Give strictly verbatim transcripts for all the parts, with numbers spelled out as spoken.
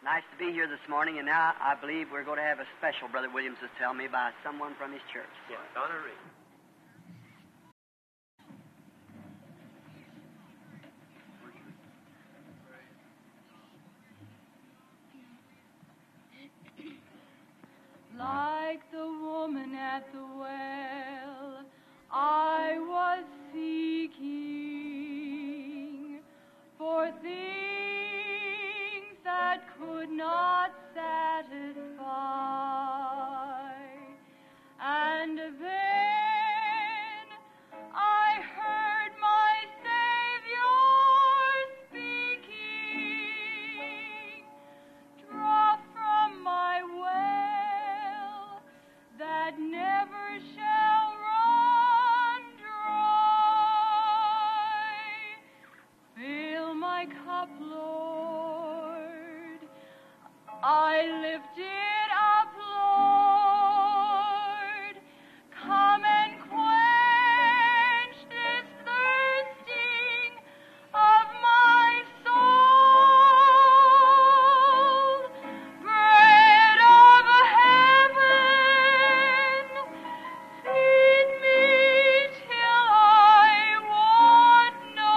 Nice to be here this morning, and now I believe we're going to have a special, Brother Williams has told me, by someone from his church. Yeah, Donna Reed. Like the woman at the well, I was seeking for things that could not satisfy, and then I heard my Savior speaking, draw from my well that never shall run dry. Fill my cup, Lord, I lift it up, Lord. Come and quench this thirsting of my soul. Bread of heaven, feed me till I want no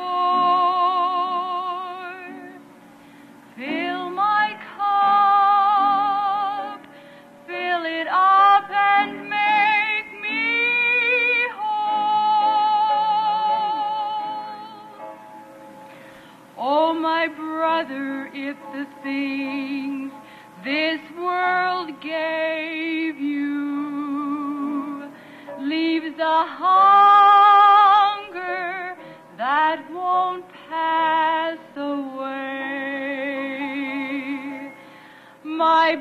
more. Fill my cup, fill it up and make me whole. Oh, my brother, if the things this world gave you leaves a hunger that won't pass away, my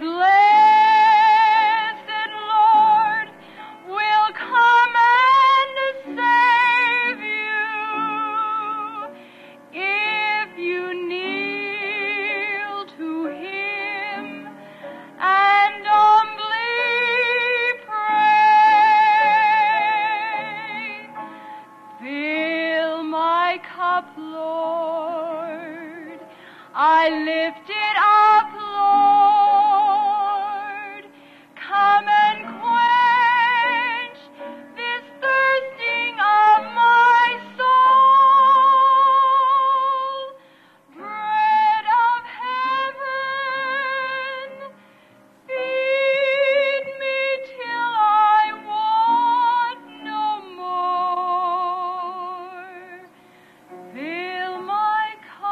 blessed Lord will come and save you if you kneel to Him and humbly pray. Fill my cup, Lord, I lift it up, Lord. Come and quench this thirsting of my soul. Bread of heaven, feed me till I want no more. Fill my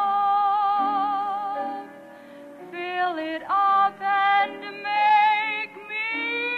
cup, fill it up and make me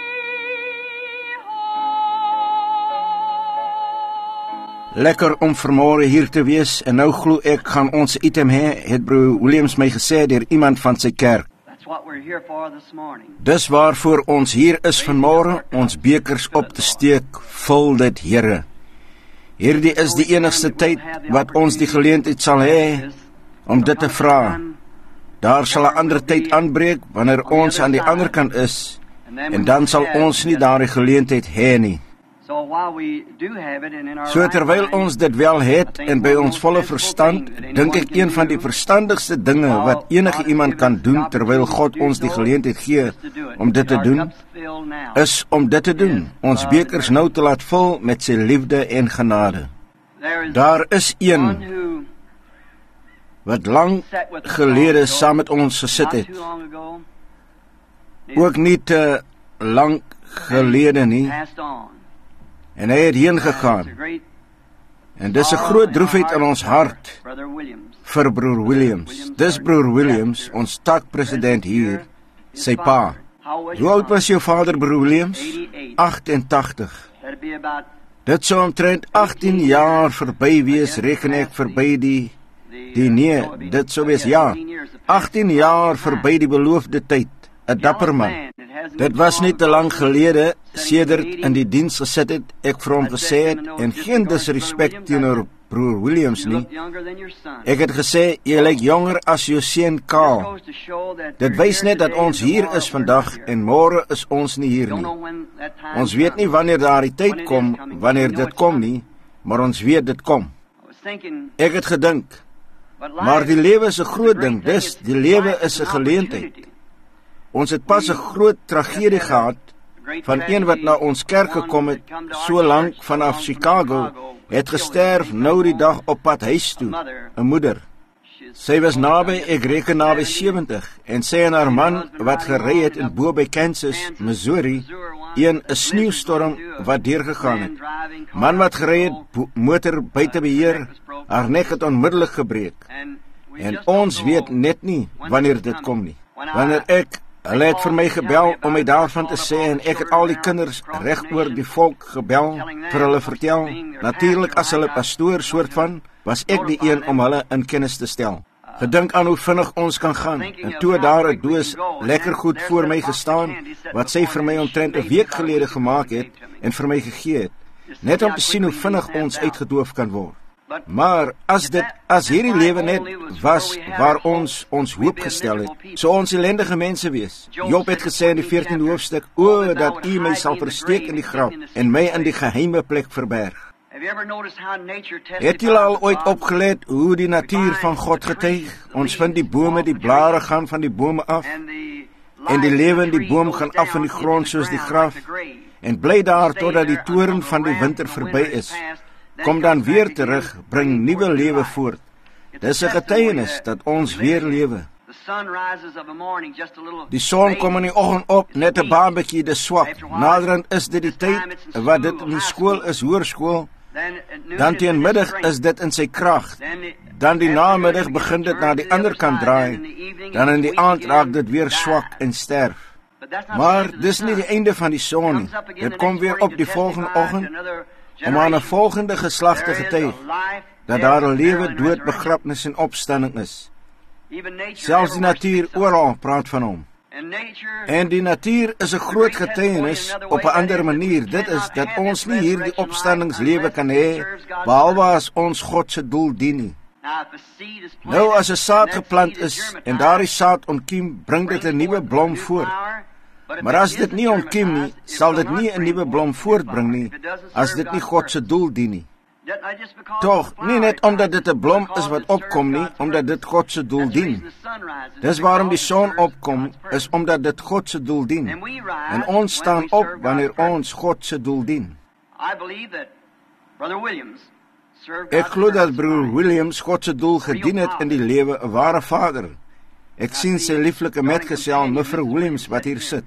whole. Lekker om vanmôre hier te wees en nou glo ek gaan ons item hê, het broer Williams my gesê deur iemand van sy kerk. That's what we're here for this morning. Dis waarvoor ons hier is vanmôre, ons bekers op te steek, vul dit, Here. Hierdie is die enigste tyd wat ons die geleentheid sal hê om dit te vra. Daar sal 'n ander tyd aanbreek wanneer ons aan die ander kant is, en dan sal ons nie daardie geleentheid hê nie. So while we do have it and in our So right terwyl mind, ons dit wel het en by ons volle verstand, dink ek een van die verstandigste dinge wat enige iemand kan doen terwyl God ons die geleentheid gee om dit te doen, is om dit te doen, ons bekers nou te laat vul met sy liefde en genade. Daar is een wat lang gelede saam met ons gesit het, ook nie te lang gelede nie, en hy het heen gegaan. En dis 'n groot droefheid in ons hart vir broer Williams. Dis broer Williams, ons takpresident hier, sy pa. Hoe oud was jou vader, broer Williams? agtentagtig. Dit sou omtrent agttien jaar verby wees, reken ek verby die die nee, dit sou wees ja. agttien jaar verby die beloofde tyd. 'n Dapper man. Dit was nie te lang gelede sedert in die diens gesit het, ek vir hom gesê het, en geen disrespek teenoor broer Williams nie. Ek het gesê, jy lyk jonger as jou seun Kaal. Dit wys net dat ons hier is vandag en môre is ons nie hier nie. Ons weet nie wanneer daardie tyd kom, wanneer dit kom nie, maar ons weet dit kom. Ek het gedink, Maar die lewe is 'n groot ding, dis die lewe is 'n geleentheid. Ons het pas 'n groot tragedie gehad van een wat na ons kerk gekom het, so lank vanaf Chicago, het gesterf nou die dag op pad huis toe, 'n moeder. Sy was naby, ek reken naby sewentig, en sy en haar man wat gery het in bo by Kansas, Missouri, een 'n sneeustorm wat deurgegaan het. Man wat gery het, motor buite beheer, haar nek het onmiddellik gebreek. En ons weet net nie wanneer dit kom nie. Wanneer ek Hulle het vir my gebel om my daarvan te sê en ek het al die kinders reg oor die volk gebel vir hulle vertel. Natuurlik as hulle pastoor soort van, was ek die een om hulle in kennis te stel. Gedink aan hoe vinnig ons kan gaan, en toe daar 'n doos lekker goed voor my gestaan, wat sy vir my omtrent 'n week gelede gemaak het en vir my gegee het, net om te sien hoe vinnig ons uitgedoof kan word. Maar as dit, as hierdie lewe net was waar ons ons hoop gestel het, sou ons ellendige mense wees. Job het gesê in die veertiende hoofstuk, o, dat U my sal versteek in die graf en my in die geheime plek verberg. Het julle al ooit opgelet hoe die natuur van God getuig? Ons vind die bome, die blare gaan van die bome af, en die lewe in die boom gaan af in die grond soos die graf, en bly daar totdat die toorn van die winter verby is. Kom dan weer terug, bring nuwe lewe voort. Dis 'n getuienis dat ons weer lewe. Die son kom in die oggend op, net 'n babatjie, dis swak. Naderhand is dit die tyd wat dit in die skool is, hoërskool. Dan teen middag is dit in sy krag. Dan die namiddag begin dit na die ander kant draai. Dan in die aand raak dit weer swak en sterf. Maar dis nie die einde van die son nie. Dit kom weer op die volgende oggend om aan 'n volgende geslag te getuig dat daar 'n lewe, dood, begrafnis en opstanding is. Selfs die natuur oral praat van hom. En die natuur is 'n groot getuienis op 'n ander manier. Dit is dat ons nie hierdie opstandingslewe kan hê behalwe as ons God se doel dien nie. Nou as 'n saad geplant is en daardie saad ontkiem, bring dit 'n nuwe blom voort. Maar as dit nie ontkiem nie, sal dit nie 'n nuwe blom voortbring nie, as dit nie God se doel dien nie. Tog, nie net omdat dit 'n blom is wat opkom nie, omdat dit God se doel dien. Dis waarom die son opkom, is omdat dit God se doel dien. En ons staan op wanneer ons God se doel dien. Ek glo dat broer Williams God se doel gedien het in die lewe, 'n ware vader. Ek sien sy lieflike metgesel, mevrou Williams, wat hier sit.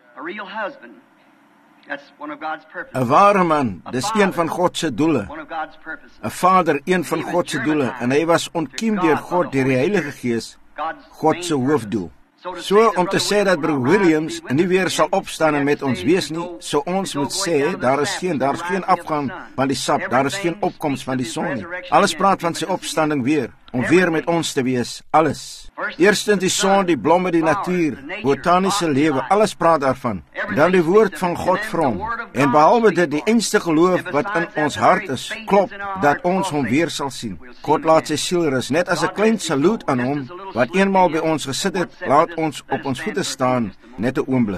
'n Ware man, dis een van God se doele. 'n Vader, een van God se doele, en hy was ontkiem deur God deur die Heilige Gees, God se hoofdoel. So om te sê dat broer Williams nie weer sal opstaan en met ons wees nie, so ons moet sê, daar is geen, daar is geen afgang van die sap, daar is geen opkoms van die son nie. Alles praat van sy opstanding weer, om weer met ons te wees, alles. Eerstens die son, die blomme, die natuur, botaniese lewe, alles praat daarvan. Dan die woord van God vir hom. En behalwe dit, die einste geloof wat in ons hart is, klop, dat ons hom weer sal sien. God laat sy siel rus, net as 'n klein saluut aan hom, wat eenmaal by ons gesit het, laat ons op ons voete staan, net 'n oomblik.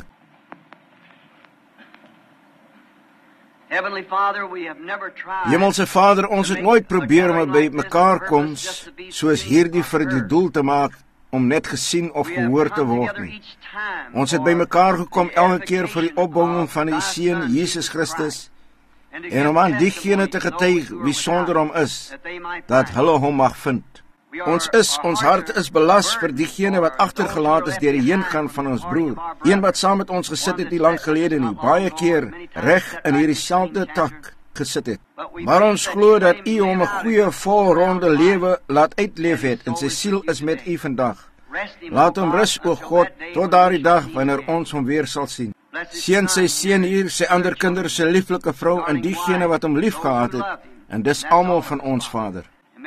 Hemelse Vader, ons het nooit probeer om by mekaar koms, soos hierdie vir die doel te maak, om net gesien of gehoor te word nie. Ons het by mekaar gekom elke keer vir die opbouing van die Seun, Jesus Christus, en om aan diegene te getuig wie sonder hom is, dat hulle hom mag vind. Ons is, ons hart is belas vir diegene wat agtergelaat is deur die heengaan van ons broer. Een wat saam met ons gesit het nie lank gelede nie, baie keer reg in hierdie selfde tak gesit het. Maar ons glo dat U hom 'n goeie volronde lewe laat uitleef het en sy siel is met U vandag. Laat hom rus, o God, tot daardie dag wanneer ons hom weer sal sien. Seën sy seun hier, sy ander kinders, sy lieflike vrou en diegene wat hom liefgehad het. En dis almal van ons, Vader.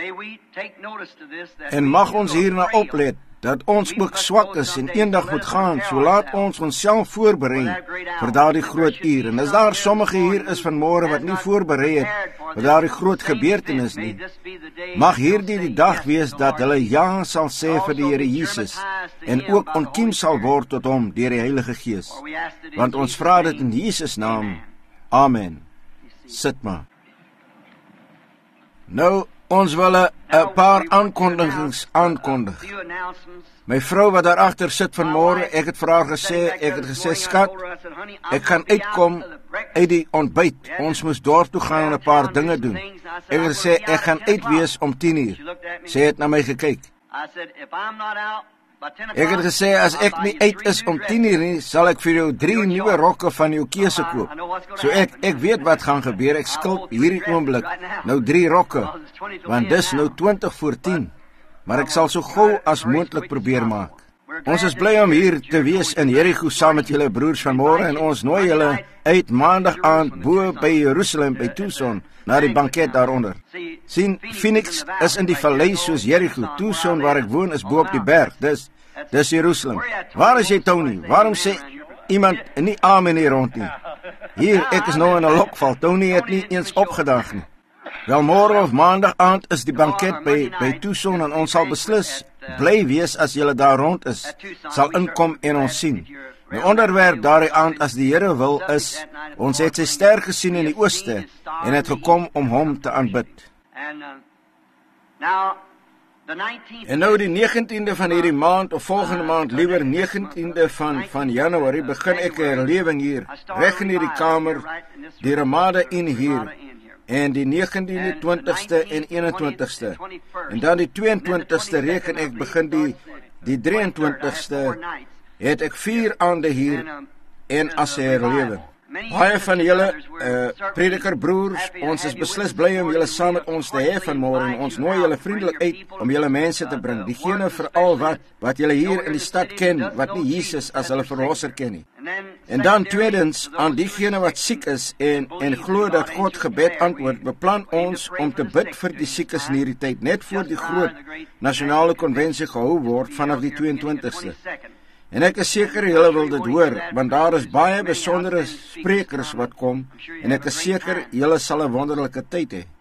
En mag ons hierna oplet, dat ons ook swak is en eendag moet gaan, so laat ons onsself voorberei vir daardie groot uur. En as daar sommige hier is vanmôre wat nie voorberei het vir daardie groot gebeurtenis nie, mag hierdie die dag wees dat hulle ja sal sê vir die Here Jesus, en ook ontkiem sal word tot hom deur die Heilige Gees. Want ons vra dit in Jesus naam. Amen. Sit maar. Nou, Ons wil 'n paar aankondigings aankondig. My vrou wat daar agter sit vanmôre, ek het vir haar gesê, ek het gesê, skat, ek gaan uitkom uit die ontbyt. Ons moes dorp toe gaan en 'n paar dinge doen. Ek het gesê, ek gaan uit wees om tien uur. Sy het na my gekyk. Ek het gesê, as ek nie uit is om tien uur nie, sal ek vir jou drie nuwe rokke van jou keuse koop. So ek, ek weet wat gaan gebeur, ek skuld hierdie oomblik nou drie rokke, want dis nou twintig voor tien, maar ek sal so gou as moontlik probeer maak. Ons is bly om hier te wees in Jericho saam met julle broers vanmôre en ons nooi julle uit maandag aand bo by Jerusalem by Tucson na die banket daaronder. Sien, Phoenix is in die vallei soos Jericho. Tucson waar ek woon is bo op die berg. Dis dis Jerusalem. Waar is jy, Tony? Waarom sê iemand nie amen hier rond nie? Hier, ek is nou in 'n lokval. Tony het nie eens opgedag nie. Wel, môre of maandag aand is die banket by by Tucson en ons sal beslis bly wees as julle daar rond is, sal inkom en ons sien. My onderwerp daardie aand, as die Here wil, is, ons het sy ster gesien in die ooste en het gekom om hom te aanbid. En nou die negentiende van hierdie maand, of volgende maand, liewer negentiende van, van Januarie, begin ek 'n herlewing hier, reg in hierdie kamer, die Ramada Inn hier, en die negentiende, twintigste en eenentwintigste. En dan die tweeëntwintigste reken ek begin die, die drieëntwintigste, het ek vier aande hier en as 'n herlewing. Baie van julle uh, predikerbroers, ons is beslis bly om julle saam met ons te hê vanmôre en ons nooi julle vriendelik uit om julle mense te bring. Diegene veral wat wat julle hier in die stad ken, wat nie Jesus as hulle verlosser ken nie. En dan tweedens, aan diegene wat siek is en en glo dat God gebed antwoord, beplan ons om te bid vir die siekes in hierdie tyd, net voor die groot nasionale konvensie gehou word vanaf die tweeëntwintigste. En ek is seker julle wil dit hoor, want daar is baie besondere sprekers wat kom, en ek is seker julle sal 'n wonderlike tyd hê.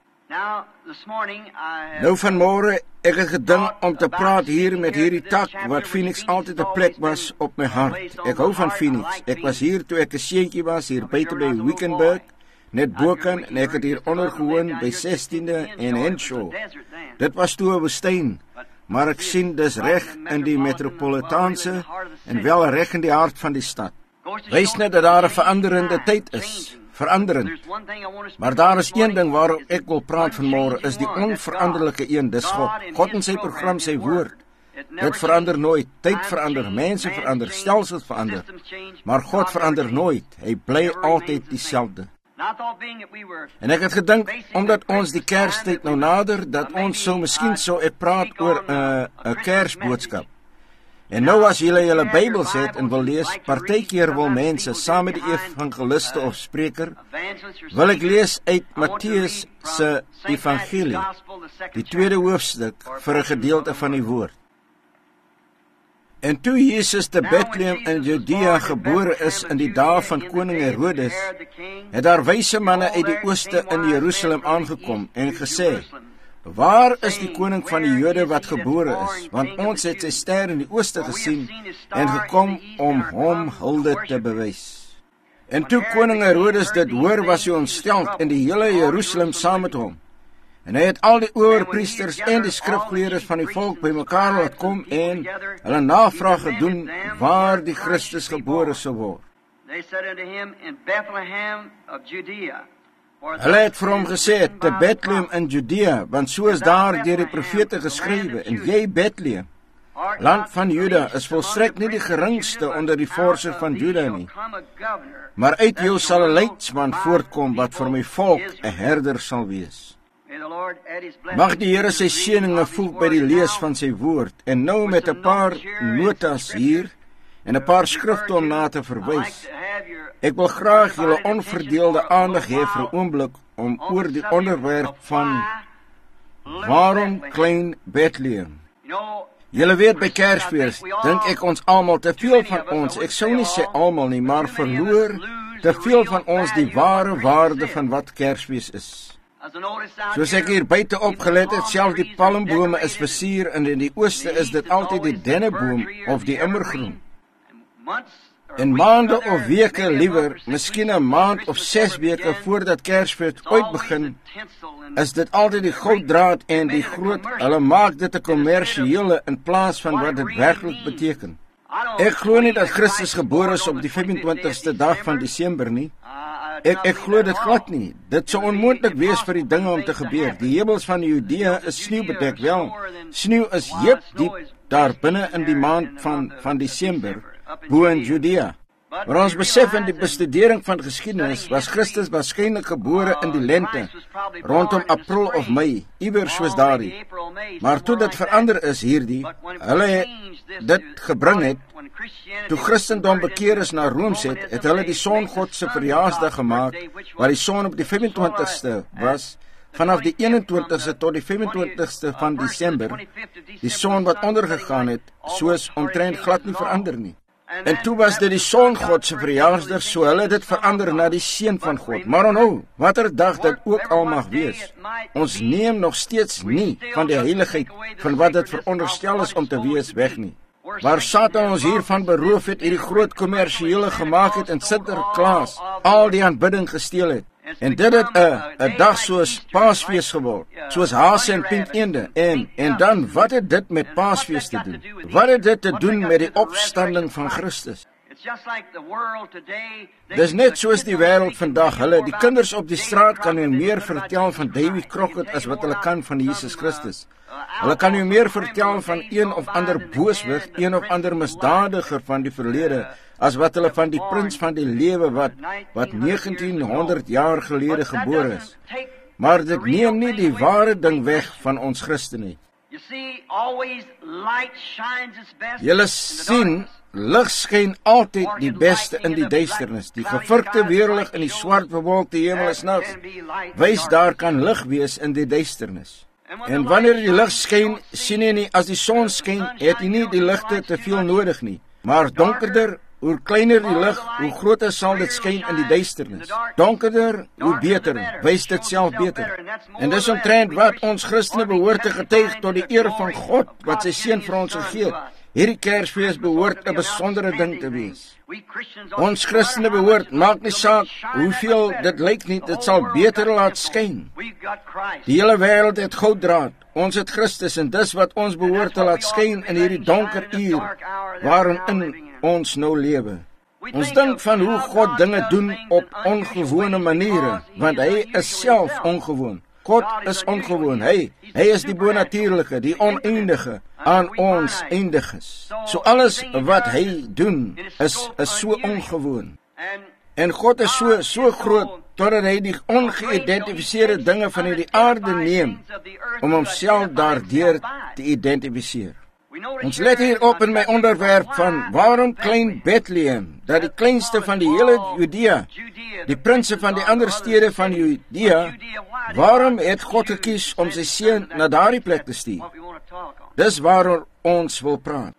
Nou vanmôre, ek het gedink om te praat hier met hierdie tak, wat Phoenix altyd 'n plek was op my hart. Ek hou van Phoenix. Ek was hier toe ek 'n seentjie was, hier buite by Wickenburg, net bokan, en ek het hier onder gewoon by sestiende en Henshaw. Dit was toe 'n woestyn. Maar ek sien dis reg in die metropolitaanse en wel reg in die hart van die stad. Wys net dat daar 'n veranderende tyd is, veranderend. Maar daar is een ding waarop ek wil praat vanmôre, is die onveranderlike een, dis God. God en sy program, sy woord. Dit verander nooit, tyd verander, mense verander, stelsels verander. Maar God verander nooit, hy bly altyd dieselfde. En ek het gedink, omdat ons die Kerstyd nou nader, dat ons so, miskien sou ek praat oor 'n uh, 'n Kersboodskap. En nou as julle julle Bybels het en wil lees, partykeer wil mense saam met die evangeliste of spreker, wil ek lees uit Matteus se evangelie, die tweede hoofstuk, vir 'n gedeelte van die woord. En toe Jesus te Bethlehem in Judea gebore is in die dae van koning Herodes, het daar wyse manne uit die ooste in Jerusalem aangekom en gesê, waar is die koning van die Jode wat gebore is? Want ons het sy ster in die ooste gesien en gekom om hom hulde te bewys. En toe koning Herodes dit hoor, was hy ontsteld en die hele Jerusalem saam met hom. En hy het al die owerpriesters en die skrifgeleerdes van die volk bymekaar laat kom en hulle navraag gedoen waar die Christus gebore sou word. Hulle het vir hom gesê, te Bethlehem in Judea, want so is daar deur die profete geskrywe, en jy Bethlehem, land van Juda, is volstrek nie die geringste onder die forse van Juda nie. Maar uit jou sal 'n leidsman voortkom wat vir my volk 'n herder sal wees. Mag die Here sy seëninge voeg by die lees van sy woord, en nou met 'n paar notas hier, en 'n paar skrifte om na te verwys. Ek wil graag julle onverdeelde aandag hê vir 'n oomblik om oor die onderwerp van waarom klein Bethlehem. Julle weet, by Kersfees dink ek ons almal, te veel van ons, ek sou nie sê almal nie, maar verloor te veel van ons die ware waarde van wat Kersfees is. Soos ek hier buite opgelet het, self die palmbome is versier, en in die ooste is dit altyd die denneboom of die immergroen. En maande of weke liewer, miskien 'n maand of ses weke voordat Kersfees ooit begin, is dit altyd die gouddraad en die groot, hulle maak dit 'n kommersiële in plaas van wat dit werklik beteken. Ek glo nie dat Christus gebore is op die vyfentwintigste dag van Desember nie. Ek ek glo dit glad nie. Dit sou onmoontlik wees vir die dinge om te gebeur. Die hemels van Judea is sneeubedek wel. Sneeu is heet diep daar binne in die maand van van Desember, bo in Judea. Maar ons besef in die bestudering van geskiedenis was Christus waarskynlik gebore in die lente, rondom April of Mei, iewers soos daardie. Maar toe dit verander is hierdie, hulle dit gebring het, toe Christendom bekeer is na Rooms het, het hulle die Songod se verjaarsdag gemaak, waar die son op die vyfentwintigste was, vanaf die eenentwintigste tot die vyfentwintigste van Desember, die son wat ondergegaan het, soos omtrent glad nie verander nie. En toe was dit die Songod se verjaarsdag, so hulle dit verander na die Seun van God. Maar onthou, watter dag dit ook al mag wees, ons neem nog steeds nie van die heiligheid van wat dit veronderstel is om te wees weg nie. Waar Satan ons hiervan beroof het, hierdie groot kommersiële gemaak het en Sinterklaas al die aanbidding gesteel het. En dit het 'n 'n dag soos Paasfees geword, soos hase en pinteende. En en dan wat het dit met Paasfees te doen? Wat het dit te doen met die opstanding van Christus? Dis net soos die wêreld vandag. Hulle, die kinders op die straat kan u meer vertel van Davy Crockett as wat hulle kan van Jesus Christus. Hulle kan u meer vertel van een of ander booswig, een of ander misdadiger van die verlede, as wat hulle van die prins van die lewe wat wat negentienhonderd jaar gelede gebore is. Maar dit neem nie die ware ding weg van ons Christen nie. Julle sien, lig skyn altyd die beste in die duisternis. Die gevirkte weerlig in die swart bewolkte hemel is nags. Wys daar kan lig wees in die duisternis. En wanneer die lig skyn, sien jy nie as die son skyn, het jy nie die ligte te veel nodig nie. Maar donkerder, hoe kleiner die lig, hoe groter sal dit skyn in die duisternis. Donkerder, hoe beter, wys dit self beter. En dis omtrent wat ons Christene behoort te getuig tot die eer van God, wat sy Seun vir ons gegee het. Hierdie Kersfees behoort 'n besondere ding te wees. Ons Christene behoort, maak nie saak hoeveel dit lyk nie, dit sal beter laat skyn. Die hele wêreld het gouddraad. Ons het Christus en dis wat ons behoort te laat skyn in hierdie donker uur waarin ons nou lewe. Ons dink van hoe God dinge doen op ongewone maniere, want hy is self ongewoon. God is ongewoon. Hy, hy is die bonatuurlike, die oneindige, aan ons eindiges. So alles wat hy doen is is so ongewoon. En God is so so groot totdat hy die ongeïdentifiseerde dinge van hierdie aarde neem om homself daardeur te identifiseer. Ons let hier op in my onderwerp van waarom klein Bethlehem, dat die kleinste van die hele Judea, die prinse van die ander stede van Judea, waarom het God gekies om sy seun na daardie plek te stuur? Dis waaroor ons wil praat.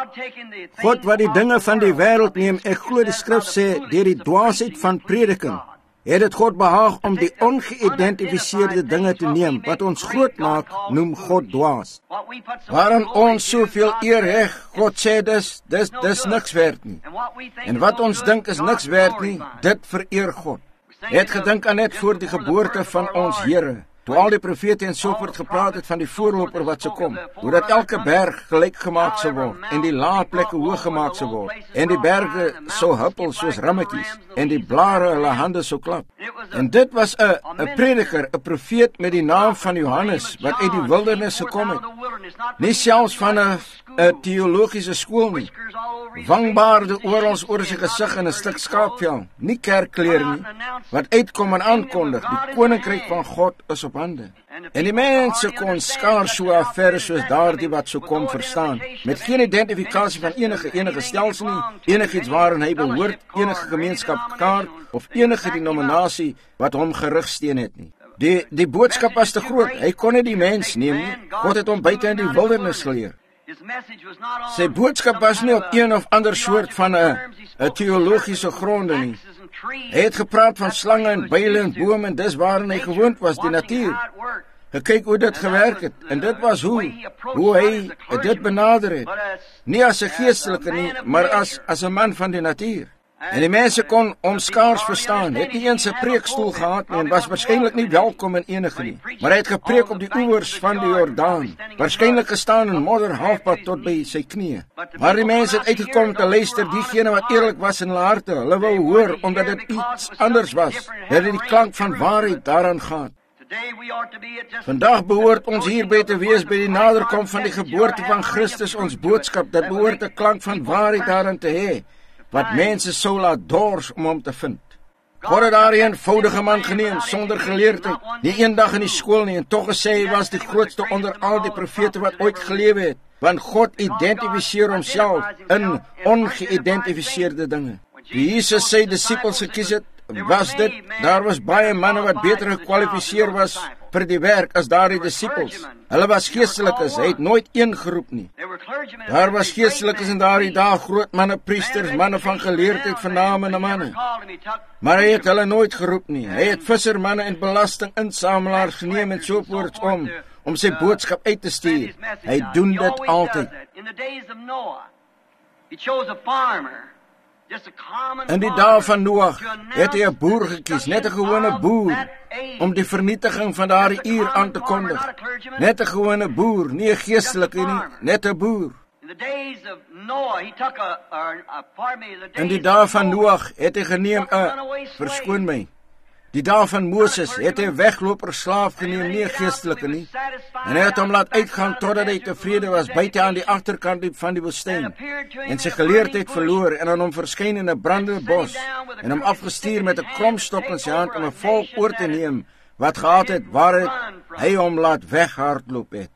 God wat die dinge van die wêreld neem, ek glo die skrif sê, deur die dwaasheid van prediking, het dit God behaag om die ongeïdentifiseerde dinge te neem, wat ons groot maak, noem God dwaas. Waarom ons soveel eer heg, God sê dis, dis, dis niks werd nie. En wat ons dink is niks werd nie, dit vereer God. Het gedink aan net voor die geboorte van ons Here, toe al die profete en sovoort gepraat het van die voorloper wat sou kom, hoe dat elke berg gelyk gemaak sou word, en die lae plekke hoog gemaak sou word, en die berge sou huppel soos rammetjies, en die blare hulle hande sou klap. En dit was 'n 'n prediker, 'n profeet met die naam van Johannes, wat uit die wildernis gekom het. Nie selfs van 'n 'n teologiese skool nie. Wangbaarde oral oor sy gesig en 'n stuk skaapvel, nie kerkklere nie, wat uitkom en aankondig, die koninkryk van God is op hande. En die mense kon skaars so ver soos daardie wat so kom verstaan, met geen identifikasie van enige enige stelsel nie, enigiets waarin hy behoort, enige gemeenskapkaart of enige denominasie wat hom gerigsteen het nie. Die die boodskap was te groot, hy kon nie die mens neem nie. God het hom buite in die wildernis geleer. Sy boodskap was nie op een of ander soort van 'n 'n teologiese gronde nie. Hy het gepraat van slange en byle en bome en dis waarin hy gewoond was, die natuur. Kyk hoe dit gewerk het, en dit was hoe, hoe hy dit benader het. Nie as 'n geestelike nie, maar as, as 'n man van die natuur. En die mense kon hom skaars verstaan, het nie eens 'n preekstoel gehad nie, en was waarskynlik nie welkom in enige nie. Maar hy het gepreek op die oewers van die Jordaan, waarskynlik gestaan in modder halfpad tot by sy knieë. Maar die mense het uitgekom te luister, diegene wat eerlik was in hulle harte, hulle wou hoor, omdat dit iets anders was, dat dit die klank van waarheid daaraan gaat. Vandag behoort ons hierby te wees by die naderkom van die geboorte van Christus, ons boodskap, dat behoort 'n klank van waarheid daarin te hê, wat mense sou laat dors om hom te vind. God het daar 'n eenvoudige man geneem, sonder geleerdheid, nie eendag in die skool nie, en tog gesê hy was die grootste onder al die profete wat ooit gelewe het, want God identifiseer homself in ongeïdentifiseerde dinge. Wie Jesus sy disippels gekies het, was dit, daar was baie manne wat beter gekwalifiseer was vir die werk as daardie disippels. Hulle was geestelikes, hy het nooit een geroep nie. Daar was geestelikes in daardie dae, groot manne, priesters, manne van geleerdheid, vername manne. Maar hy het hulle nooit geroep nie. Hy het vissermanne en belastinginsamelaars geneem en sovoorts om, om sy boodskap uit te stuur. Hy doen dit altyd. In die dae van Noag het hy 'n boer gekies, net 'n gewone boer, om die vernietiging van daardie uur aan te kondig. Net 'n gewone boer, nie 'n geestelike nie, net 'n boer. In die dae van Noag het hy geneem 'n, verskoon my, die dae van Moses het hy 'n wegloper slaaf geneem, nie 'n geestelike nie, en hy het hom laat uitgaan totdat hy tevrede was buite aan die agterkant van die woestyn, en sy geleerdheid verloor, en aan hom verskyn in 'n brandende bos, en hom afgestuur met 'n kromstok in sy hand om 'n volk oor te neem, wat gehad het waar hy hom laat weghardloop het.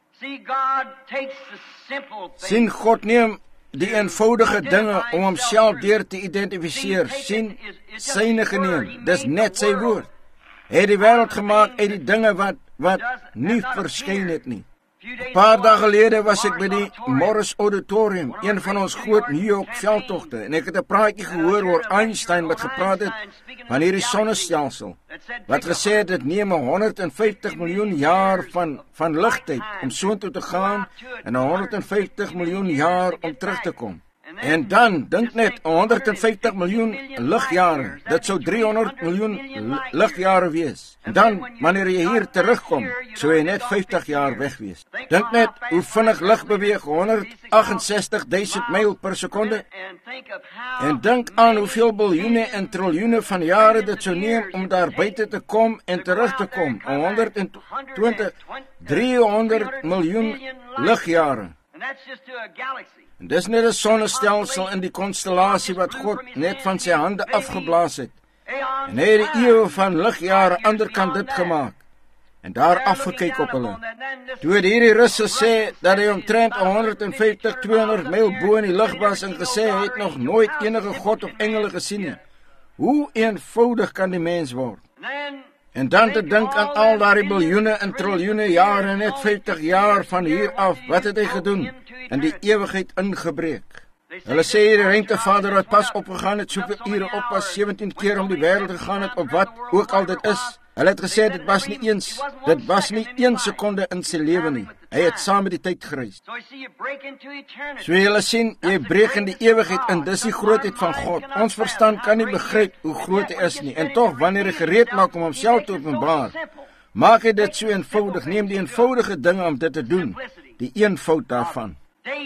Sien, God neem die eenvoudige dinge om homself deur te identifiseer, sien, syne geneem, dis net sy woord. Hy het die wêreld gemaak uit die dinge wat, wat nie verskyn het nie. 'n Paar dae gelede was ek by die Morris Auditorium, een van ons groot New York veldtogte, en ek het 'n praatjie gehoor oor Einstein wat gepraat het van hierdie sonnestelsel, wat gesê het dit neem honderd vyftig miljoen jaar van, van ligtyd om soontoe te gaan en honderd vyftig miljoen jaar om terug te kom. En dan, dink net, honderd vyftig miljoen ligjare, dit sou driehonderd miljoen ligjare wees. En dan, wanneer jy hier terugkom, sou jy net vyftig jaar weg wees. Dink net, hoe vinnig lig beweeg, honderd agt-en-sestig duisend myl per sekonde. En dink aan hoeveel biljoene en triljoene van jare dit sou neem om daar buite te kom en terug te kom. honderd twintig, driehonderd miljoen ligjare. En dis net 'n sonnestelsel in die konstellasie wat God net van sy hande afgeblaas het. En hy het die eeue van ligjare aan die ander kant dit gemaak. En daar afgekyk op hulle. Toe het hierdie Rus gesê dat hy omtrent honderd vyftig, tweehonderd myl bo in die lug was en gesê hy het nog nooit enige God of engele gesien nie. Hoe eenvoudig kan die mens word? En dan te dink aan al daardie biljoene en triljoene jare, net vyftig jaar van hier af, wat het hy gedoen? En die ewigheid ingebreek. Hulle sê hier die ruimtevader wat pas opgegaan het, soveel ure op was, sewentien keer om die wêreld gegaan het, op wat ook al dit is. Hulle het gesê, dit was nie eens, dit was nie een sekonde in sy lewe nie. Hy het saam met die tyd gereis. So julle sien, jy breek in die ewigheid in, dis die grootheid van God. Ons verstand kan nie begryp hoe groot hy is nie, en toch, wanneer hy gereed maak om homself te openbaar, maak hy dit so eenvoudig, neem die eenvoudige dinge om dit te doen, die eenvoud daarvan.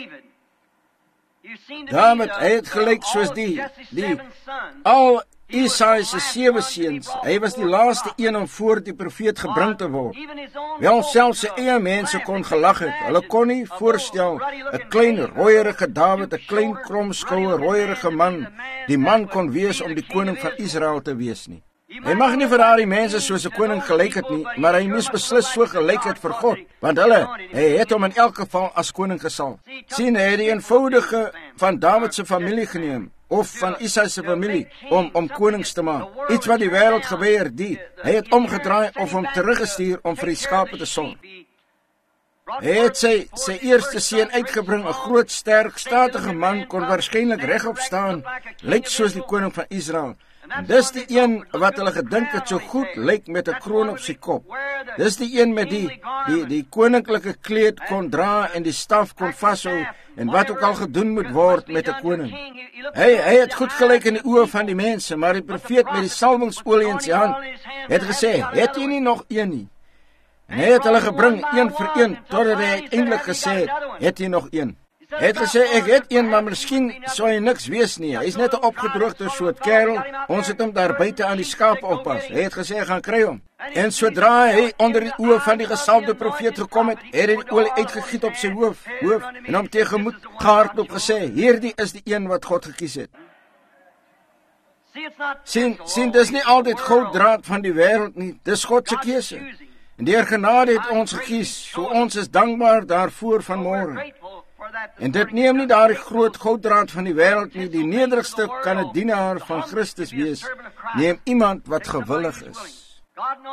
David, hy het gelyk soos die, die, al Isaïe se sewe seuns, hy was die laaste een om voor die profeet gebring te word. Wel, selfs sy eie mense kon gelag het, hulle kon nie voorstel, 'n klein rooierige Dawid, 'n klein kromskoue rooierige man, die man kon wees om die koning van Israel te wees nie. Hy mag nie vir daardie mense soos 'n koning gelyk het nie, maar hy moes beslis so gelyk het vir God, want hulle, hy het hom in elk geval as koning gesalf. Sien, hy het die eenvoudige van Dawid se familie geneem, of van Isaïe se familie, om, om konings te maak. Iets wat die wêreld gebeur, die, hy het omgedraai of hom teruggestuur om vir die skape te sorg. Hy het sy, sy eerste seun uitgebring, 'n groot, sterk, statige man, kon waarskynlik regop staan, lyk soos die koning van Israel, En dis die een wat hulle gedink het so goed lyk met 'n kroon op sy kop. Dis die een met die die die koninklike kleed kon dra en die staf kon vashou en wat ook al gedoen moet word met 'n koning. Hy hy het goed gelyk in die oë van die mense, maar die profeet met die salwingsolie in sy hand het gesê, "Het jy nie nog een nie?" En hy het hulle gebring een vir een totdat hy uiteindelik gesê het, "Het jy nog een?" Hy het gesê, "Ek het een, maar miskien sou hy niks wees nie. Hy is net 'n opgedroogde soort kerel. Ons het hom daar buite aan die skape oppas." Hy het gesê, "Gaan kry hom." En sodra hy onder die oë van die gesalfde profeet gekom het, het hy die olie uitgegiet op sy hoof, hoof en hom tegemoet gehardloop gesê, "Hierdie is die een wat God gekies het." Sien, sien, dis nie altyd gouddraad van die wêreld nie. Dis God se keuse. En deur genade het ons gekies, so ons is dankbaar daarvoor vanmôre. En dit neem nie daardie groot gouddraad van die wêreld nie. Die nederigste kan 'n dienaar van Christus wees. Neem iemand wat gewillig is.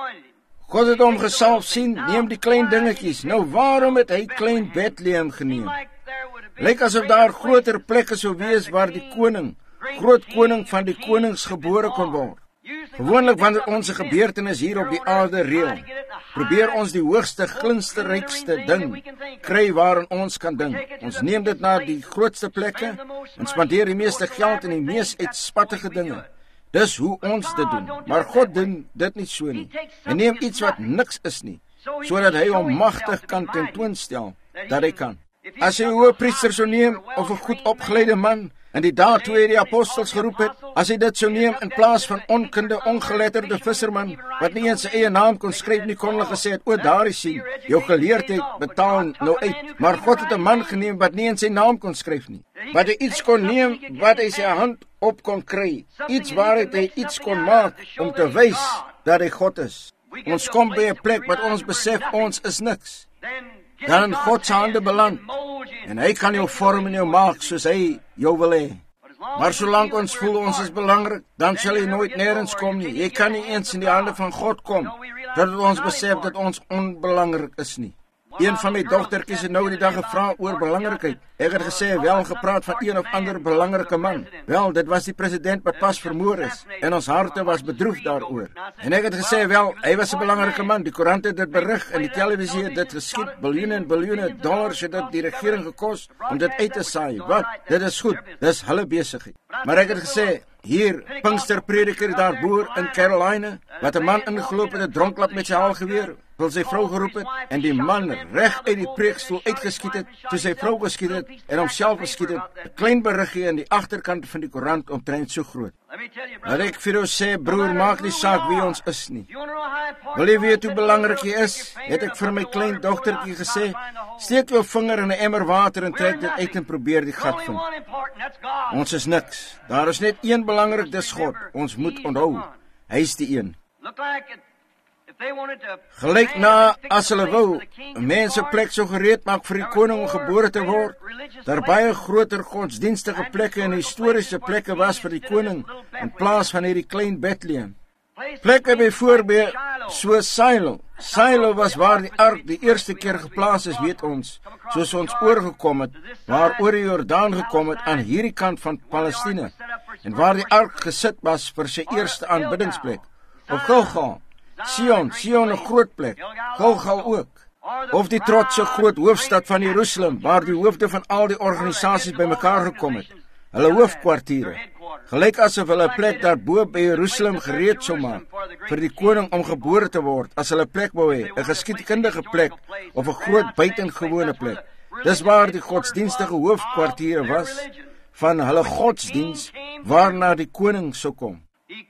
God het hom gesalf, sien, neem die klein dingetjies. Nou waarom het hy klein Bethlehem geneem? Lyk asof daar groter plekke sou wees waar die koning, groot koning van die konings gebore kon word. Gewoonlik wanneer ons 'n gebeurtenis hier op die aarde reël, probeer ons die hoogste, glinsterrykste ding kry waaraan ons kan dink. Ons neem dit na die grootste plekke en spandeer die meeste geld in die mees uitspattige dinge. Dis hoe ons dit doen. Maar God doen dit nie so nie. Hy neem iets wat niks is nie, sodat hy hom magtig kan tentoonstel dat hy kan. As hy 'n hoëpriester sou neem of 'n goed opgeleide man, en die dae toe hy die apostels geroep het, as hy dit sou neem in plaas van onkunde, ongeletterde visserman wat nie eens sy eie naam kon skryf nie, kon hulle gesê het, "O, daar is hy, jou geleerdheid betaal nou uit." Maar God het 'n man geneem wat nie eens sy naam kon skryf nie, wat hy iets kon neem wat hy sy hand op kon kry, iets waaruit hy iets kon maak om te wys dat hy God is. Ons kom by 'n plek wat ons besef ons is niks, dan in God se hande beland, en hy kan jou vorm en jou maak soos hy jou wil hê. Maar solank ons voel ons is belangrik, dan sal jy nooit nêrens kom nie. Jy kan nie eens in die hande van God kom, dat ons besef dat ons onbelangrik is nie. Een van my dogtertjies het nou die dag gevra oor belangrikheid. Ek het gesê, wel gepraat van een of ander belangrike man. Wel, dit was die president wat pas vermoor is, en ons harte was bedroef daaroor. En ek het gesê, wel, hy was 'n belangrike man. Die koerant het dit berig en die televisie het dit geskiet. Biljoene en biljoene dollars het dit die regering gekos om dit uit te saai. Wat? Dit is goed. Dis hulle besigheid. Maar ek het gesê, hier, Pinksterprediker daar boer in Carolina, wat 'n man ingeloop het, 'n dronklap met sy haalgeweer, wil sy vrou geroep het, en die man reg uit die preekstoel uitgeskiet het, toe sy vrou geskiet het, en homself geskiet het. 'n Klein beriggie in die agterkant van die koerant omtrent so groot. Wat ek vir jou sê, broer, maak nie saak wie ons is nie. Wil jy weet hoe belangrik jy is? Het ek vir my klein dogtertjie gesê, steek jou vinger in 'n emmer water en trek dit uit en probeer die gat vind. Ons is niks. Daar is net een belangrik, dis God. Ons moet onthou, hy is die een. Gelyk na as hulle wou 'n mens 'n plek sou gereed maak vir die koning om gebore te word, daar baie groter godsdienstige plekke en historiese plekke was vir die koning in plaas van hierdie klein Bethlehem. Plekke byvoorbeeld so Shiloh. Shiloh was waar die ark die eerste keer geplaas is, weet ons, soos ons oorgekom het, waar oor die Jordaan gekom het aan hierdie kant van Palestina, en waar die ark gesit was vir sy eerste aanbiddingsplek. Of Gilgal, Sion, Sion 'n groot plek, Gilgal ook. Of die trotse groot hoofstad van Jerusalem, waar die hoofde van al die organisasies bymekaar gekom het, hulle hoofkwartiere. Gelyk asof hulle 'n plek daarbo by Jerusalem gereed sou maak vir die koning om gebore te word, as hulle 'n plek wou hê, 'n geskiedkundige plek of 'n groot buitengewone plek. Dis waar die godsdienstige hoofkwartiere was van hulle godsdiens waarna die koning sou kom.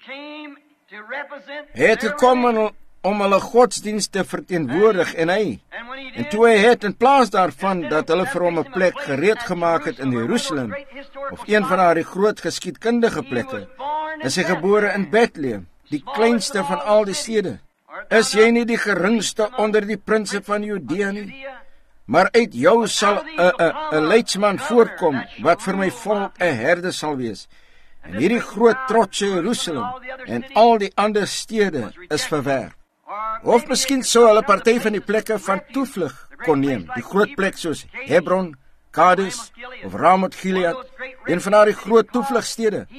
Hy het gekom om hulle godsdienst te verteenwoordig, en hy, en toe hy het in plaas daarvan dat hulle vir hom 'n plek gereed gemaak het in Jerusalem, of een van haar groot geskiedkundige plekke, is hy gebore in Bethlehem, die kleinste van al die stede. Is jy nie die geringste onder die prinse van Judea nie? Maar uit jou sal 'n 'n 'n leidsman voorkom, wat vir my volk 'n herde sal wees. En hierdie groot trotse Jerusalem en al die ander stede is verwerp. Of miskien sou hulle party van die plekke van toevlug kon neem, die groot plek soos Hebron, Kades of Ramoth Gilead, een van daardie groot toevlugstede.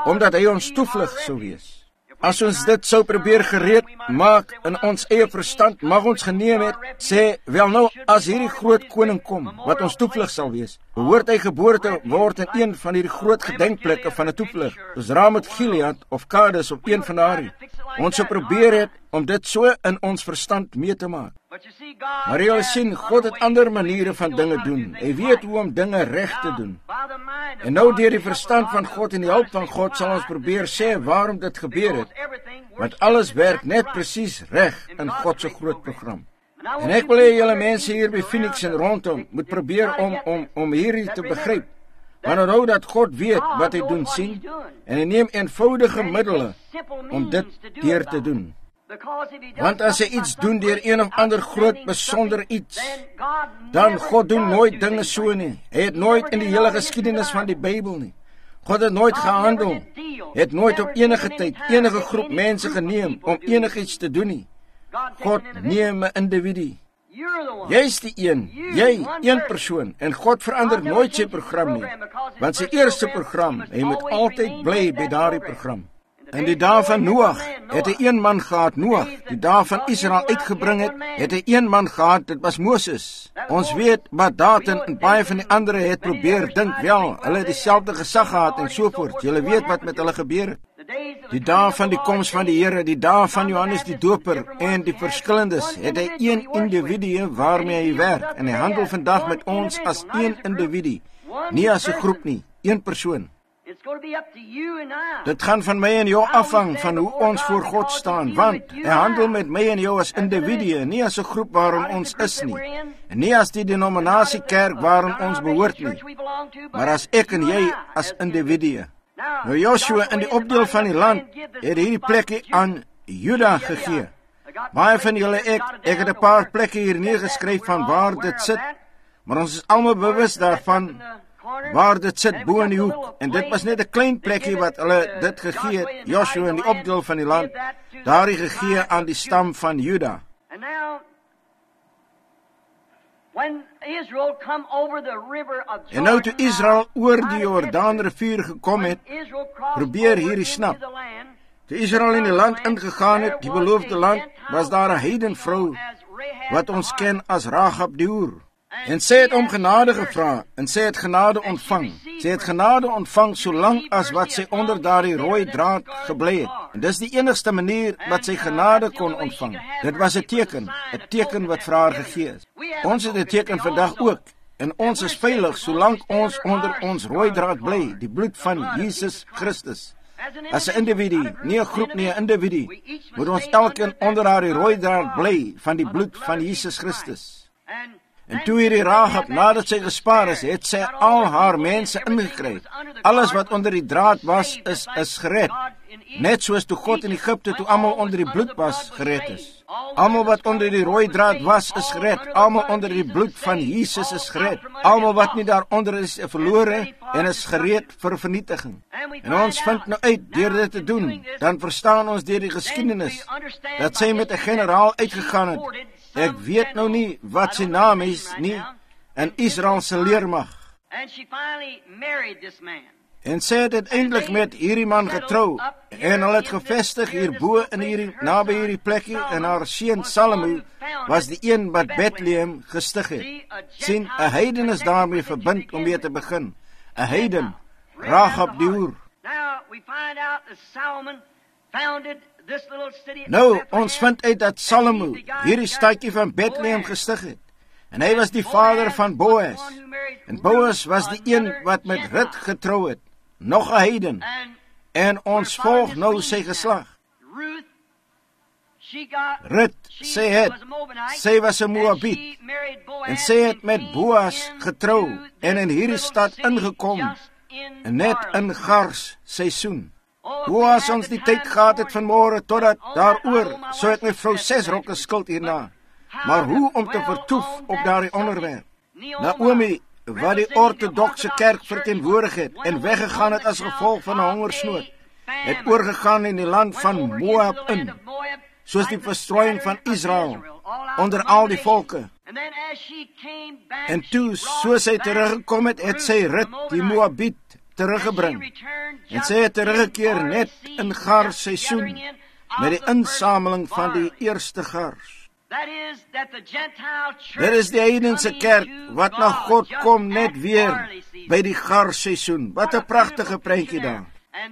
omdat hy ons toevlug sou wees. As ons dit sou probeer gereed maak in ons eie verstand, mag ons geneem het, sê, wel nou, as hierdie groot koning kom, wat ons toevlug sal wees, behoort hy geboorte word in een van hierdie groot gedenkplekke van 'n toevlug, soos Ramoth Gilead of Kades of een van daardie. Ons sou probeer het om dit so in ons verstand mee te maak. Maar jy sien, God het ander maniere van dinge doen. Hy weet hoe om dinge reg te doen. En nou deur die verstand van God en die hulp van God sal ons probeer sê waarom dit gebeur het. Want alles werk net presies reg in God se groot program. En ek wil hê julle mense hier by Phoenix en rondom moet probeer om om om hierdie te begryp. Want nou dat God weet wat hy doen sien en hy neem eenvoudige middele om dit deur te doen. Want as hy iets doen deur een of ander groot besonder iets, dan God doen nooit dinge so nie. Hy het nooit in die hele geskiedenis van die Bybel nie. God het nooit gehandel, het nooit op enige tyd enige groep mense geneem om enigiets te doen nie. God neem 'n individu. Jy's die een, jy, een persoon, en God verander nooit sy program nie, want sy eerste program, hy moet altyd bly by daardie program. In die dae van Noag het hy een man gehad, Noag. Die dae van Israel uitgebring het, het hy een man gehad, dit was Moses. Ons weet, maar Dathan en baie van die ander het probeer dink, wel, hulle het dieselfde gesag gehad en sovoort. Julle weet wat met hulle gebeur het. Die dae van die koms van die Here, die dae van Johannes die Doper en die verskillendes, het hy een individu waarmee hy werk. En hy handel vandag met ons as een individu, nie as 'n groep nie, een persoon. Dit gaan van my en jou afhang van hoe ons voor God staan, want hy handel met my en jou as individue, nie as 'n groep waarin ons is nie, en nie as die denominasiekerk waarin ons behoort nie, maar as ek en jy as individue. Nou Joshua in die opdeel van die land het hierdie plekke aan Juda gegee. Baie van julle ek, ek het 'n paar plekke hier neergeskryf van waar dit sit, maar ons is almal bewus daarvan waar dit sit bo in die hoek, en dit was net 'n klein plekkie wat hulle dit gegee het, Joshua in die opdeel van die land, daarie gegee aan die stam van Juda. En nou toe Israel oor die Jordaanrivier gekom het, probeer hierdie snap. Toe Israel in die land ingegaan het, die beloofde land, was daar 'n heidenvrou wat ons ken as Rahab die hoer. En sy het om genade gevra, en sy het genade ontvang. Sy het genade ontvang solang as wat sy onder daardie rooi draad gebly het. En dis die enigste manier wat sy genade kon ontvang. Dit was 'n teken, 'n teken wat vir haar gegee is. Ons het 'n teken vandag ook, en ons is veilig solank ons onder ons rooi draad bly, die bloed van Jesus Christus. As 'n individu, nie 'n groep nie, 'n individu, moet ons elkeen onder daardie rooi draad bly van die bloed van Jesus Christus. En toe hierdie Rahab, nadat sy gespaar is, het sy al haar mense ingekry. Alles wat onder die draad was, is, is gered. Net soos toe God in Egipte, toe almal onder die bloed was, gered is. Almal wat onder die rooi draad was, is gered. Almal onder die bloed van Jesus is gered. Almal wat nie daaronder is, is verlore en is gereed vir vernietiging. En ons vind nou uit, deur dit te doen, dan verstaan ons deur die geskiedenis, dat sy met 'n generaal uitgegaan het. Ek weet nou nie wat sy naam is nie, in Israel se leermag. En sy het uiteindelik met hierdie man getrou, en hulle het gevestig hierbo in hierdie, naby hierdie plekkie, en haar seun Salomo was die een wat Bethlehem gestig het. Sien, 'n heiden is daarmee verbind om mee te begin. 'n Heiden, Rahab die hoer. Nou, ons vind uit dat Salomo hierdie stadjie van Bethlehem gestig het. En hy was die vader van Boas. En Boas was die een wat met Rut getrou het, nog 'n heiden. En ons volg nou sy geslag. Rut, sy het, sy was 'n Moabiet. En sy het met Boas getrou en in hierdie stad ingekom, net in gars seisoen. Hoe as ons die tyd gehad het vanmôre totdat daaroor, so het my vrou ses rokke skuld hierna. Maar hoe om te vertoef op daardie onderwerp? Naomi, wat die ortodokse kerk verteenwoordig het en weggegaan het as gevolg van 'n hongersnood, het oorgegaan in die land van Moab in, soos die verstrooiing van Israel onder al die volke. En toe, soos hy teruggekom het, het sy Rut, die Moabiet, teruggebring. En sy het teruggekeer net in garseisoen, met die insameling van die eerste gars. Dit is die heidense kerk, wat na God kom net weer, by die garseisoen. Wat 'n pragtige prentjie daar.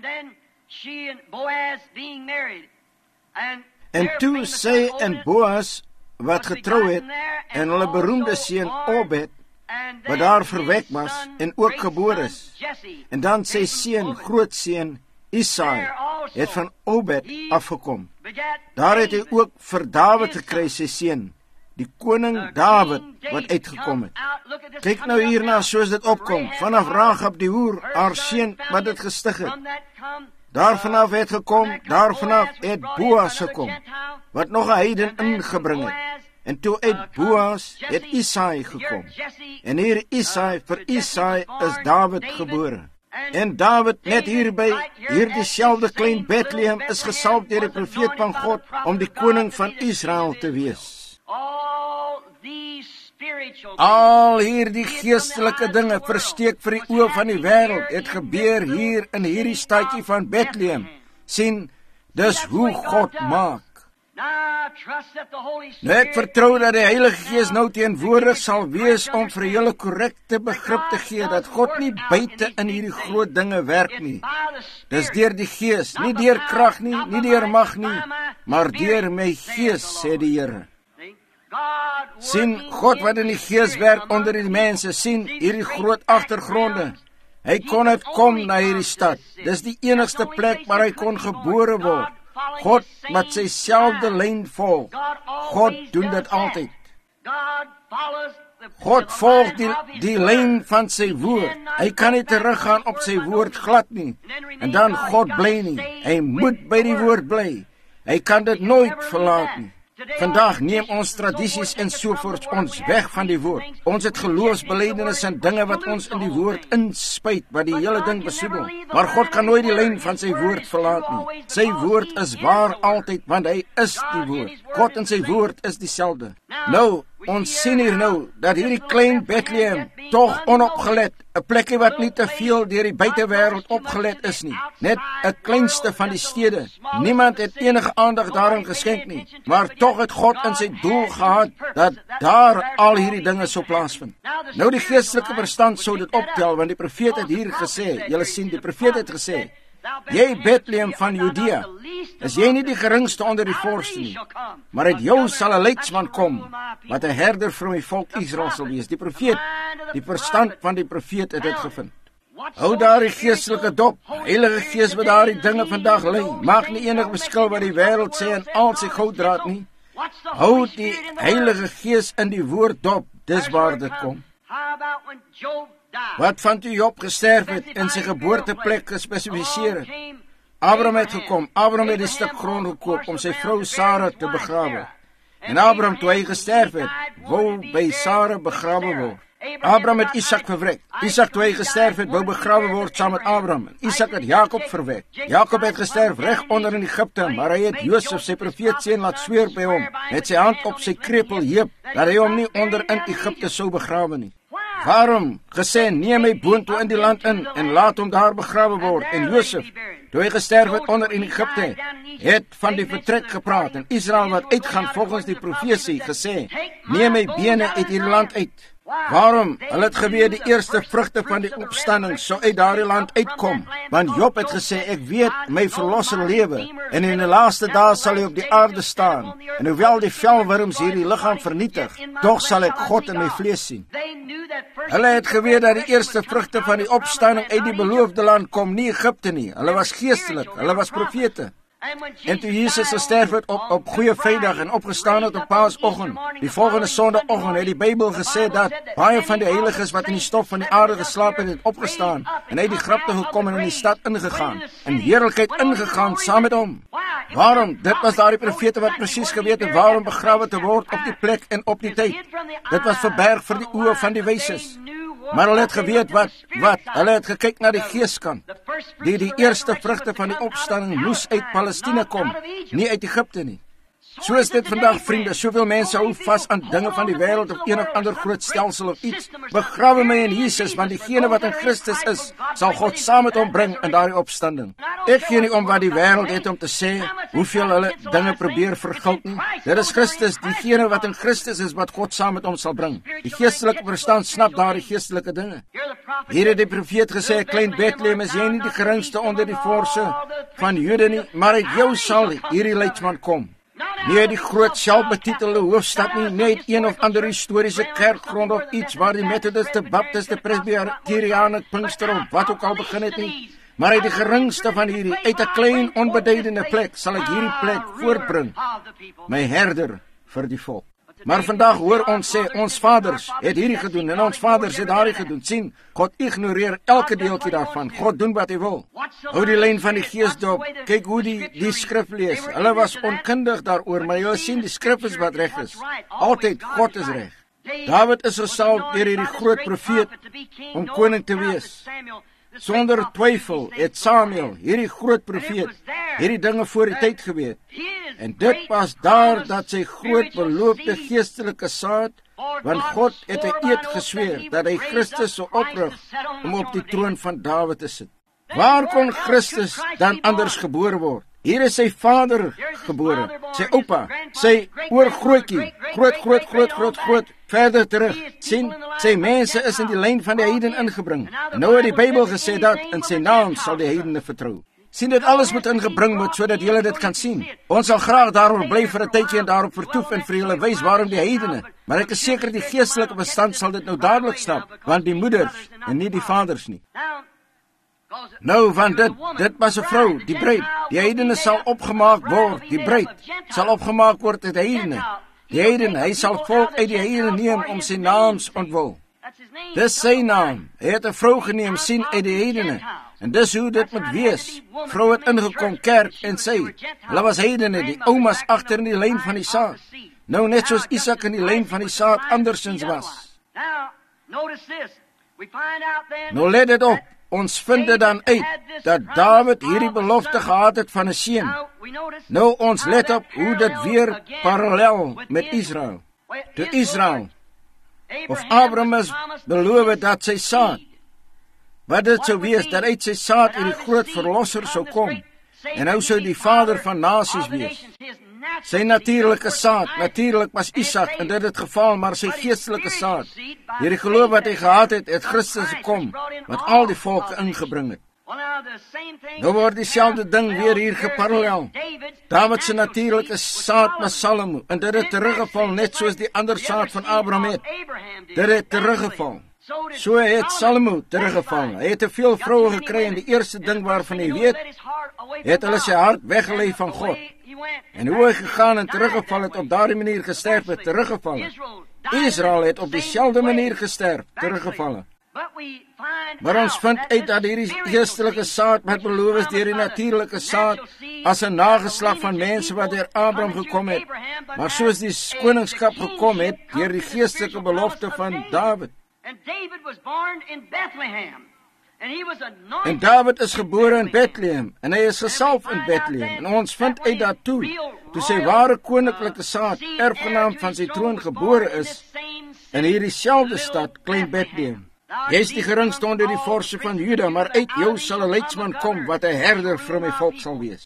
En toe sy en Boas, wat getrou het, en hulle beroemde seun Obed, wat daar verwek was, en ook gebore is. En dan sy seun, grootseun, Isaai, het van Obed afgekom. Daar het hy ook vir Dawid gekry, sy seun, die koning Dawid, wat uitgekom het. Kyk nou hierna, soos dit opkom, vanaf Rahab die hoer, haar seun, wat dit gestig het. Daar vanaf het gekom, daar vanaf het Boas gekom, wat nog 'n heiden ingebring het. En toe uit Boas het Isaai gekom. En hier Isaai, vir Isaai is Dawid gebore. En Dawid, net hierby, hier dieselfde klein Bethlehem, is gesalf deur die profeet van God, om die koning van Israel te wees. Al hierdie geestelike dinge, versteek vir die oë van die wêreld, het gebeur hier in hierdie stadjie van Bethlehem. Sien, dis hoe God maak. Nou ek vertrou dat die Heilige Gees nou teenwoordig sal wees om vir julle korrekte begrip te gee, dat God nie buite in hierdie groot dinge werk nie. Dis deur die Gees, nie deur krag nie, nie deur mag nie, maar deur my Gees, sê die Here. Sien, God wat in die Gees werk onder die mense, sien hierdie groot agtergronde. Hy kon uitkom na hierdie stad. Dis die enigste plek waar hy kon gebore word. God wat sy selfde lyn volg. God doen dit altyd. God volg die, die lyn van sy woord. Hy kan nie teruggaan op sy woord glad nie. En dan God bly nie. Hy moet by die woord bly. Hy kan dit nooit verlaat nie. Vandag neem ons tradisies en sovoorts ons weg van die woord. Ons het geloofsbelijdenis en dinge wat ons in die woord inspuit, wat die hele ding besoedel. Maar God kan nooit die lyn van sy woord verlaat nie. Sy woord is waar altyd, want hy is die woord. God en sy woord is dieselfde. Nou, ons sien hier nou, dat hierdie klein Bethlehem, toch onopgelet, 'n plekkie wat nie te veel deur die buitewêreld opgelet is nie. Net 'n kleinste van die stede. Niemand het enige aandag daaraan geskenk nie. Maar tog het God in sy doel gehad, dat daar al hierdie dinge sou plaasvind. Nou die geestelike verstand sou dit optel, want die profeet het hier gesê, julle sien, die profeet het gesê, jy Bethlehem van Judea, is jy nie die geringste onder die vorste nie, maar uit jou sal 'n leidsman kom, wat 'n herder vir my volk Israel sal wees. Die profeet, die verstand van die profeet het dit gevind. Hou daar die geestelike dop, Heilige Gees wat daar die dinge vandag lei, maak nie enige verskil wat die wêreld sê en al sy gouddraad nie. Hou die Heilige Gees in die woord dop, dis waar dit kom. Wat van toe Job gesterf het en sy geboorteplek gespesifiseer het? Abraham het gekom, Abraham het die stuk grond gekoop om sy vrou Sara te begrawe. En Abraham, toe hy gesterf het, wou by Sara begrawe word. Abraham het Isak verwek. Isak, toe hy gesterf het, wou begrawe word saam met Abraham. En Isak het Jakob verwek. Jakob het gesterf reg onder in Egipte, maar hy het Josef, sy profeetseun, laat sweer by hom, met sy hand op sy krepel heup, dat hy hom nie onder in Egipte sou begrawe nie. Waarom? Gesê, neem hy boontoe in die land in, en laat hom daar begrawe word. En Josef, toe hy gesterf het onder in Egipte, het van die vertrek gepraat, en Israel wat uitgaan volgens die profesie, gesê, neem my bene uit hierdie land uit. Waarom? Hulle het geweet die eerste vrugte van die opstanding sou uit daardie land uitkom, want Job het gesê, ek weet my verlosser lewe, en in die laaste dae sal hy op die aarde staan, en hoewel die velwurms hierdie liggaam vernietig, tog sal ek God in my vlees sien. Hulle het geweet dat die eerste vrugte van die opstanding uit die beloofde land kom, nie Egipte nie. Hulle was geestelik, hulle was profete. En toe Jesus gesterf het op, op Goeie Vrydag en opgestaan het op Paasoggend, die volgende Sondagoggend het die Bybel gesê dat baie van die heiliges wat in die stof van die aarde geslaap het, het opgestaan en uit die graf toe gekom en in die stad ingegaan, in heerlikheid ingegaan saam met hom. Waarom? Dit was daar die profete wat presies geweet het waarom begrawe te word op die plek en op die tyd. Dit was verberg vir die oë van die wyses. Maar hulle het geweet wat, wat, hulle het gekyk na die geeskant, die die eerste vrugte van die opstanding moes uit Palestina kom, nie uit Egipte nie. So is dit vandag, vriende, soveel mense hou vas aan dinge van die wêreld of een of ander groot stelsel of iets. Begrawe my in Jesus, want diegene wat in Christus is, sal God saam met hom bring in daardie opstanding. Ek gee nie om wat die wêreld het om te sê, hoeveel hulle dinge probeer verguld nie. Dit is Christus, diegene wat in Christus is, wat God saam met hom sal bring. Die geestelike verstand snap daardie geestelike dinge. Hier het die profeet gesê, klein Bethlehem, is jy nie die geringste onder die forse van Jude nie, maar uit jou sal hierdie leidsman kom. Nie die groot selfbetitelde hoofstad nie, net een of ander historiese kerkgrond of iets waar die Methodiste, Baptiste, Presbyteriane, Pinkster of wat ook al begin het nie, maar uit die geringste van hierdie, uit 'n klein onbeduidende plek, sal ek hierdie plek voortbring, my herder vir die volk. Maar vandag hoor ons sê, ons vaders het hierdie gedoen, en ons vaders het daardie gedoen. Sien, God ignoreer elke deeltjie daarvan. God doen wat hy wil. Hou die lyn van die gees dop. Kyk hoe die, die skrif lees. Hulle was onkundig daaroor, maar jy sien, die skrif is wat reg is. Altyd, God is reg. David is gesalf deur hierdie groot profeet om koning te wees. Sonder twyfel het Samuel, hierdie groot profeet, hierdie dinge voor die tyd geweet. En dit was daar dat sy groot beloofde geestelike saad, want God het 'n eed gesweer dat hy Christus sou oprig om op die troon van Dawid te sit. Waar kon Christus dan anders gebore word? Hier is sy vader gebore, sy oupa, sy oorgrootjie, groot, groot, groot, groot, groot, verder terug. Sien, sy mense is in die lyn van die heiden ingebring. En nou het die Bybel gesê dat in sy naam sal die heidene vertrou. Sien, dit alles moet ingebring word, sodat julle dit kan sien. Ons sal graag daaroor bly vir 'n tydjie en daarop vertoef en vir julle wys waarom die heidene. Maar ek is seker die geestelike bestand sal dit nou dadelik snap, want die moeders en nie die vaders nie. Nou, van dit, dit was 'n vrou, die bruid. Die heidene sal opgemaak word, die bruid sal opgemaak word uit die heidene. Die heidene, hy sal volk uit die heidene neem om sy naams ontwil. Dis sy naam. Hy het 'n vrou geneem, sien, uit die heidene. En dis hoe dit moet wees. Vrou het ingekom, kerk en sy. Hulle was heidene, die oumas agter in die lyn van die saad. Nou net soos Isak in die lyn van die saad andersins was. Nou let dit op. Ons vind dit dan uit, dat Dawid hierdie belofte gehad het van 'n seun. Nou ons let op hoe dit weer parallel met Israel. Toe Israel, of Abraham is beloof dat sy saad, wat dit sou wees, dat uit sy saad hierdie groot verlosser sou kom, en nou sou die vader van nasies wees. Sy natuurlike saad, natuurlik was Isak, en dit het geval, maar sy geestelike saad, hierdie geloof wat hy gehad het, het Christus gekom, wat al die volke ingebring het. Nou word dieselfde ding weer hier geparallel. Dawid se natuurlike saad was Salomo, en dit het teruggeval, net soos die ander saad van Abraham het. Dit het teruggeval. So het Salomo teruggeval. Hy het te veel vroue gekry, en die eerste ding waarvan hy weet, het hulle sy hart weggelei van God. En hoe hy gegaan en teruggeval het, op daardie manier gesterf het, teruggeval. Israel het op dieselfde manier gesterf, teruggeval. Maar ons vind uit dat hierdie geestelike saad met beloof is deur die natuurlike saad as 'n nageslag van mense wat deur Abraham gekom het, maar soos die koningskap gekom het deur die geestelike belofte van Dawid. En Dawid is gebore in Bethlehem, en hy is gesalf in Bethlehem, en ons vind uit dat toe, toe sy ware koninklike saad, erfgenaam van sy troon gebore is, in hierdie selfde stad, klein Bethlehem. Jy is die geringste onder die forse van Juda, maar uit jou sal 'n leidsman kom, wat 'n herder vir my volk sal wees.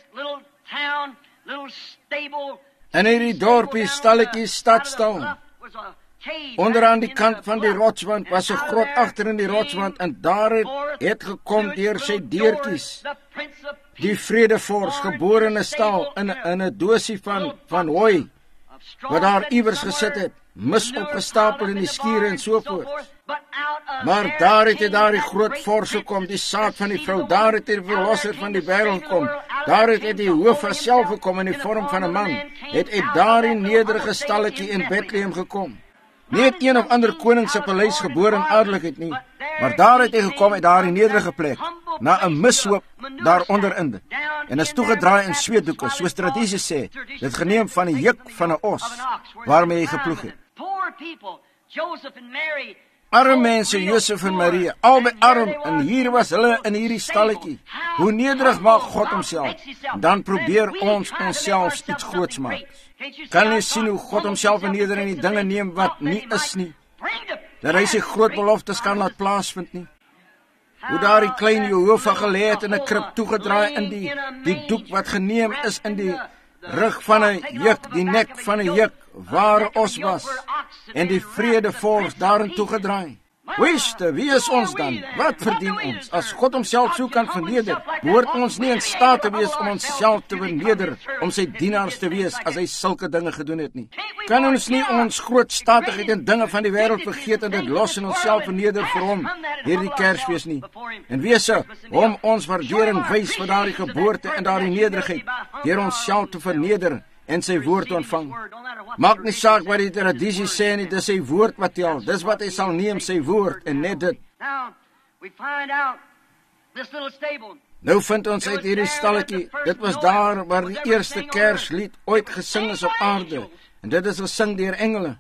In hierdie dorpie, stalletjie, stadstal, onderaan die kant van die rotswand was 'n grot agter in die rotswand, en daar het, het gekom deur sy deurtjies die vredevors, gebore in 'n stal, in 'n 'n dosie van van hooi, wat daar iewers gesit het, mis opgestapel in die skure en so voort. Maar daar het hy daar die groot vors gekom, die saad van die vrou, daar het hy die verlosser van die wêreld gekom, daar het hy die hoof van self gekom in die vorm van 'n man, het hy daar in nederige stalletjie in Bethlehem gekom. Nie het een of ander koning se paleis gebore in adellikheid nie, maar daar het hy gekom uit daardie nederige plek, na 'n mishoop daaronder in dit, en is toegedraai in sweetdoeke, soos tradisie sê, dit geneem van die juk van 'n os, waarmee hy geploeg het. arm mense, Josef en Maria, albei arm, en hier was hulle in hierdie stalletjie. Hoe nederig maak God homself, dan probeer ons onsself iets groots maak. Kan jy sien hoe God homself verneder en die dinge neem wat nie is nie? Dat hy sy groot beloftes kan laat plaasvind nie? Hoe daar die klein Jehovah gelê het in 'n krib toegedraai in die, die doek wat geneem is in die rug van 'n juk, die nek van 'n juk, waar ons was, en die vredevors daarin toegedraai. Wiste, wie is ons dan? Wat verdien ons? As God homself so kan verneder, behoort ons nie in staat te wees om onsself te verneder, om sy dienaars te wees, as hy sulke dinge gedoen het nie. Kan ons nie ons groot statigheid en dinge van die wêreld vergeet en dit los en onsself verneder vir hom, hierdie Kersfees nie. En wese, hom ons waardeer en wys vir daardie geboorte en daardie nederigheid, deur onsself te verneder, en sy woord ontvang. Maak nie saak wat die tradisie sê nie, dis sy woord wat tel. Dis wat hy sal neem, sy woord, en net dit. Nou vind ons uit hierdie stalletjie, dit was daar waar die eerste Kerslied ooit gesing is op aarde, en dit is gesing deur engele.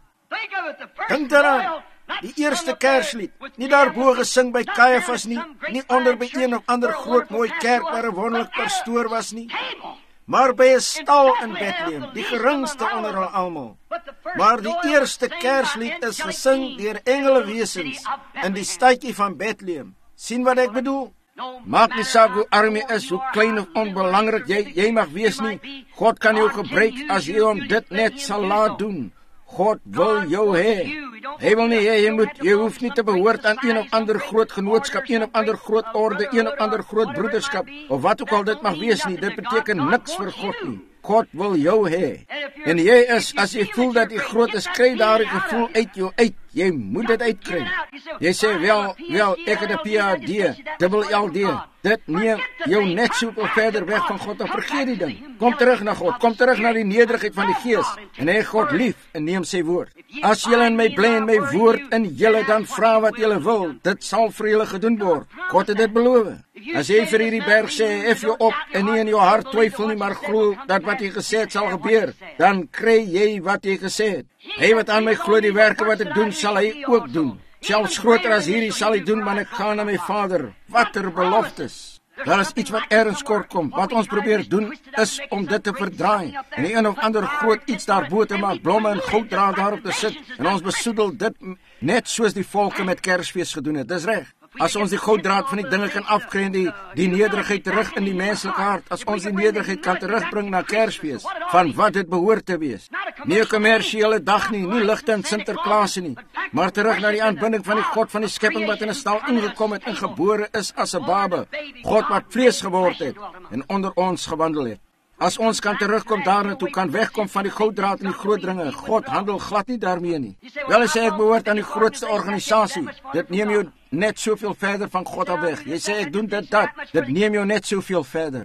Dink daaraan, die eerste Kerslied, nie daarbo gesing by Caiaphas nie, nie onder by een of ander groot mooi kerk waar 'n wonderlik pastoor was nie, maar by 'n stal in Bethlehem, die geringste onder hulle almal. Maar die eerste Kerslied is gesing deur engelewesens in die stadjie van Bethlehem. Sien wat ek bedoel? Maak nie saak hoe arm jy is, hoe klein of onbelangrik jy, jy mag wees nie. God kan jou gebruik as jy hom dit net sal laat doen. God wil jou hê. Hy wil nie hê jy moet, jy hoef nie te behoort aan een of ander groot genootskap, een of ander groot orde, een of ander groot broederskap, of wat ook al dit mag wees nie. Dit beteken niks vir God nie. God wil jou hê. En jy is, as jy voel dat jy groot is, kry daardie gevoel uit jou uit. Jy moet dit uitkry. Jy sê, wel, wel, ek het 'n P H D, dubbel L D. Dit neem jou net soveel verder weg van God, dan vergeet die ding. Kom terug na God, kom terug na die nederigheid van die Gees, en hê God lief, en neem sy woord. As julle in my bly en my woord in julle, dan vra wat julle wil, dit sal vir julle gedoen word. God het dit beloof. As jy vir hierdie berg sê, hef jou op, en nie in jou hart twyfel nie, maar glo dat wat jy gesê het sal gebeur, dan kry jy wat jy gesê het. Hy wat aan my glo, die werke wat ek doen, sal hy ook doen. Selfs groter as hierdie sal hy doen, want ek gaan na my Vader. Watter beloftes. Daar is iets wat ergens kort kom. Wat ons probeer doen, is om dit te verdraai, en die een of ander groot iets daarbo te maak, blomme en gouddraad daarop te sit, en ons besoedel dit net soos die volke met Kersfees gedoen het. Dis reg. As ons die gouddraad van die dinge kan afkry en die, die nederigheid terug in die menslike hart, as ons die nederigheid kan terugbring na Kersfees, van wat dit behoort te wees. Nie 'n kommersiële dag nie, nie ligte en Sinterklaas nie, maar terug na die aanbidding van die God van die skepping wat in 'n stal ingekom het en gebore is as 'n babe, God wat vlees geword het en onder ons gewandel het. As ons kan terugkom daarna toe, kan wegkom van die gouddraad en die groot dinge. God handel glad nie daarmee nie. Wel as ek behoort aan die grootste organisasie, dit neem jou net soveel verder van God af weg. Jy sê ek doen dit dat, dit neem jou net soveel verder.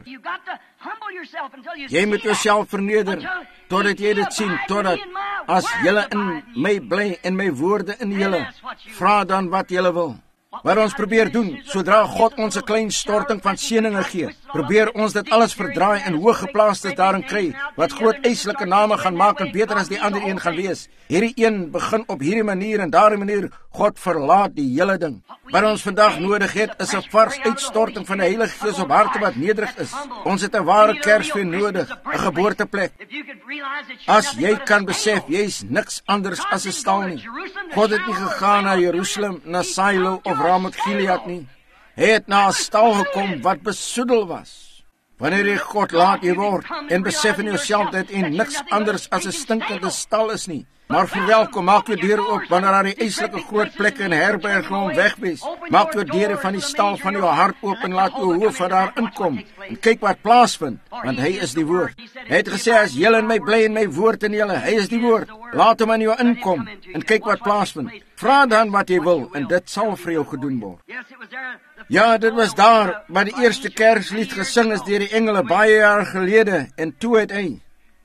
Jy moet jouself verneder, totdat jy dit sien, totdat, as julle in my bly en my woorde in julle, vra dan wat julle wil. Wat ons probeer doen, sodra God ons 'n klein storting van seëninge gee, probeer ons dit alles verdraai en hooggeplaastes daarin kry, wat groot eislike name gaan maak en beter as die ander een gaan wees. Hierdie een begin op hierdie manier en daardie manier, God verlaat die hele ding. Wat ons vandag nodig het, is 'n vars uitstorting van die Heilige Gees op harte wat nederig is. Ons het 'n ware Kersfees nodig, 'n geboorteplek. As jy kan besef, jy's niks anders as 'n stal nie. God het nie gegaan na Jerusalem, na Silo of Ramoth Gilead nie. Hy het na 'n stal gekom wat besoedel was. Wanneer jy God laat jy word en besef in jouself dat jy niks anders as 'n stinkende stal is nie, maar verwelkom, maak jou deure oop wanneer daar die eislike groot plekke en herberge om wegwees. Maak jou deure van die stal van jou hart oop en laat jou hoof van daar inkom en kyk wat plaasvind, want hy is die woord. Hy het gesê, as julle in my bly en my woord in julle, hy is die woord. Laat hom in jou inkom en kyk wat plaasvind. Vra dan wat jy wil en dit sal vir jou gedoen word. Ja, dit was daar waar die eerste Kerslied gesing is deur die engele baie jaar gelede, en toe het hy.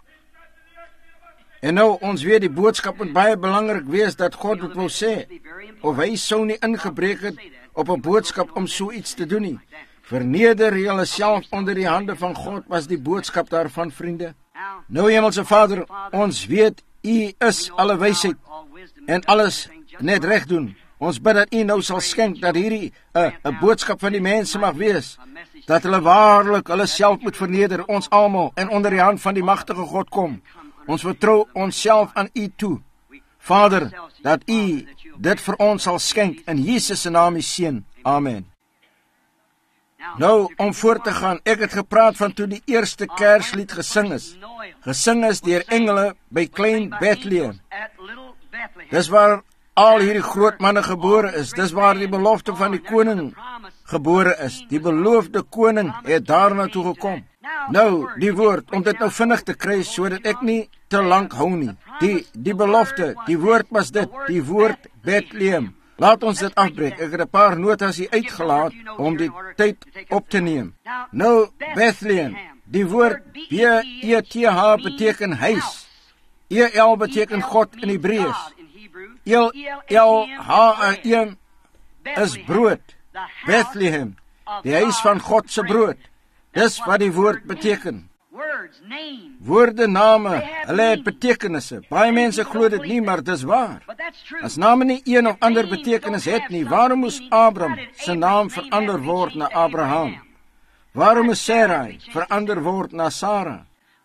En nou, ons weet die boodskap moet baie belangrik wees dat God het wil sê, of hy sou nie ingebreek het op 'n boodskap om so iets te doen nie. Verneder julle self onder die hande van God was die boodskap daarvan, vriende. Nou, Hemelse Vader, ons weet, U is alle wysheid en alles net reg doen. Ons bid dat U nou sal skenk dat hierdie 'n 'n boodskap van die mense mag wees, dat hulle waarlik hulle self moet verneder, ons almal, en onder die hand van die magtige God kom. Ons vertrou onsself aan U toe. Vader, dat U dit vir ons sal skenk in Jesus se naam, U seun. Amen. Nou, om voort te gaan, ek het gepraat van toe die eerste Kerslied gesing is. Gesing is deur engele by klein Bethlehem. Dis waar al hierdie groot manne gebore is. Dis waar die belofte van die koning gebore is. Die beloofde koning het daarna toe gekom. Nou, die woord, om dit nou vinnig te kry, sodat ek nie te lank hou nie. Die, die belofte, die woord was dit, die woord Bethlehem. Laat ons dit afbreek. Ek het 'n paar notas hier uitgelaat om die tyd op te neem. Nou, Bethlehem, die woord B E T H beteken huis. E L beteken God in Hebreëus. El El H E is brood. Bethlehem, die huis van God se brood. Dis wat die woord beteken. Woorde, name, hulle het betekenisse. Baie mense glo dit nie, maar dis waar. As name nie een of ander betekenis het nie, waarom moes Abram sy naam verander word na Abraham? Waarom moes Sarai verander word na Sarah?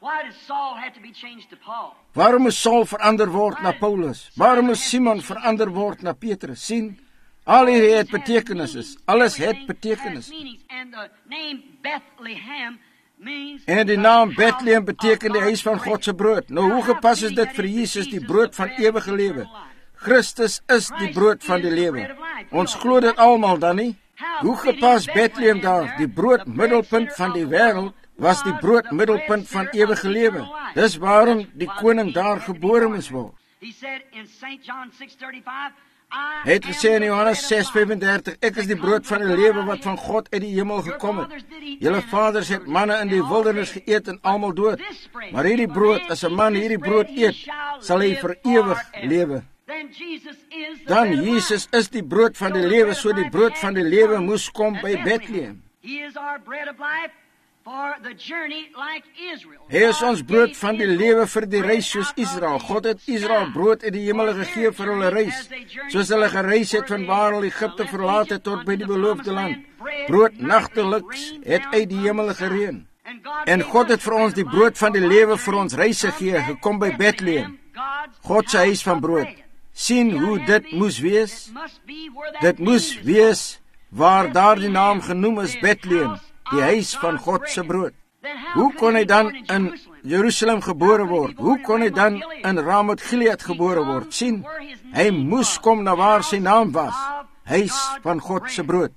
Waarom moes Saul verander word na Paulus? Waarom moes Simon verander word na Petrus? Sien, al hierdie het betekenis. Alles het betekenis. En die naam Bethlehem beteken die huis van God se brood. Nou, hoe gepas is dit vir Jesus, die brood van ewige lewe? Christus is die brood van die lewe. Ons glo dit almal dan nie? Hoe gepas Bethlehem daar, die brood middelpunt van die wêreld, was die brood middelpunt van ewige lewe. Dis waarom die koning daar gebore moes word. Hy het gesê in Johannes ses vyf-en-dertig, ek is die brood van die lewe wat van God uit die hemel gekom het. Julle vaders het manna in die wildernis geëet en almal dood. Maar hierdie brood, as 'n man hierdie brood eet, sal hy vir ewig lewe. Dan Jesus is die brood van die lewe, so die brood van die lewe moes kom by Bethlehem. Hy is ons brood van die lewe vir die reis soos Israel. God het Israel brood uit die hemel gegee vir hulle reis, soos hulle gereis het van waar hulle Egipte verlaat het tot by die beloofde land. Brood nagteliks het uit die hemel gereën. En God het vir ons die brood van die lewe vir ons reis gegee, gekom by Bethlehem, God se huis van brood. Sien hoe dit moes wees? Dit moes wees waar daar die naam genoem is Bethlehem, die huis van God se brood. Hoe kon hy dan in Jerusalem gebore word? Hoe kon hy dan in Ramoth Gilead gebore word? Sien, hy moes kom na waar sy naam was, huis van God se brood.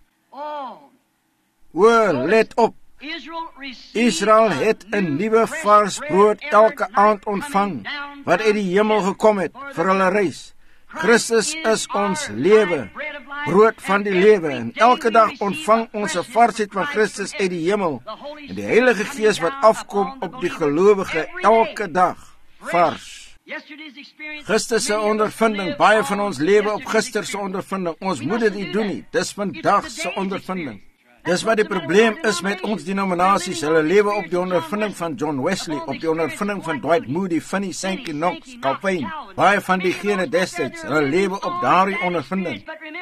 O, let op, Israel het 'n nuwe vars brood elke aand ontvang, wat uit die hemel gekom het vir hulle reis. Christus is ons lewe, brood van die lewe, en elke dag ontvang ons 'n varsheid van Christus uit die hemel, en die Heilige Gees wat afkom op die gelowige elke dag, vars. Gister se ondervinding, baie van ons lewe op gister se ondervinding, ons moet dit nie doen nie, dis vandag se ondervinding. Dis wat die probleem is met ons denominasies, hulle lewe op die ondervinding van John Wesley, op die ondervinding van Dwight Moody, Finney, Sankey, Knox, Calvin, baie van diegene destyds, hulle lewe op daardie ondervinding.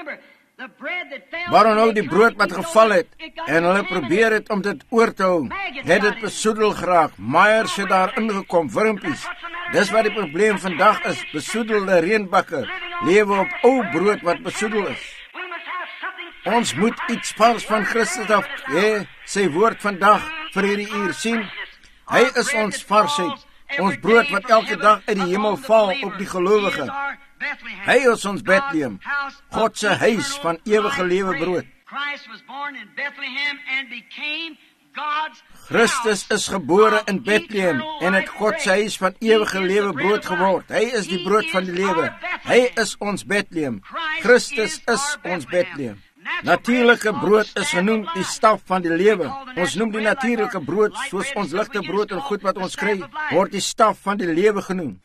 Maar nou die brood wat geval het, en hulle probeer het om dit oor te hou, het dit besoedel geraak, Myers het daar ingekom, wurmpies. Dis wat die probleem vandag is, besoedelde reënbakke, lewe op ou brood wat besoedel is. Ons moet iets vars van Christus af hê, sy woord vandag vir hierdie uur sien. Hy is ons varsheid, ons brood wat elke dag uit die hemel val op die gelowige. Hy is ons Bethlehem, God se huis van ewige lewe brood. Christus is gebore in Bethlehem en het God se huis van ewige lewe brood geword. Hy is die brood van die lewe. Hy is ons Bethlehem. Christus is ons Bethlehem. Natuurlike brood is genoem die staf van die lewe. Ons noem die natuurlike brood, soos ons ligte brood en goed wat ons kry, word die staf van die lewe genoem.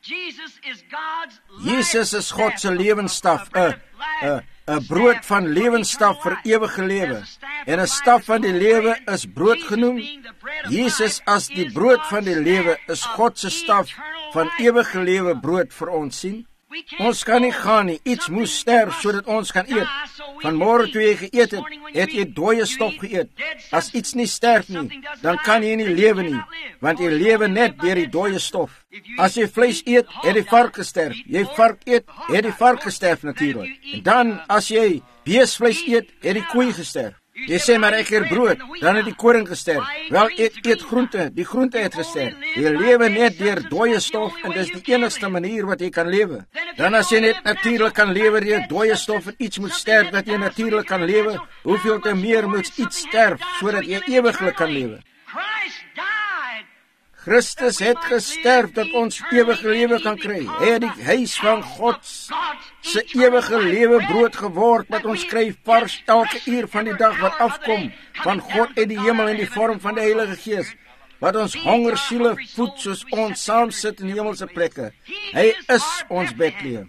Jesus is God se lewensstaf, 'n 'n 'n brood van lewensstaf vir ewige lewe. En 'n staf van die lewe is brood genoem. Jesus as die brood van die lewe is God se staf van ewige lewe brood vir ons sien. Ons kan nie gaan nie. Iets moes sterf sodat ons kan eet. Vanmôre toe jy geëet het, het jy dooie stof geëet. As iets nie sterf nie, dan kan jy nie lewe nie, want jy lewe net deur die dooie stof. As jy vleis eet, het die vark gesterf. Jy vark eet, het die vark gesterf natuurlik. En dan as jy beesvleis eet, het die koei gesterf. Jy sê maar ek eet brood, dan het die koring gesterf. Wel, eet, eet groente, die groente het gesterf. Jy lewe net deur dooie stof en dis die enigste manier wat jy kan lewe. Dan as jy net natuurlik kan lewe deur dooie stof en iets moet sterf dat jy natuurlik kan lewe, hoeveel te meer moet iets sterf sodat jy ewiglik kan lewe? Christus het gesterf dat ons ewige lewe kan kry. Hy het die huis van God se ewige lewe brood geword wat ons kry vars elke uur van die dag wat afkom van God uit die hemel in die vorm van die Heilige Gees, wat ons honger siele voed soos ons saam sit in hemelse plekke. Hy is ons Bethlehem.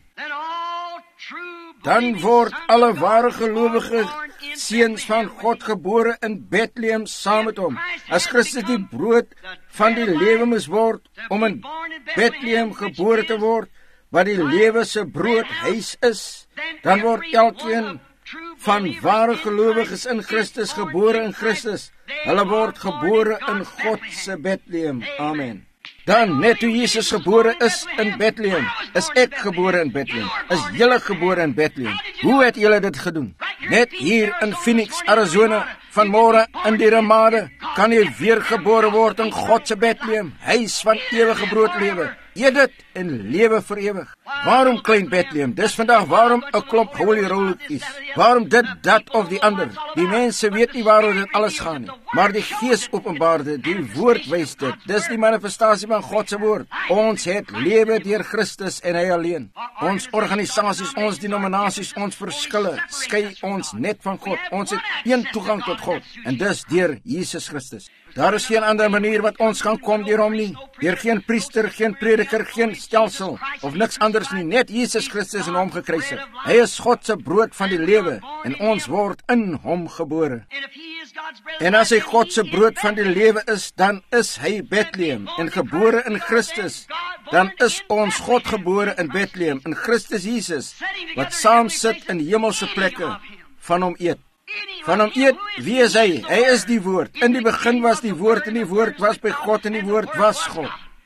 Dan word alle ware gelowige seuns van God gebore in Bethlehem saam met hom. As Christus die brood van die lewe moes word om in Bethlehem gebore te word, wat die lewe se broodhuis is, dan word elkeen van ware gelowiges in Christus gebore in Christus. Hulle word gebore in God se Bethlehem. Amen. Dan, net toe Jesus gebore is in Bethlehem, is ek gebore in Bethlehem, is julle gebore in Bethlehem. Hoe het julle dit gedoen? Net hier in Phoenix, Arizona, vanmôre in die Ramade, kan jy weer gebore word in God se Bethlehem, huis van ewige broodlewe. Eet dit en lewe vir ewig. Waarom klein Bethlehem? Dis vandag waarom 'n klomp holy rolletjies. Waarom dit, dat of die ander? Die mense weet nie waaroor dit alles gaan nie. Maar die Gees openbaar dit, die woord wys dit. Dis die manifestasie van God se woord. Ons het lewe deur Christus en hy alleen. Ons organisasies, ons denominasies, ons verskille skei ons net van God. Ons het een toegang tot God en dis deur Jesus Christus. Daar is geen ander manier wat ons kan kom deur hom nie. Deur geen priester, geen prediker, geen stelsel of niks anders nie, net Jesus Christus en hom gekruisig. Hy is God se brood van die lewe en ons word in hom gebore. En as hy God se brood van die lewe is, dan is hy Bethlehem en gebore in Christus. Dan is ons God gebore in Bethlehem, in Christus Jesus, wat saam sit in hemelse plekke, van hom eet. Van hom eet, wie is hy? Hy is die woord. In die begin was die woord en die woord was by God en die woord was God.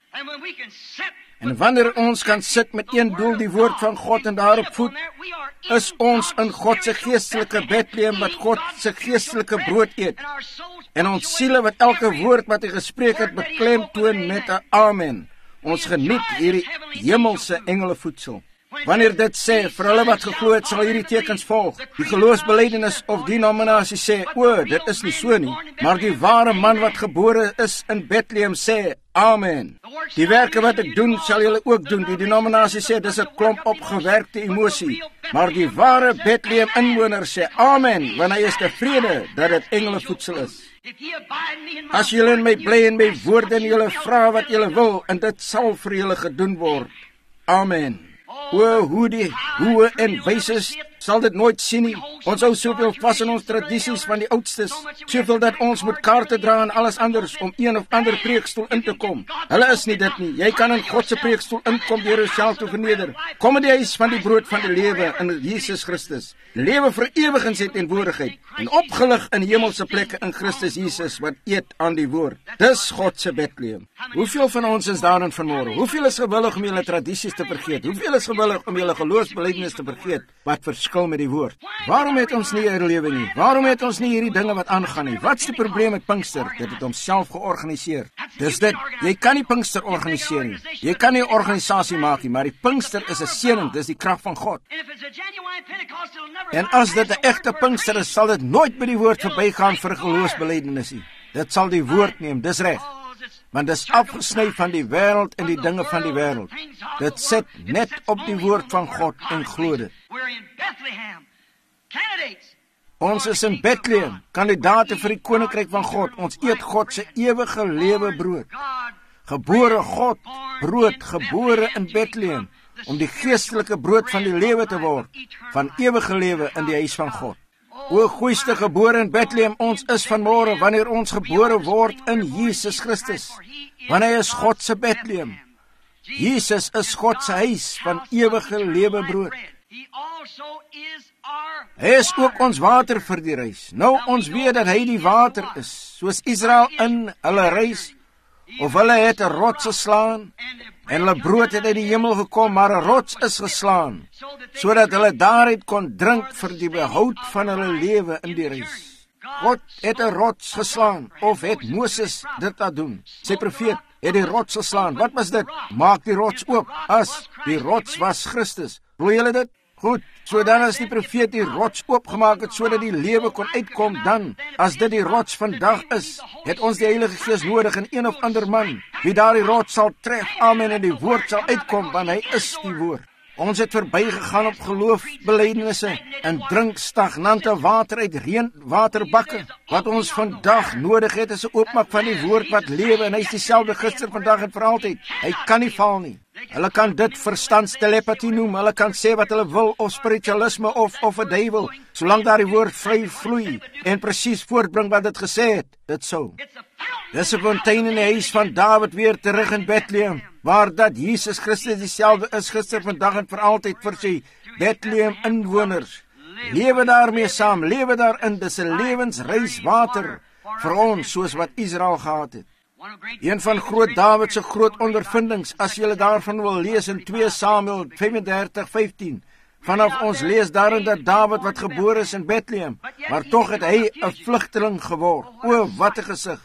En wanneer ons kan sit met een doel, die woord van God en daarop voed, is ons in God se geestelike Bethlehem wat God se geestelike brood eet. En ons siele wat elke woord wat hy gespreek het beklemtoon met 'n amen. Ons geniet hierdie hemelse engele voedsel. Wanneer dit sê, vir hulle wat geglo het, sal hierdie tekens volg. Die geloofsbelijdenis of denominasie sê, o, dit is nie so nie. Maar die ware man wat gebore is in Bethlehem sê, amen. Die werke wat ek doen, sal julle ook doen. Die denominasie sê, dis 'n klomp opgewerkte emosie. Maar die ware Bethlehem inwoner sê, amen, want hy is tevrede dat dit engelevoedsel is. As julle in my bly en my woorde en julle vra wat julle wil, en dit sal vir julle gedoen word. Amen. O, hoe die hoe en wyses sal dit nooit sien nie. Ons hou soveel vas in ons tradisies van die oudstes, soveel dat ons moet kaarte dra en alles anders om een of ander preekstoel in te kom. Hulle is nie dit nie. Jy kan in God se preekstoel inkom deur jouself te verneder. Kom in die huis van die brood van die lewe in Jesus Christus. Lewe vir ewig in sy teenwoordigheid en opgelig in hemelse plekke in Christus Jesus wat eet aan die woord. Dis God se Bethlehem. Hoeveel van ons is daarin vanmôre? Hoeveel is gewillig om julle tradisies te vergeet? Hoeveel is gewillig om julle geloofsbelijdenis te vergeet wat verskil met die woord? Waarom het ons nie hierdie lewe nie? Waarom het ons nie hierdie dinge wat aangaan nie? Wat is die probleem met Pinkster? Dit het homself georganiseer. Dis dit. Jy kan nie Pinkster organiseer nie. Jy kan nie 'n organisasie maak nie, maar die Pinkster is 'n seëning, dis die krag van God. En as dit 'n egte Pinkster is, sal dit nooit by die woord verbygaan vir 'n geloofsbelijdenis nie. Dit sal die woord neem, dis reg. Want dit is afgesny van die wêreld en die dinge van die wêreld. Dit sit net op die woord van God en glo dit. Ons is in Bethlehem, kandidate vir die koninkryk van God. Ons eet God se ewige lewe brood. Gebore God, brood, gebore in Bethlehem, om die geestelike brood van die lewe te word, van ewige lewe in die huis van God. O goeiste gebore in Bethlehem, ons is vanmôre wanneer ons gebore word in Jesus Christus. Want hy is God se Bethlehem. Jesus is God se huis van ewige lewe brood. Hy is ook ons water vir die reis. Nou ons weet dat hy die water is, soos Israel in hulle reis, of hulle het 'n rots geslaan, en hulle brood het uit die hemel gekom, maar 'n rots is geslaan, sodat hulle daaruit kon drink vir die behoud van hulle lewe in die reis. God het 'n rots geslaan, of het Moses dit laat doen? Sy profeet het die rots geslaan. Wat was dit? Maak die rots oop. As die rots was Christus. Glo julle dit? Goed, so dan as die profeet die rots oopgemaak het, sodat die lewe kon uitkom, dan, as dit die rots vandag is, het ons die Heilige Gees nodig in een of ander man, wie daar die rots sal tref, amen, en die woord sal uitkom, want hy is die woord. Ons het verbygegaan op geloofbelydenisse en drink stagnante water uit reënwaterbakke. Wat ons vandag nodig het, is 'n oopmaak van die woord wat lewe, en hy is dieselfde gister, vandag en vir altyd. Hy kan nie val nie. Hulle kan dit verstandstelepatie noem, hulle kan sê wat hulle wil, of spiritualisme, of of 'n duiwel, solank daar die woord vry vloei en presies voortbring wat dit gesê het, dit sou. Dis 'n fontein in die huis van Dawid weer terug in Bethlehem, waar dat Jesus Christus dieselfde is gister, vandag en vir altyd vir sy Bethlehem inwoners. Lewe daarmee saam, lewe daarin, dis 'n lewensreiswater vir ons, soos wat Israel gehad het. Een van groot Dawid se groot ondervindings, as jy daarvan wil lees in twee Samuel vyf-en-dertig vyftien, vanaf ons lees daarin dat Dawid wat gebore is in Bethlehem, maar tog het hy 'n vlugteling geword. O, wat 'n gesig.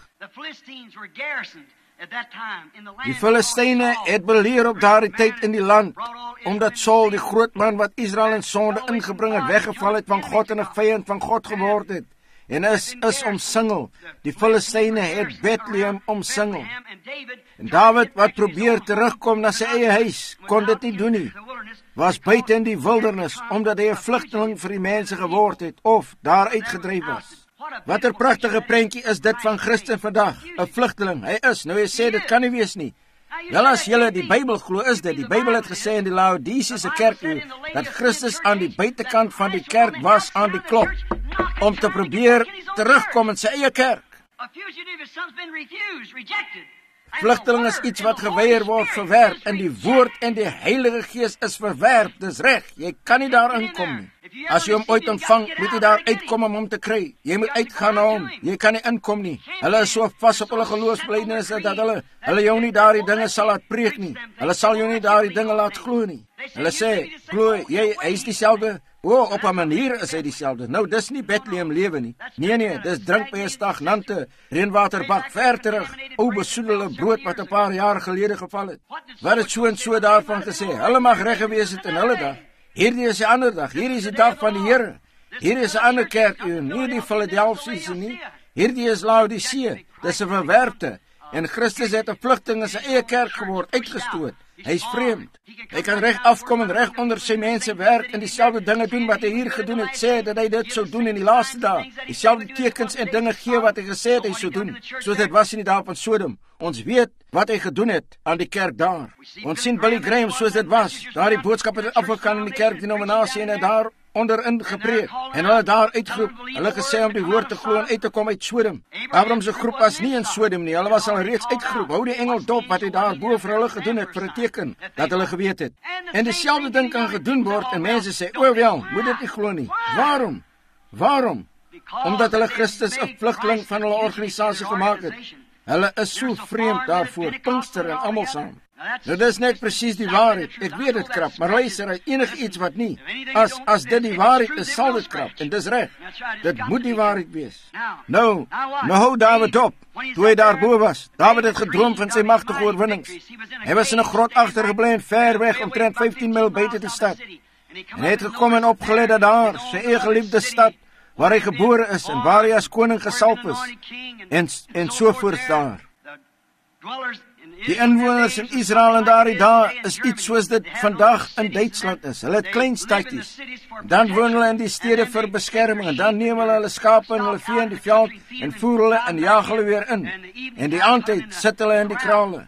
Die Filistyne het beleer op daardie tyd in die land, omdat Saul, die groot man wat Israel in sonde ingebring het, weggeval het van God en 'n vyand van God geword het, en is, is omsingel. Die Filistyne het Bethlehem omsingel. En Dawid, wat probeer terugkom na sy eie huis, kon dit nie doen nie, was buite in die wildernis, omdat hy 'n vlugteling vir die mense geword het, of daar uitgedryf was. Wat 'n pragtige prentjie is dit van Christen vandag, 'n vlugteling. Hy is, nou jy sê, dit kan nie wees nie. Wel, as julle die Bybel glo, is dit. Die Bybel het gesê in die Laodicese kerk u, dat Christus aan die buitekant van die kerk was, aan die klop, om te probeer terugkom in sy eie kerk. Vlugteling is iets wat geweier word, verwerp, en die woord en die Heilige Gees is verwerp, dis reg, jy kan nie daar inkom nie. As jy hom ooit ontvang, moet jy daar uitkom om hom te kry. Jy moet uitgaan na hom, jy kan nie inkom nie. Hulle is so vas op hulle geloofsbelydenisse, dat hulle, hulle jou nie daar die dinge sal laat preek nie. Hulle sal jou nie daar die dinge laat glo nie. Hulle sê, glo, jy, hy is dieselfde. O, oh, op 'n manier is hy dieselfde. Nou, dis nie Bethlehem lewe nie. Nee, nee, dis drink by 'n stagnante reënwaterbak ver terug. Ou besoedelde brood wat 'n paar jaar gelede geval het. Wat het so en so daarvan gesê? Hulle mag reg gewees het in hulle dag. Hierdie is 'n ander dag. Hierdie is die dag van die Here. Hierdie is 'n ander kerk, nie die Philadelphiese nie. Hierdie is Laodicea. Dis 'n verwerpte. En Christus het 'n vlugteling in sy eie kerk geword, uitgestoot. Hy is vreemd. Hy kan reg afkom en reg onder sy mense werk en dieselfde dinge doen wat hy hier gedoen het, sê dat hy dit sou doen in die laaste dae. Dieselfde tekens en dinge gee wat hy gesê het hy sou doen, soos dit was in die dae van Sodom. Ons weet wat hy gedoen het aan die kerk daar. Ons sien Billy Graham soos dit was. Daar die boodskap het afgegaan in die kerkdenominasie en het daar onderin gepreek. En hulle daar uitgeroep. Hulle gesê om die woord te glo en uit te kom uit Sodom. Abraham se groep was nie in Sodom nie. Hulle was al reeds uitgeroep. Hou die engel dop wat hy daar bo vir hulle gedoen het vir 'n teken dat hulle geweet het. En dieselfde ding kan gedoen word en mense sê, "O wel, moet dit nie glo nie." Waarom? Waarom? Omdat hulle Christus 'n vlugteling van hulle organisasie gemaak het. Hulle is so vreemd daarvoor, Pinkster en almal saam. Nou, dis net presies die waarheid. Ek weet dit krap, maar luister, as enige iets wat nie, as, as dit die waarheid is, sal dit krap, en dis reg. Dit moet die waarheid wees. Nou, nou hou Dawid op, toe hy daarbo was. Dawid het gedroom van sy magtige oorwinnings. Hy was in 'n grot agtergebly en ver weg, omtrent vyftien myl buite die stad. En hy het gekom en opgelet dat daar, sy eie geliefde stad, waar hy gebore is en waar hy as koning gesalf is, en, en sovoorts daar. Die inwoners in Israel in daardie dae is iets soos dit vandag in Duitsland is. Hulle het klein stadjies. Dan woon hulle in die stede vir beskerming, en dan neem hulle hulle skape en hulle vee in die veld en voer hulle en jaag hulle weer in. En die aandtyd sit hulle in die krale.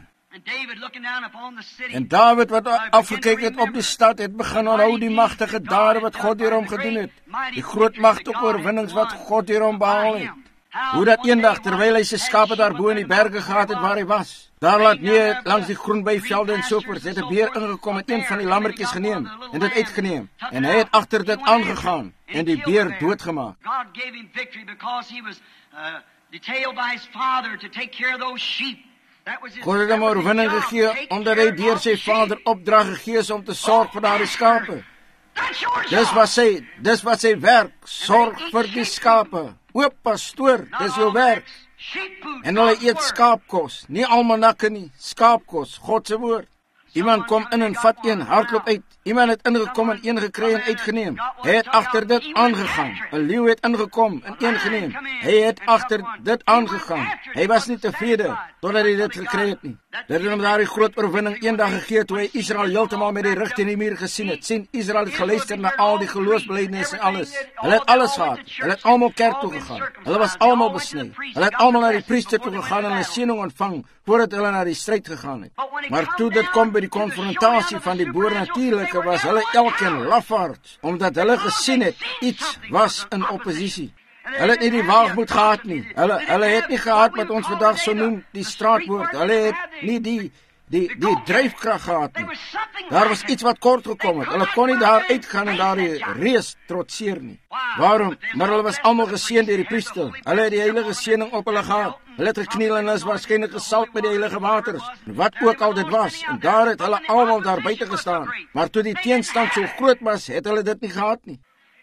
En Dawid wat afgekyk het op die stad, het begin onthou die magtige dade wat God deur hom gedoen het. Die groot magtige oorwinnings wat God deur hom behaal het. Hoe dat eendag, terwyl hy sy skape daarbo in die berge gehad het waar hy was, daar laat neer langs die groenbeivelde en soopers, het 'n beer ingekom en een van die lammetjies geneem en dit uitgeneem. En hy het agter dit aangegaan en die beer doodgemaak. God gave him victory because he was uh, detailed by his father to take care of those sheep. That was his, God het hom oorwinning gegee omdat hy deur sy vader opdrag gegee is om te sorg vir daardie skape. Dis wat sy, dis wat sy werk, sorg vir die skape. O pastoor, dis jou werk. En hulle eet skaapkos, nie almanakke nie, skaapkos, God se woord. Iemand kom in en vat een, hardloop uit. Iemand het ingekom en een gekry en uitgeneem. Hy het agter dit aangegaan. 'n Leeu het ingekom en een geneem. Hy het agter dit aangegaan. Hy was nie tevrede totdat hy dit gekry het nie. Dit het hom daardie groot oorwinning eendag gegee toe hy Israel heeltemal met die rug teen die muur gesien het. Sien, Israel het geluister na al die geloofsbelijdenisse en alles. Hulle het alles gehad. Hulle het almal kerk toe gegaan. Hulle was almal besny. Hulle het almal na die priester toe gegaan en 'n seëning ontvang voordat hulle na die stryd gegaan het. Maar toe dit kom by die konfrontasie van die boernatuurlike, was hulle elkeen lafaards, omdat hulle gesien het iets was in oppositie. Hulle het nie die waagmoed gehad nie. Hulle hulle het nie gehad wat ons vandag so noem die straatwoord. Hulle het nie die die die dryfkrag gehad nie. Daar was iets wat kort gekom het. Hulle kon nie daar uitgaan en daardie reus trotseer nie. Waarom? Maar hulle was almal geseën deur die priester. Hulle het die heilige seëning op hulle gehad. Hulle het gekniel en is waarskynlik gesalf met die heilige waters. Wat ook al dit was, en daar het hulle almal daar buite gestaan. Maar toe die teenstand so groot was, het hulle dit nie gehad nie.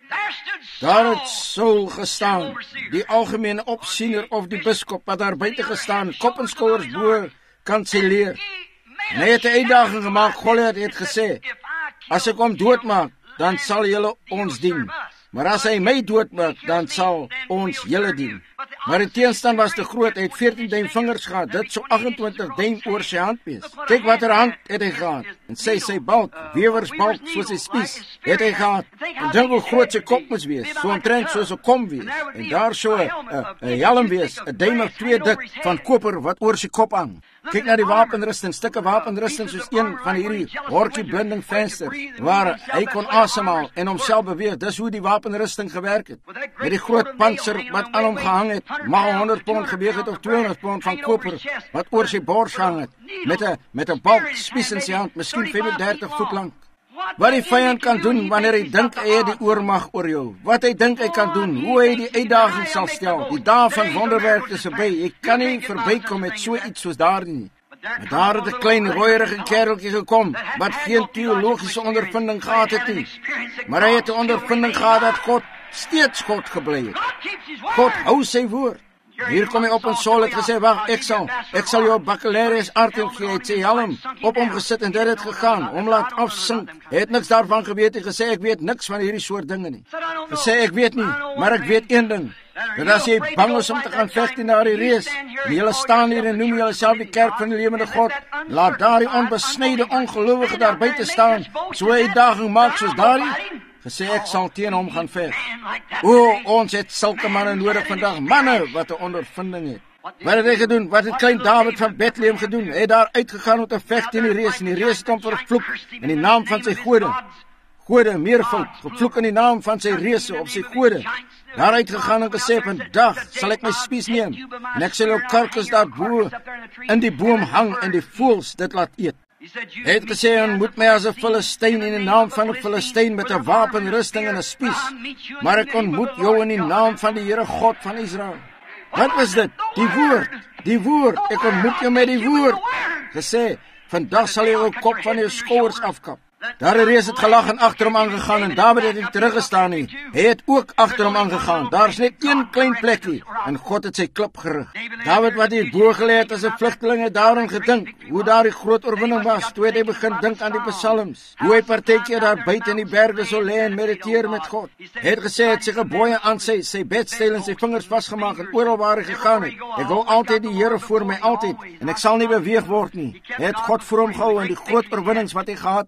Daar het Saul gestaan, die algemene opsiener of die biskop wat daar buite gestaan, kop en skouers bo kanselleer. En hy het 'n uitdaging gemaak. Goliat het gesê, as ek hom doodmaak, dan sal julle ons dien. Maar as hy my doodmaak, dan sal ons julle dien. Maar die teenstand was te groot. Hy het veertien duim vingers gehad, dit so agt-en-twintig duim oor sy handpies. Kyk wat er hand het hy gehad. En sy sy balk, wewersbalk soos sy spies, het hy gehad. En dink hoe groot sy kop moes wees, so omtrent soos 'n kom wees. En daar so 'n helm wees, 'n duim of twee dik van koper wat oor sy kop hang. Kyk na die wapenrusting, stukke wapenrusting soos een van hierdie horkie blinding vensters, waar hy kon asemhaal en homself beweeg. Dis hoe die wapenrusting gewerk het. Met die groot pantser wat aan hom gehang het, maar honderd pond geweg het of tweehonderd pond van koper wat oor sy bors hang het, met 'n met 'n balk spies in sy hand, miskien vyfendertig voet lank. Wat die vyand kan doen wanneer hy dink hy het die oormag oor jou, wat hy dink hy kan doen, hoe hy die uitdaging sal stel, die dae van wonderwerke is verby. Jy kan nie verbykom met so iets soos daar nie. Maar daar het 'n klein rooierige kereltjie gekom, wat geen teologiese ondervinding gehad het nie. Maar hy het 'n ondervinding gehad dat God steeds God gebly het. God hou sy woord. Hier kom hy op en Saul het gesê, wag, ek sal, ek sal jou baccalaureus artikel gee. Hy het sy helm op hom gesit en dit het gegaan, hom laat afsink. Hy het niks daarvan geweet en gesê, ek weet niks van hierdie soort dinge nie. Gesê, ek weet nie, maar ek weet een ding, dat as jy bang is om te gaan veg teen daardie reus, en julle staan hier en noem julle self die kerk van die lewende God, laat daardie onbesnyde ongelowige daar buite staan, so 'n uitdaging maak soos daardie, gesê ek sal teen hom gaan veg. O, ons het sulke manne nodig vandag, manne wat 'n ondervinding het. Wat het hy gedoen? Wat het klein David van Bethlehem gedoen? Hy het daar uitgegaan om te veg teen die reus, en die reus het hom vervloek in die naam van sy gode. Gode, meervoud, gevloek in die naam van sy reuse op sy gode. Daar uitgegaan en gesê, vandag sal ek my spies neem, en ek sal jou karkas daar bo in die boom hang, en die voëls dit laat eet. Hy het gesê, ontmoet my as 'n Filistyn in die naam van 'n Filistyn met 'n wapenrusting en 'n spies, maar ek ontmoet jou in die naam van die Here God van Israel. Wat was dit? Die woord, die woord, ek ontmoet jou met die woord. Gesê, vandag sal jy jou kop van jou skouers afkap. Daar die reus het gelag en agter hom aangegaan, en David het nie teruggestaan nie. Hy het ook agter hom aangegaan. Daar's net een klein plekkie, en God het sy klip gerig. David wat hier bo gelê het as 'n vlugteling het daarin gedink, hoe daar die groot oorwinning was, toe het hy begin dink aan die psalms, hoe hy partykeer daar buite in die berge sou lê en mediteer met God. Hy het gesê, hy het sy gebooie aan sy, sy bedstyl en sy vingers vasgemaak, en oral waar hy gegaan het, ek hou altyd die Here voor my, altyd, en ek sal nie beweeg word nie. Hy het God voor hom gehou en die groot oorwinnings wat hy gehad het.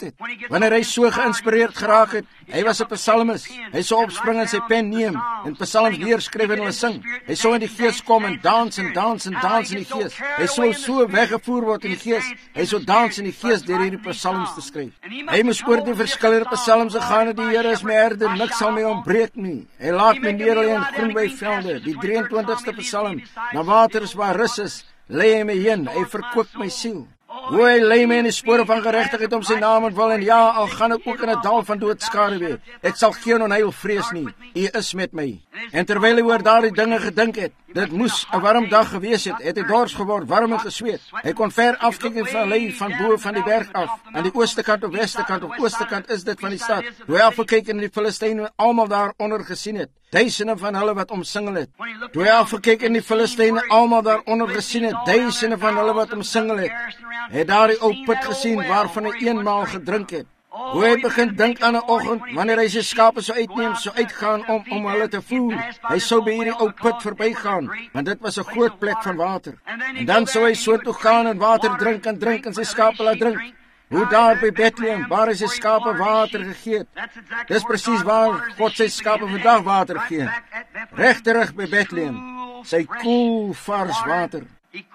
wanneer hy so geïnspireerd geraak het, hy was 'n psalmis, hy sou opspring en sy pen neem, en psalms neerskryf en hulle sing, hy sou in die gees kom en dans en dans en dans in die gees, hy sou so weggevoer word in die gees, hy sou dans in die gees deur hierdie psalms te skryf. Hy moes oor die verskillende psalms gegaan het, die Here is my herder, niks sal my ontbreek nie, hy laat my neerlê in groen weivelde, die drieëntwintigste psalm, na waters waar rus is, lei hy my heen, hy verkoop my siel. Hoe hy lei my in die spore van geregtigheid om sy naam en wil, en ja, al gaan ek ook in 'n dal van doodskaduwee, ek sal geen onheil vrees nie, U is met my. En terwyl hy oor daardie dinge gedink het, dit moes 'n warm dag gewees het, het hy dors geword, warm en gesweet. Hy kon ver afkyk in die vallei van bo van die berg af, aan die ooste kant of weste kant of ooste kant is dit van die stad. Toe hy afgekyk en die Filistyne almal daaronder gesien het, duisende van hulle wat omsingel het. Toe hy afgekyk en die Filistyne almal daaronder gesien het, duisende van hulle wat omsingel het, het daardie ou put gesien waarvan hy eenmaal gedrink het. Hoe hy begin dink aan 'n oggend, wanneer hy sy skape sou uitneem, sou uitgaan om om hulle te voer. Hy sou by hierdie ou put verbygaan, want dit was 'n groot plek van water. En dan sou hy so toe gaan en water drink en drink en sy skape laat drink. Hoe daar by Bethlehem, waar hy sy skape water gegee het. Dis presies waar God sy skape vandag water gee. Regterig by Bethlehem, sy koel, vars water.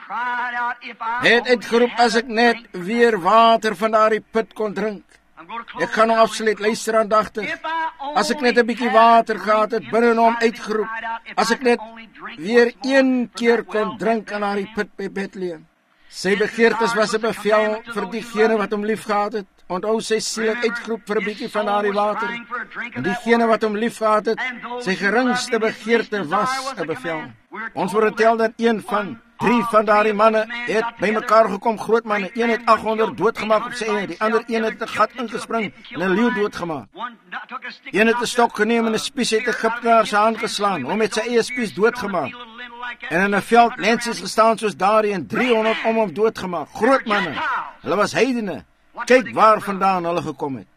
Hy het uitgeroep, as ek net weer water van daardie put kon drink. Ek gaan nou afsluit, luister aandagtig. As ek net 'n bietjie water gehad het, binne hom uitgeroep. As ek net weer een keer kon drink aan daardie put by Bethlehem. Sy begeertes was 'n bevel vir diegene wat hom liefgehad het. Onthou, sy siel het uitgeroep vir 'n bietjie van daardie water. En diegene wat hom liefgehad het, sy geringste begeerte was 'n bevel. Ons word vertel dat een van drie van daardie manne het bymekaar gekom, groot manne. Een het agthonderd doodgemaak op sy eie, die ander een het 'n gat ingespring en 'n leeu doodgemaak. Een het 'n stok geneem en 'n spies uit Egiptenaar se hand geslaan, hom met sy eie spies doodgemaak. En in 'n veld mensies gestaan soos daardie en driehonderd om hom doodgemaak. Groot manne. Hulle was heidene. Kyk waar vandaan hulle gekom het.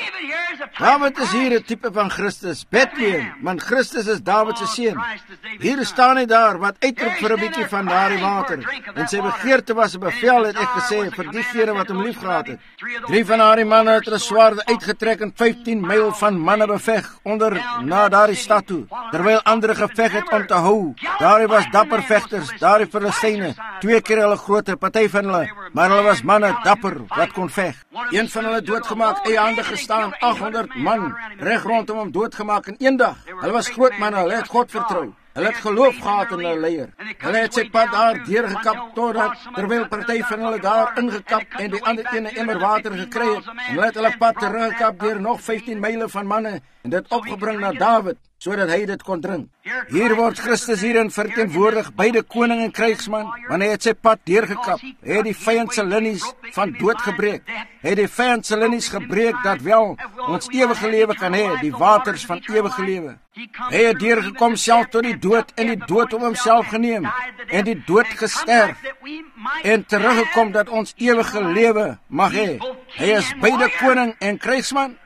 David is hier 'n tipe van Christus, Bethlehem, want Christus is Dawid se seun. Hier staan hy daar wat uitroep vir 'n bietjie van daardie water. En sy begeerte was 'n bevel, het ek gesê, vir diegene wat hom liefgehad het. Drie van daardie manne het hulle swaarde uitgetrek en vyftien myl van manne beveg onder na daardie stad toe, terwyl ander geveg het om te hou. Daardie was dapper vegters, daardie Filistyne, twee keer hulle grootte, party van hulle, maar hulle was manne dapper wat kon veg. Een van hulle doodgemaak, eie hande gestaan, agthonderd man reg rondom hom doodgemaak in een dag. Hulle was groot manne, hulle het God vertrou. Hulle het geloof gehad in hulle leier. Hulle het sy pad daar deurgekap totdat, terwyl party van hulle daar ingekap en die ander een 'n emmer water gekry het, en hulle het hulle pad teruggekap deur nog vyftien myle van manne en dit opgebring na Dawid, sodat hy dit kon drink. Hier word Christus hierin verteenwoordig, beide koning en krygsman, want hy het sy pad deurgekap. Hy het die vyand se linies van dood gebreek. Hy het die vyand se linies gebreek dat wel ons ewige lewe kan hê, die waters van ewige lewe. Hy het deurgekom self tot die dood en die dood om homself geneem en die dood gesterf en teruggekom dat ons ewige lewe mag hê. Hy is beide koning en krygsman.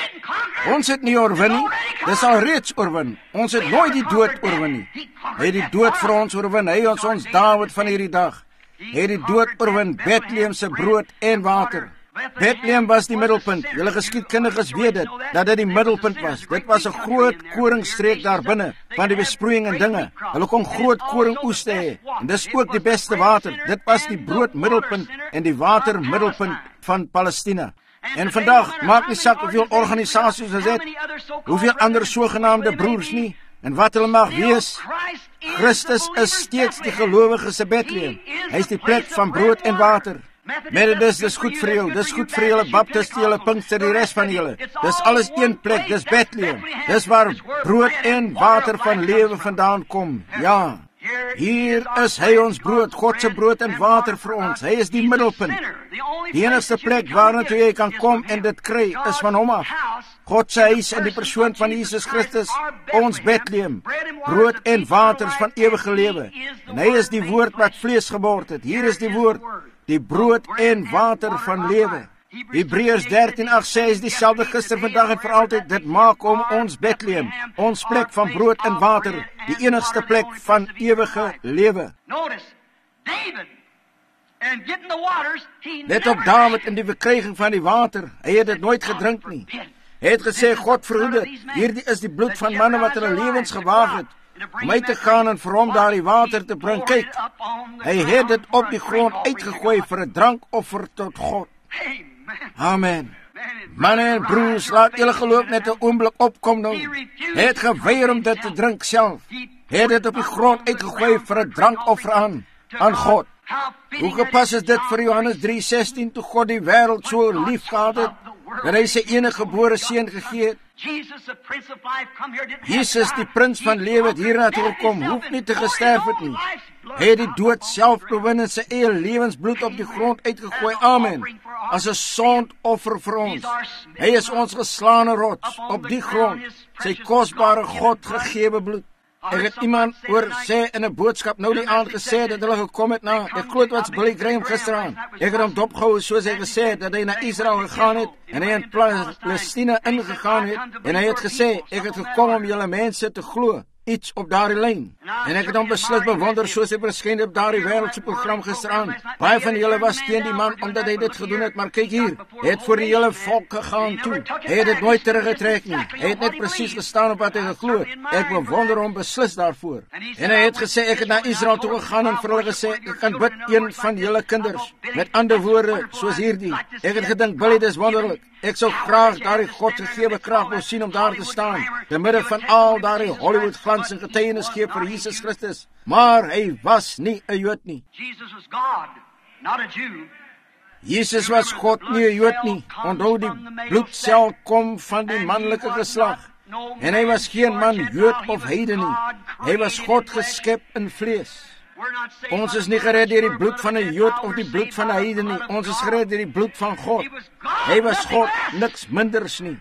Ons het nie oorwin nie, dis al reeds oorwin. Ons het nooit die dood oorwin nie. Hy het die dood vir ons oorwin, hy ons ons Dawid van hierdie dag. Hy het die dood oorwin, Bethlehem se brood en water. Bethlehem was die middelpunt. Julle geskiedkundiges weet dit, dat dit die middelpunt was. Dit was 'n groot koringstreek daar binne, van die besproeiing en dinge. Hulle kon groot koringoeste hê, en dis ook die beste water. Dit was die brood middelpunt en die water middelpunt van Palestina. En vandag, maak nie saak hoeveel organisasies ons het, hoeveel ander sogenaamde broers nie, en wat hulle mag wees, Christus is steeds die gelowige se Bethlehem. Hy is die plek van brood en water. Methodist, dis goed vir jou, dis goed vir julle Baptist, julle Pinkster, die res van julle. Dis alles een plek, dis Bethlehem. Dis waar brood en water van lewe vandaan kom. Ja, hier is hy ons brood, God se brood en water vir ons. Hy is die middelpunt. Die enigste plek waarna toe jy kan kom en dit kry, is van hom af. God se huis in die persoon van Jesus Christus, ons Bethlehem, brood en waters van ewige lewe. En hy is die woord wat vlees geword het. Hier is die woord, die brood en water van lewe. Hebreërs dertien agt sê, is dieselfde gister, vandag en vir altyd. Dit maak hom ons Bethlehem, ons plek van brood en water, die enigste plek van ewige lewe. Let op David in die verkryging van die water. Hy het dit nooit gedrink nie. Hy het gesê, God verhoed dit. Hierdie is die bloed van manne wat hulle lewens gewaag het om uit te gaan en vir hom daar die water te bring. Kyk, hy het dit op die grond uitgegooi vir 'n drankoffer tot God. Amen. Manne en broers, laat julle geloof net 'n oomblik opkom nou. Hy het geweier om dit te drink self. Hy het dit op die grond uitgegooi vir 'n drankoffer aan, aan God. Hoe gepas is dit vir Johannes drie sestien, toe God die wêreld so lief gehad het, dat hy sy enige gebore seun gegee het? Jesus, die prins van lewe, het hiernatoe gekom, hoef nie te gesterf het nie. Hy het die dood self oorwin en sy eie lewensbloed op die grond uitgegooi. Amen. As 'n sondoffer vir ons. Hy is ons geslaane rots op die grond, sy kosbare God gegewe bloed. Ek het iemand oor sê in 'n boodskap nou die aand gesê dat hulle gekom het na, ek glo dit was Billy Graham gisteraan. Ek het hom dopgehou soos hy gesê het dat hy na Israel gegaan het en hy in Palestina ingegaan het en hy het gesê, ek het gekom om julle mense te glo. Iets op daardie lyn. En ek het hom beslis bewonder soos hy verskyn op daardie wêreldse program gisteraan. Baie van julle was teen die man omdat hy dit gedoen het, maar kyk hier, hy het voor die hele volk gegaan toe. Hy het dit nooit teruggetrek nie. Hy het net presies gestaan op wat hy geglo het. Ek bewonder hom beslis daarvoor. En hy het gesê, ek het na Israel toe gegaan en vir hulle gesê, ek kan bid een van julle kinders. Met ander woorde, soos hierdie. Ek het gedink, Billy, dis wonderlik. Ek sou graag daardie God gegewe krag wou sien om daar te staan, te midde van al daardie Hollywood glans en getuienis gee vir Jesus Christus. Maar hy was nie 'n Jood nie. Jesus was God, nie 'n Jood nie. Onthou, die bloedsel kom van die manlike geslag. En hy was geen man, Jood of heiden nie. Hy was God geskep in vlees. Ons is nie gered deur die bloed van 'n Jood of die bloed van 'n heiden nie. Ons is gered deur die bloed van God. Hy was God, niks minders nie.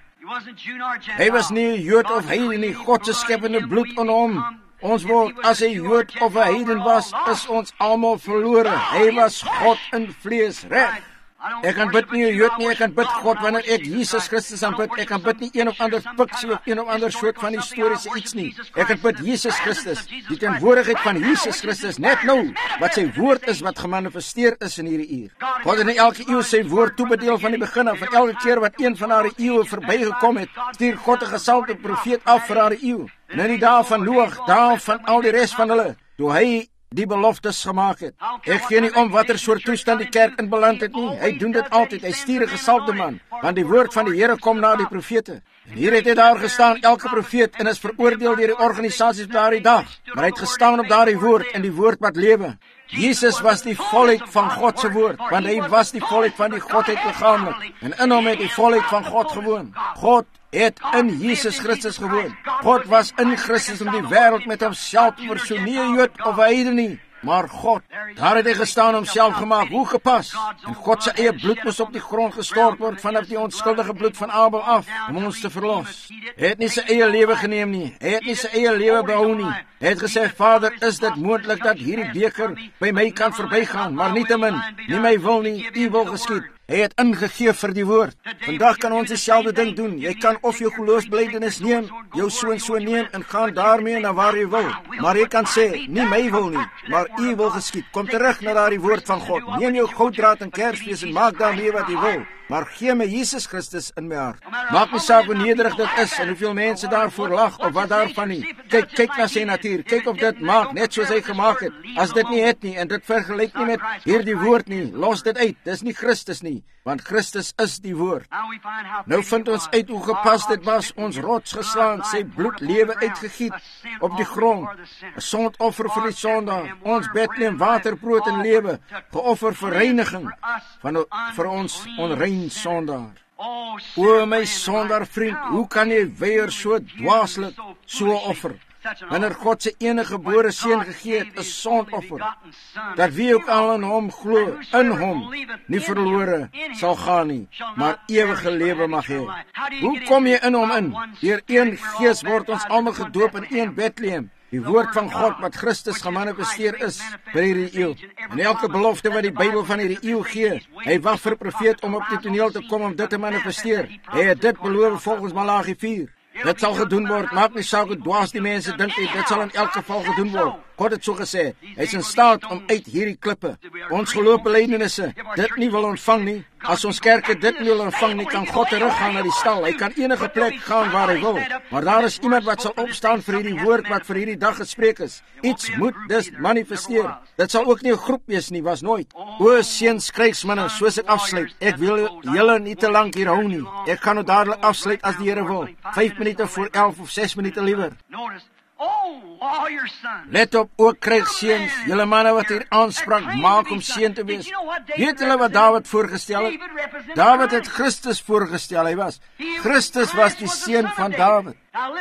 Hy was nie 'n Jood of heiden nie. God se skepende bloed in hom. Ons word, as hy Jood of 'n heiden was, is ons almal verlore. Hy was God in vlees, reg. Ek kan bid nie 'n Jood nie, ek kan bid God wanneer ek Jesus Christus aanbid. Ek kan bid nie een of ander fiksie of een of ander soort van historiese iets nie. Ek kan bid Jesus Christus, die teenwoordigheid van Jesus Christus, net nou, wat sy woord is wat gemanifesteer is in hierdie uur. God het in elke eeu sy woord toebedeel van die begin af. Van elke keer wat een van haar eeue verbygekom het, stuur God 'n gesalfde profeet af vir haar eeu. En in die dae van Noag, dae van al die res van hulle, toe hy die beloftes gemaak het. Ek gee nie om watter soort toestand die kerk in beland het nie. Hy doen dit altyd. Hy stuur 'n gesalfde man, want die woord van die Here kom na die profete. En hier het hy daar gestaan, elke profeet, en is veroordeel deur die organisasies op daardie dag. Maar hy het gestaan op daardie woord, en die woord wat lewe. Jesus was die volheid van God se woord, want hy was die volheid van die Godheid liggaamlik. En in hom het die volheid van God gewoon. God het in Jesus Christus gewoon. God was in Christus om die wêreld met homself te versoen, nie 'n Jood of 'n heiden nie, maar God. Daar het hy gestaan homself gemaak, hoe gepas. En God se eie bloed moes op die grond gestort word vanaf die onskuldige bloed van Abel af, om ons te verlos. Hy het nie sy eie lewe geneem nie. Hy het nie sy eie lewe behou nie. Hy het gesê, Vader, is dit moontlik dat hierdie beker by my kan verbygaan, maar nietemin, nie my wil nie, u wil geskied. Hy het ingegee vir die woord. Vandag kan ons dieselfde ding doen. Jy kan of jou geloofsbelijdenis neem, jou so en so neem en gaan daarmee na waar jy wil. Maar jy kan sê, nie my wil nie, maar u wil geskied. Kom terug na daardie woord van God. Neem jou gouddraad en kersfees en maak daarmee wat jy wil. Maar gee my Jesus Christus in my hart. Maak nie saak hoe nederig dit is en hoeveel mense daarvoor lag of wat daarvan nie. Kyk, kyk na sy natuur. Kyk of dit maak net soos hy gemaak het. As dit nie het nie en dit vergelyk nie met hierdie woord nie, los dit uit. Dis nie Christus nie, want Christus is die woord. Nou vind ons uit hoe gepas dit was, ons rots geslaan, sy bloed lewe uitgegiet op die grond. 'n Sondoffer vir die sondaar, ons Bethlehem waterbrood en lewe, geoffer vir reiniging van vir ons onrein sondaar. O my sondaar vriend, hoe kan jy weier so dwaaslik so offer? Wanneer God se enige gebore seun gegee het, 'n sondoffer, dat wie ook al in hom glo, in hom nie verlore sal gaan nie, maar ewige lewe mag hê. Hoe kom jy in hom in? Deur een Gees word ons almal gedoop in een Bethlehem. Die woord van God wat Christus gemanifesteer is vir hierdie eeu. En elke belofte wat die Bybel van hierdie eeu gee, hy wag vir 'n profeet om op die toneel te kom om dit te manifesteer. Hy het dit beloof volgens Malagi vier. Dit sal gedoen word, maak nie saak hoe dwaas die mense dink nie, dit sal in elk geval gedoen word. God het so gesê, hy is in staat om uit hierdie klippe ons geloofbelijdenisse dit nie wil ontvang nie. As ons kerke dit nie wil ontvang nie, kan God teruggaan na die stal. Hy kan enige plek gaan waar hy wil. Maar daar is iemand wat sal opstaan vir hierdie woord wat vir hierdie dag gespreek is. Iets moet dus manifesteer. Dit sal ook nie 'n groep wees nie, was nooit. O, seuns, krygsmanne, soos ek afsluit, ek wil julle nie te lank hier hou nie. Ek gaan nou dadelik afsluit as die Here wil. vyf minute voor elf of ses minute liewer. Let op, ook krygsseuns, julle manne wat hier aanspraak maak om seun te wees. Weet julle wat Dawid voorgestel het? Dawid het Christus voorgestel, hy was. Christus was die seun van Dawid.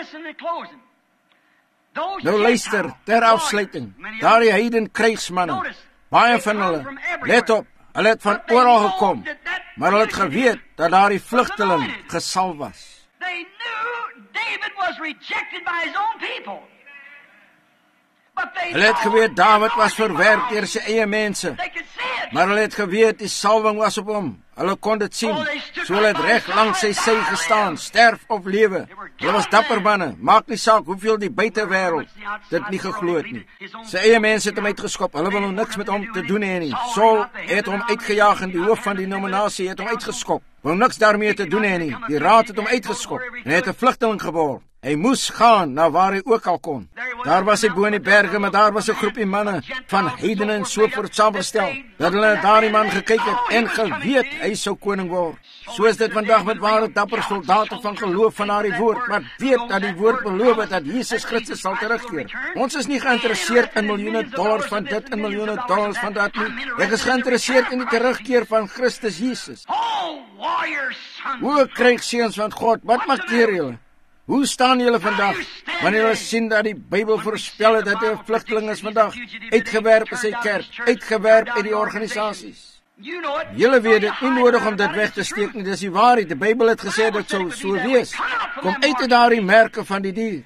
Nou luister, ter afsluiting, daar die heiden krygsmanne, baie van hulle, let op, hulle het van oral gekom, maar hulle het geweet dat daar die vlugteling gesalf was. They knew David was rejected by his own people. But they Hulle het geweet Dawid was verwerp deur sy eie mense. Maar hulle het geweet die salwing was op hom. Hulle kon dit sien. So hulle het reg langs sy sy gestaan, sterf of lewe. Hulle was dapper manne. Maak nie saak hoeveel die buitewêreld dit nie geglo het nie. Sy eie mense het hom uitgeskop. Hulle wil nou niks met hom te doen hê nie. Saul het hom uitgejaag en die hoof van die nominasie het hom uitgeskop. Wou niks daarmee te doen hê nie. Die raad het hom uitgeskop en hy het 'n vlugteling geword. Hy moes gaan na waar hy ook al kon. Daar was hy bo in die berge, maar daar was 'n groepie manne van heidene en so voort saamgestel, dat hulle na daardie man gekyk het en geweet hy sou koning word. So is dit vandag met ware dapper soldate van geloof van daardie woord, wat weet dat die woord beloof het dat Jesus Christus sal terugkeer. Ons is nie geïnteresseerd in miljoene dollars van dit en miljoene dollars van dat nie. Ek is geïnteresseerd in die terugkeer van Christus Jesus. Hoe krygsseuns van God, wat maak julle? Hoe staan julle vandag, wanneer julle sien dat die Bybel voorspel het dat 'n vlugteling is vandag, uitgewerp in sy kerk, uitgewerp uit die organisasies? Julle weet dit, nie nodig om dit weg te steek nie, dis die waarheid. Die Bybel het gesê dit sou so wees. Kom uit uit daardie merke van die dier.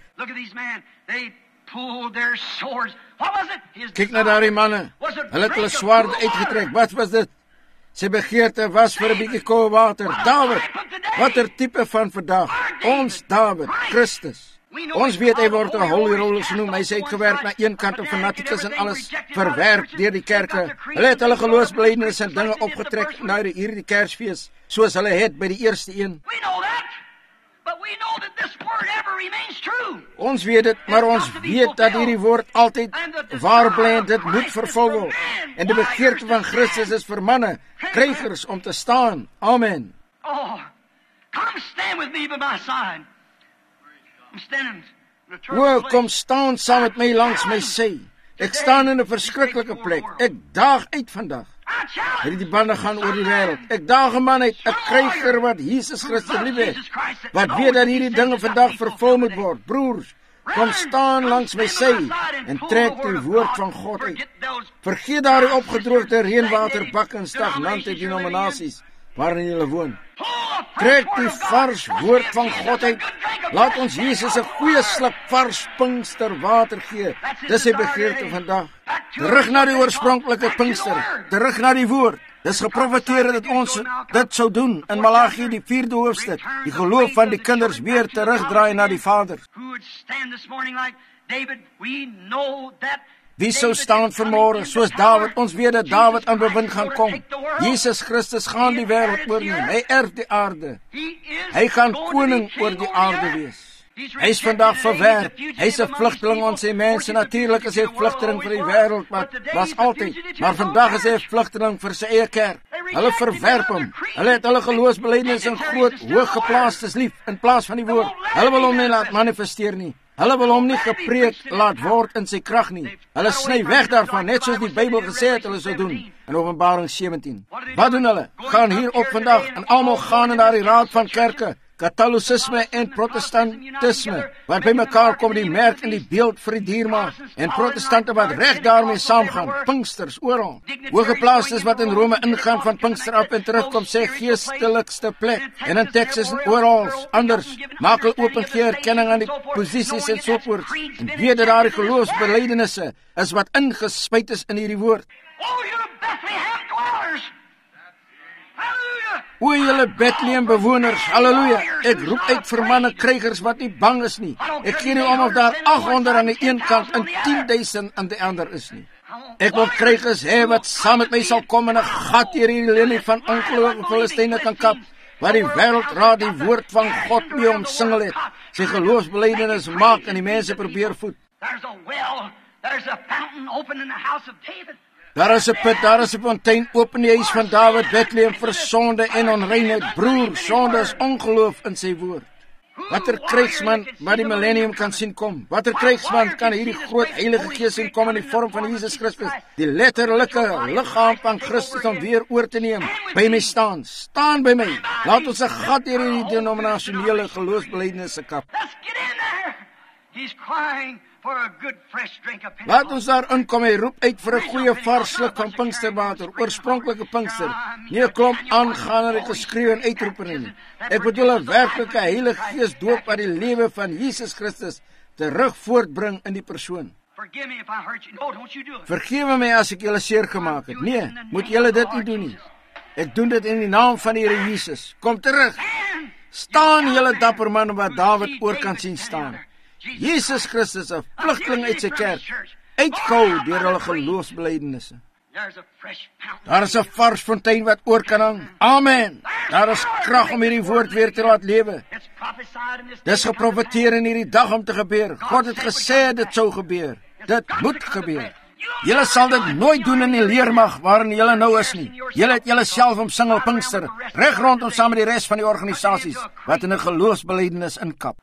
Kyk na daardie manne, hulle het hulle swaarde uitgetrek. Wat was dit? Sy begeerte was vir 'n bietjie koue water. Dawid, watter tipe van vandag? Ons Dawid, Christus. Ons weet hy word 'n holy roller genoem. Hy is uitgewerp na een kant of fanatikus en alles verwerp deur die kerke. Hulle het hulle geloofsbelijdenis en dinge opgetrek na hierdie Kersfees, soos hulle het by die eerste een. Ons weet dit, maar ons weet dat hierdie woord altyd waar bly en dit moet vervul word. En die begeerte van Christus is vir manne, krygers om te staan. Amen. Oh, come stand with me by my side. I'm standing. O, kom staan saam met my langs my sy. Ek staan in 'n verskriklike plek. Ek daag uit vandag. Hierdie bande gaan oor die wêreld. Ek daag 'n man uit, 'n kryger wat Jesus Christus liefhet, wat weet dat hierdie dinge vandag vervul moet word. Broers, kom staan langs my sy en trek die woord van God uit. Vergeet daardie opgedroogde reënwaterbak en stagnante denominasies waarin julle woon. Trek die vars woord van God uit. Laat ons Jesus 'n goeie sluk vars Pinksterwater gee. Dis sy begeerte vandag. Terug na die oorspronklike Pinkster. Terug na die woord. Dis geprofeteer dat ons dit sou doen in Malagi die vierde hoofstuk. Die geloof van die kinders weer terugdraai na die Vader. Wie sou staan vanmôre soos Dawid? Ons weet dat Dawid aan bewind gaan kom. Jesus Christus gaan die wêreld oorneem. Hy erf die aarde. Hy gaan koning oor die aarde wees. Hy is vandag verwerp. Hy is 'n vlugteling aan sy mense. Natuurlik is hy 'n vlugteling vir die wêreld, maar was altyd. Maar vandag is hy 'n vlugteling vir sy eie kerk. Hulle verwerp hom. Hulle het hulle geloofsbelijdenis in groot, hooggeplaastes lief in plaas van die woord. Hulle wil hom nie laat manifesteer nie. Hulle wil hom nie gepreek laat word in sy krag nie. Hulle sny weg daarvan, net soos die Bybel gesê het hulle sou doen in Openbaring sewentien. Wat doen hulle? Gaan hier op vandag en almal gaan in daardie raad van kerke, Katholisisme en Protestantisme, wat by mekaar kom die merk en die beeld vir die dier maak, en protestante wat reg daarmee saamgaan, Pinksters oral. Hooggeplaastes wat in Rome ingaan van Pinkster af en terugkom, sê geestelikste plek, en in Texas en oral anders, maak hulle oop en gee erkenning aan die posisies en sovoorts, en weet dat daar die geloofsbelijdenisse is wat ingespuit is in hierdie woord. Oh, you're Bethlehem dwellers. Hallelujah. O julle Bethlehem bewoners, halleluja, ek roep uit vir manne krygers wat nie bang is nie. Ek gee nie om of daar aghonderd aan die een kant en tien duisend aan die ander is nie. Ek wil krygers hê wat saam met my sal kom en 'n gat hier hierdie linie van ongelooflike Filistyne kan kap, waar die wêreldraad die woord van God mee omsingel het, sy geloofsbelijdenis maak en die mense probeer voed. Daar is 'n put, daar is 'n fontein oop in die huis van Dawid, Bethlehem vir sonde en onreinheid. Broer, sonde is ongeloof in sy woord. Watter krygsman wat die millennium kan sien kom? Watter krygsman kan hierdie groot heilige gees sien kom in die vorm van Jesus Christus, die letterlike liggaam van Christus om weer oor te neem? By my staan, staan by my. Laat ons 'n gat deur hierdie denominasionele geloofsbelijdenisse kap. Laat ons daar inkom, hy roep uit vir 'n goeie vars sluk van Pinksterwater, oorspronklike Pinkster, nie 'n klomp aangaande geskreeu en uitroepe nie. Ek bedoel 'n werklike Heilige Gees doop wat die lewe van Jesus Christus terug voortbring in die persoon. Vergewe my as ek julle seer gemaak het. Nee, moet julle dit nie doen nie. Ek doen dit in die naam van die Here Jesus. Kom terug. Staan julle dapper man wat Dawid oor kan sien staan. Jesus Christus, 'n vlugteling uit sy kerk, uitgehou deur hulle geloofsbelijdenisse. Daar is 'n vars fontein wat oor kan hang. Amen. Daar is krag om hierdie woord weer te laat lewe. Dis geprofeteer in hierdie dag om te gebeur. God het gesê dit sou gebeur. Dit moet gebeur. Julle sal dit nooit doen in die leermag waarin julle nou is nie. Julle het julle self omsingel Pinkster, reg rondom saam met die res van die organisasies wat in 'n geloofsbelijdenis inkap.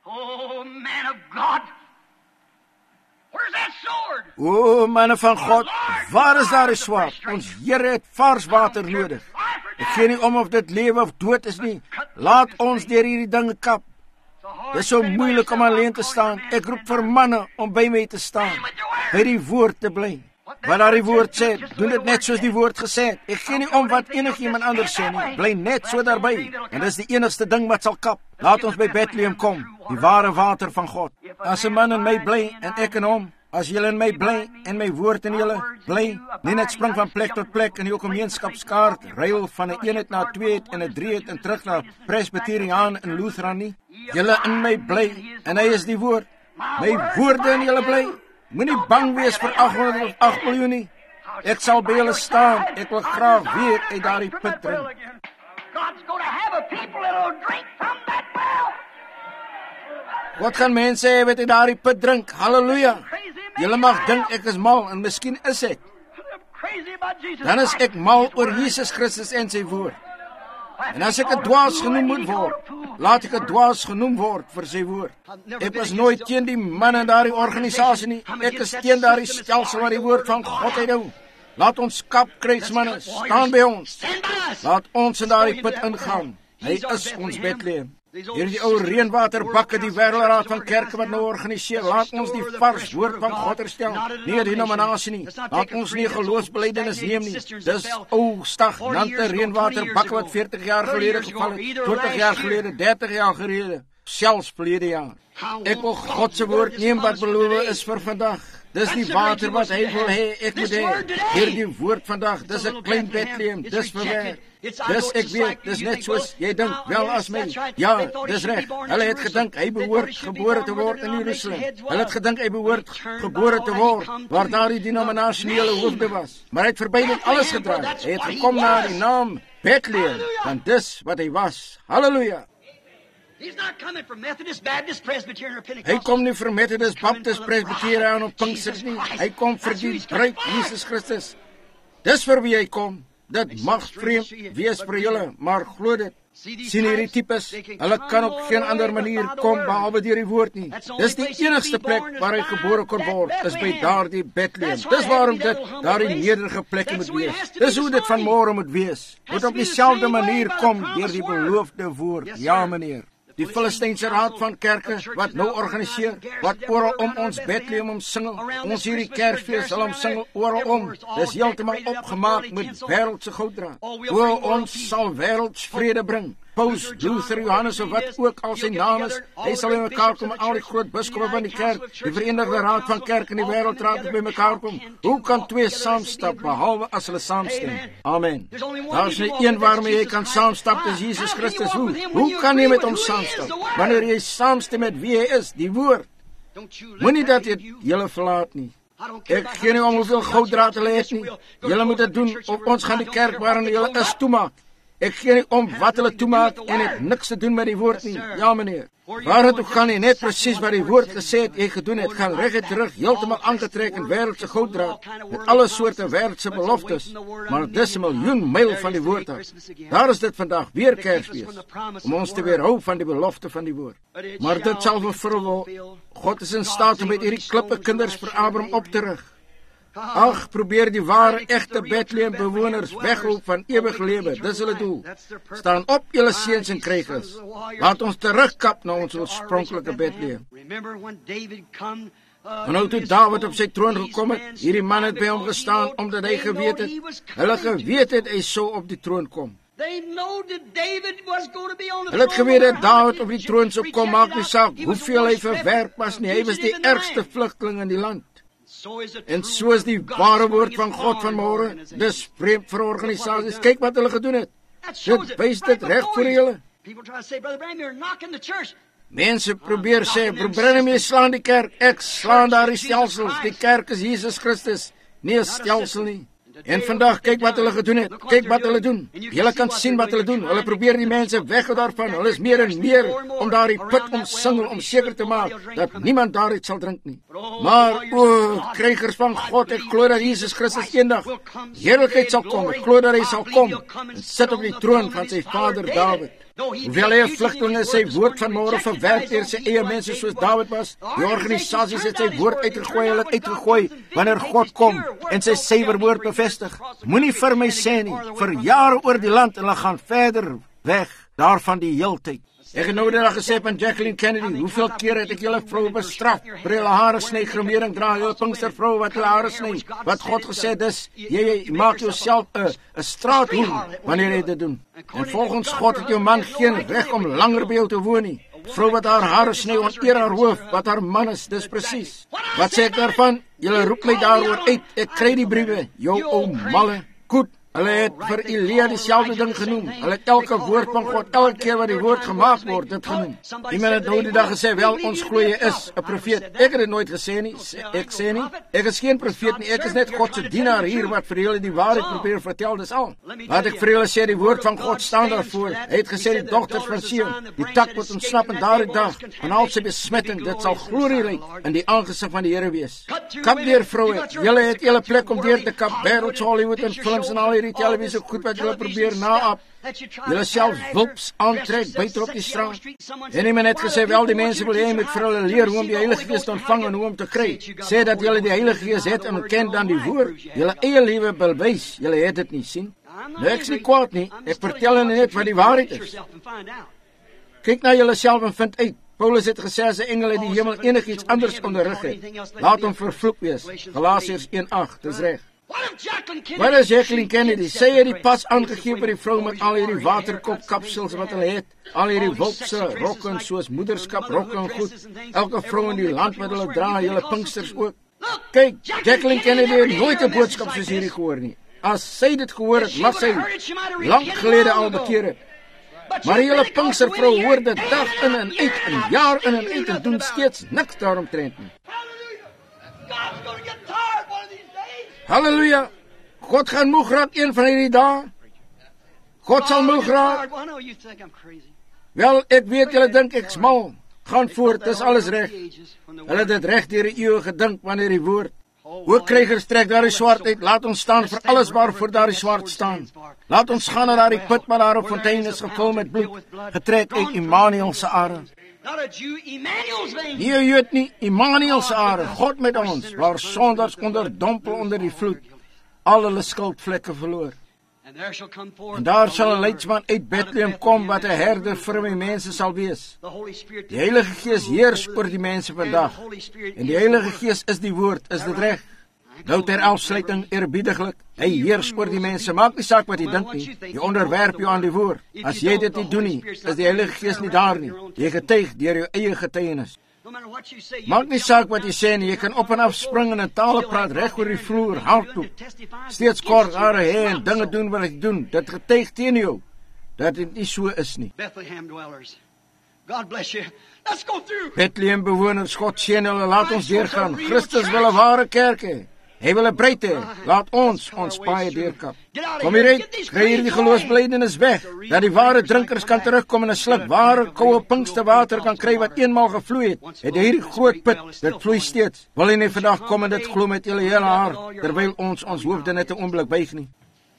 O, manne van God, waar is daar die swaard? Ons Here het vars water nodig. Ek gee nie om of dit lewe of dood is nie. Laat ons deur hierdie dinge kap. Dit is so moeilik om alleen te staan. Ek roep vir manne om by my te staan, by die woord te bly. Wat daar die woord sê, doen dit net soos die woord gesê het. Ek gee nie om wat enigiemand anders sê nie. Bly net so daarby. En dis die enigste ding wat sal kap. Laat ons by Bethlehem kom, die ware water van God. As 'n man in my bly en ek in hom, as julle in my bly en my woord in julle bly, nie net spring van plek tot plek in die gemeenskapskaart, ruil van 'n eenheid na 'n tweeheid en 'n drieheid en terug na Presbyteriaan en Lutheran nie. Julle in my bly en hy is die woord. My woorde in julle bly. Moenie bang wees vir aghonderd of agt miljoen nie. Ek sal by julle staan. Ek wil graag weer uit daardie put drink. Wat gaan mense hê wat uit daardie put drink? Halleluja. Julle mag dink ek is mal en miskien is ek. Dan is ek mal oor Jesus Christus en sy woord. En as ek 'n dwaas genoem moet word, laat ek 'n dwaas genoem word vir sy woord. Ek was nooit teen die man in daardie organisasie nie. Ek is teen daardie stelsel wat die woord van God uithou. Laat ons kap krygsmanne, staan by ons. Laat ons in daardie put ingaan. Hy is ons Bethlehem. Hierdie ou reënwaterbakke, die wêreldraad van kerke wat nou organiseer, laat ons die vars woord van God herstel. Nie 'n denominasie nie. Laat ons nie geloofsbelijdenis neem nie. Dis ou stagnante reënwaterbakke wat veertig jaar gelede geval het, twintig jaar gelede, dertig jaar gelede, selfs verlede jaar. Ek wil God se woord neem wat beloof is vir vandag. Dis die water wat hy wil hê ek moet hê. Hierdie woord vandag, dis 'n klein Bethlehem, dis verwerk. Dis ek weet, dis net soos jy dink, wel as my. Ja, dis reg. Hulle het gedink hy behoort gebore te word in Jerusalem. Hulle het gedink hy behoort gebore te word waar daar die denominasionele hoofde was. Maar hy het verby dit alles gedraai. Hy het gekom na die naam Bethlehem, want dis wat hy was. Halleluja. Hy kom nie vir Methodist, Baptist, Presbyteriaan of Pinksters nie. Hy kom vir die bruid Jesus Christus. Dis vir wie hy kom. Dit mag vreemd wees vir julle, maar glo dit. Sien hierdie tipes, hulle kan op geen ander manier kom behalwe deur die woord nie. Dis die enigste plek waar hy gebore kon word, is by daardie Bethlehem. Dis waarom dit daardie nederige plek moet wees. Dis hoe dit van môre moet wees. Moet op dieselfde manier kom deur die beloofde woord. Ja, meneer. Die Filistynse raad van kerke wat nou organiseer, wat oral om ons Bethlehem omsingel, ons hierdie Kersfees sal omsingel oral om. Dis heeltemal opgemaak met wêreldse gouddraad. O, ons sal wêreldsvrede bring. Paus, Luther, Johannes of wat ook al sy naam is, hy sal in mekaar kom, al die groot biskoppe van die kerk, die Verenigde Raad van Kerk en die Wêreldraad by mekaar kom. Hoe kan twee saamstap, behalwe as hulle saamstem? Amen. Daar is net een waarmee jy kan saamstap, dis Jesus Christus. Hoe? Hoe kan jy met hom saamstap? Wanneer jy saamstem met wie hy is, die woord. Moenie dat dit julle verlaat nie. Ek gee nie om hoeveel gouddraad hulle het nie. Julle moet dit doen, of ons gaan die kerk waarin julle is toemaak. Ek gee nie om wat hulle toemaak en het niks te doen met die woord nie. Ja, meneer. Waar het ook gaan nie, net precies wat die woord gesê het, jy gedoen het, gaan recht terug, heeltemal aangetrek in wereldse gouddraad, met alle soorte wereldse beloftes, maar dit is een miljoen myl van die woord af. Daar is dit vandag weer Kersfees, om ons te weerhou van die belofte van die woord. Maar dit sal vervul, God is in staat om met hierdie klippe kinders vir Abraham op te rig. Ag, probeer die ware, echte Bethlehem bewoners weghou van ewig lewe, dis hulle doel. Staan op, julle seuns en krijgers. Laat ons terugkap na ons oorspronklike Bethlehem. En nou toe David op sy troon gekom het, hierdie man het by hom gestaan, omdat hy geweet het, hulle geweet het, hy sou op die troon kom. Hulle het geweet dat David op die troon sou kom, maak nie saak, hoeveel hy verwerp was nie, hy was die ergste vlugteling in die land. En so is die ware woord van God vanmorgen, dis vreemd vir organisasies, kyk wat hulle gedoen het, dit wys dit recht voor julle. Mense probeer sê, Broer Branham, jy slaan die kerk, ek slaan daar die stelsels, die kerk is Jesus Christus, nie een stelsel nie. En vandag, kyk wat hulle gedoen het, kyk wat hulle doen, julle kan sien wat hulle doen, hulle probeer die mense weg daarvan, hulle is meer en meer om daar die put omsingel, om seker te maak, dat niemand daaruit sal drink nie. Maar, o, krijgers van God, ek glo dat Jesus Christus eendag heerlijkheid sal kom, ek glo dat hy sal kom, en sit op die troon van sy vader David. Hoewel hy een vluchteling is, sy woord vanmorgen verwerkt deur sy eie mense soos David was, die organisaties het sy woord uitgegooi, hy het uitgegooi, wanneer God kom, en sy syver woord bevestig. Moenie vir my sê nie, vir jare oor die land, en hulle gaan verder weg, daarvan die heeltyd. Ek het nou die dag gesê van Jacqueline Kennedy, hoeveel keer het ek julle vrou bestraf, vir julle hare snij, gremering dra, julle Pinkstervrou wat julle hare snij, wat God gesê dis, jy, jy maak jouself een straathoen, wanneer jy dit doen. En volgens God het jou man geen recht om langer by jou te woon nie. Vrou wat haar hare snij, onteer haar hoof, wat haar man is, dis precies. Wat sê ek daarvan? Julle roep my daaroor uit, ek kry die briewe, jou ou malle, goed. Hulle het vir Elia dieselfde ding genoem. Hulle het elke woord van God, elke keer wat die woord gemaakt word, dit genoem. Iemand het nou die dag gesê, wel, ons glo jy is een profeet. Ek het dit nooit gesê nie, ek sê nie. Ek is geen profeet nie, ek is net Godse dienaar hier, wat vir julle die waarheid probeer vertel, dis al. Wat ek vir julle sê, die woord van God staan daarvoor. Hy het gesê, die dochters van Sion, die tak moet ontsnap in daar die dag, van al sy besmetting, dit sal glorieryk in die aangesig van die Here wees. Kap deur vrouwe, julle het julle plek om deur te kap, wêrelds Hollywood en films en al die televisie goed wat julle probeer naap, julle self wulps aantrek buiten op die straat. En iemand het gesê, wel die mense wil jy moet vir hulle leer hoe om die Heilige Geest ontvang en hoe om te kry. Sê dat julle die Heilige Geest het en ken dan die woord, julle eie lewe bewys, julle het het nie sien. Nou ek is nie kwaad nie, ek vertel hulle net wat die waarheid is. Kyk na julle self en vind uit. Paulus het gesê as 'n engel in die hemel enig iets anders onderrig het, laat hom vervloek wees. Galasiërs een agt, dis reg. Wat is Jacqueline Kennedy? Sy het die pas aangegeef vir die vrou met al hierdie waterkop kapsels wat hulle het, al hierdie wulpse rokke soos moederskap rokke en goed, elke vrou in die land wat hulle dra, julle Pinksters ook. Kyk, Jacqueline Kennedy het nooit 'n boodskap soos hierdie gehoor nie. As sy dit gehoor het, mag sy lang gelede al bekeer het. Maar die hele Pinkstervrou hoor dit dag in en uit, en jaar in en uit, en doen steeds niks daaromtrent nie. Halleluja, God gaan moeg raak een van hierdie dae. God sal moeg raak. Wel, ek weet julle dink ek smal. Gaan voort, dis alles reg. Hulle het dit reg deur die eeue gedink wanneer die woord. Ook krygers trek daar die swart uit, laat ons staan vir alles waarvoor daar die swart staan. Laat ons gaan na daar die put, maar daar op fontein is gevul met bloed, getrek uit Immanuel se are. Nie een Jood nie, Immanuel se are, God met ons, waar sondaars onderdompel onder die vloed, al hulle skuldvlekke verloor. En daar sal 'n leidsman uit Bethlehem kom, wat 'n herder vir my mense sal wees. Die Heilige Gees heers oor die mense vandag, en die Heilige Gees is die woord, is dit reg? Nou ter afsluiting eerbiediglik, hy heers oor die mense, maak nie saak wat jy dink nie, jy onderwerp jou aan die woord. As jy dit nie doen nie, is die Heilige Gees nie daar nie. Jy getuig deur jou eie getuienis. Maak nie saak wat jy sê nie, jy kan op en af spring en in tale praat, reg oor die vloer, hardloop, steeds kort hare hê en dinge doen wat ek doen. Dit getuig teen jou, dat dit nie so is nie. Bethlehem dwellers, God bless you. Let's go through. Bethlehem bewoners, God seën hulle, laat ons deurgaan. Christus wil 'n ware kerk hê. Hy wil 'n bruid hê. Laat ons ons paaie deurkap. Kom hier uit, kry hierdie geloofsbelijdenis weg, dat die ware drinkers kan terugkom en 'n sluk ware koue Pinkster water kan kry wat eenmaal gevloei het. Het hierdie groot put, dit vloei steeds. Wil jy nie vandag kom en dit glo met julle hele hart, terwyl ons ons hoofde net 'n oomblik buig nie?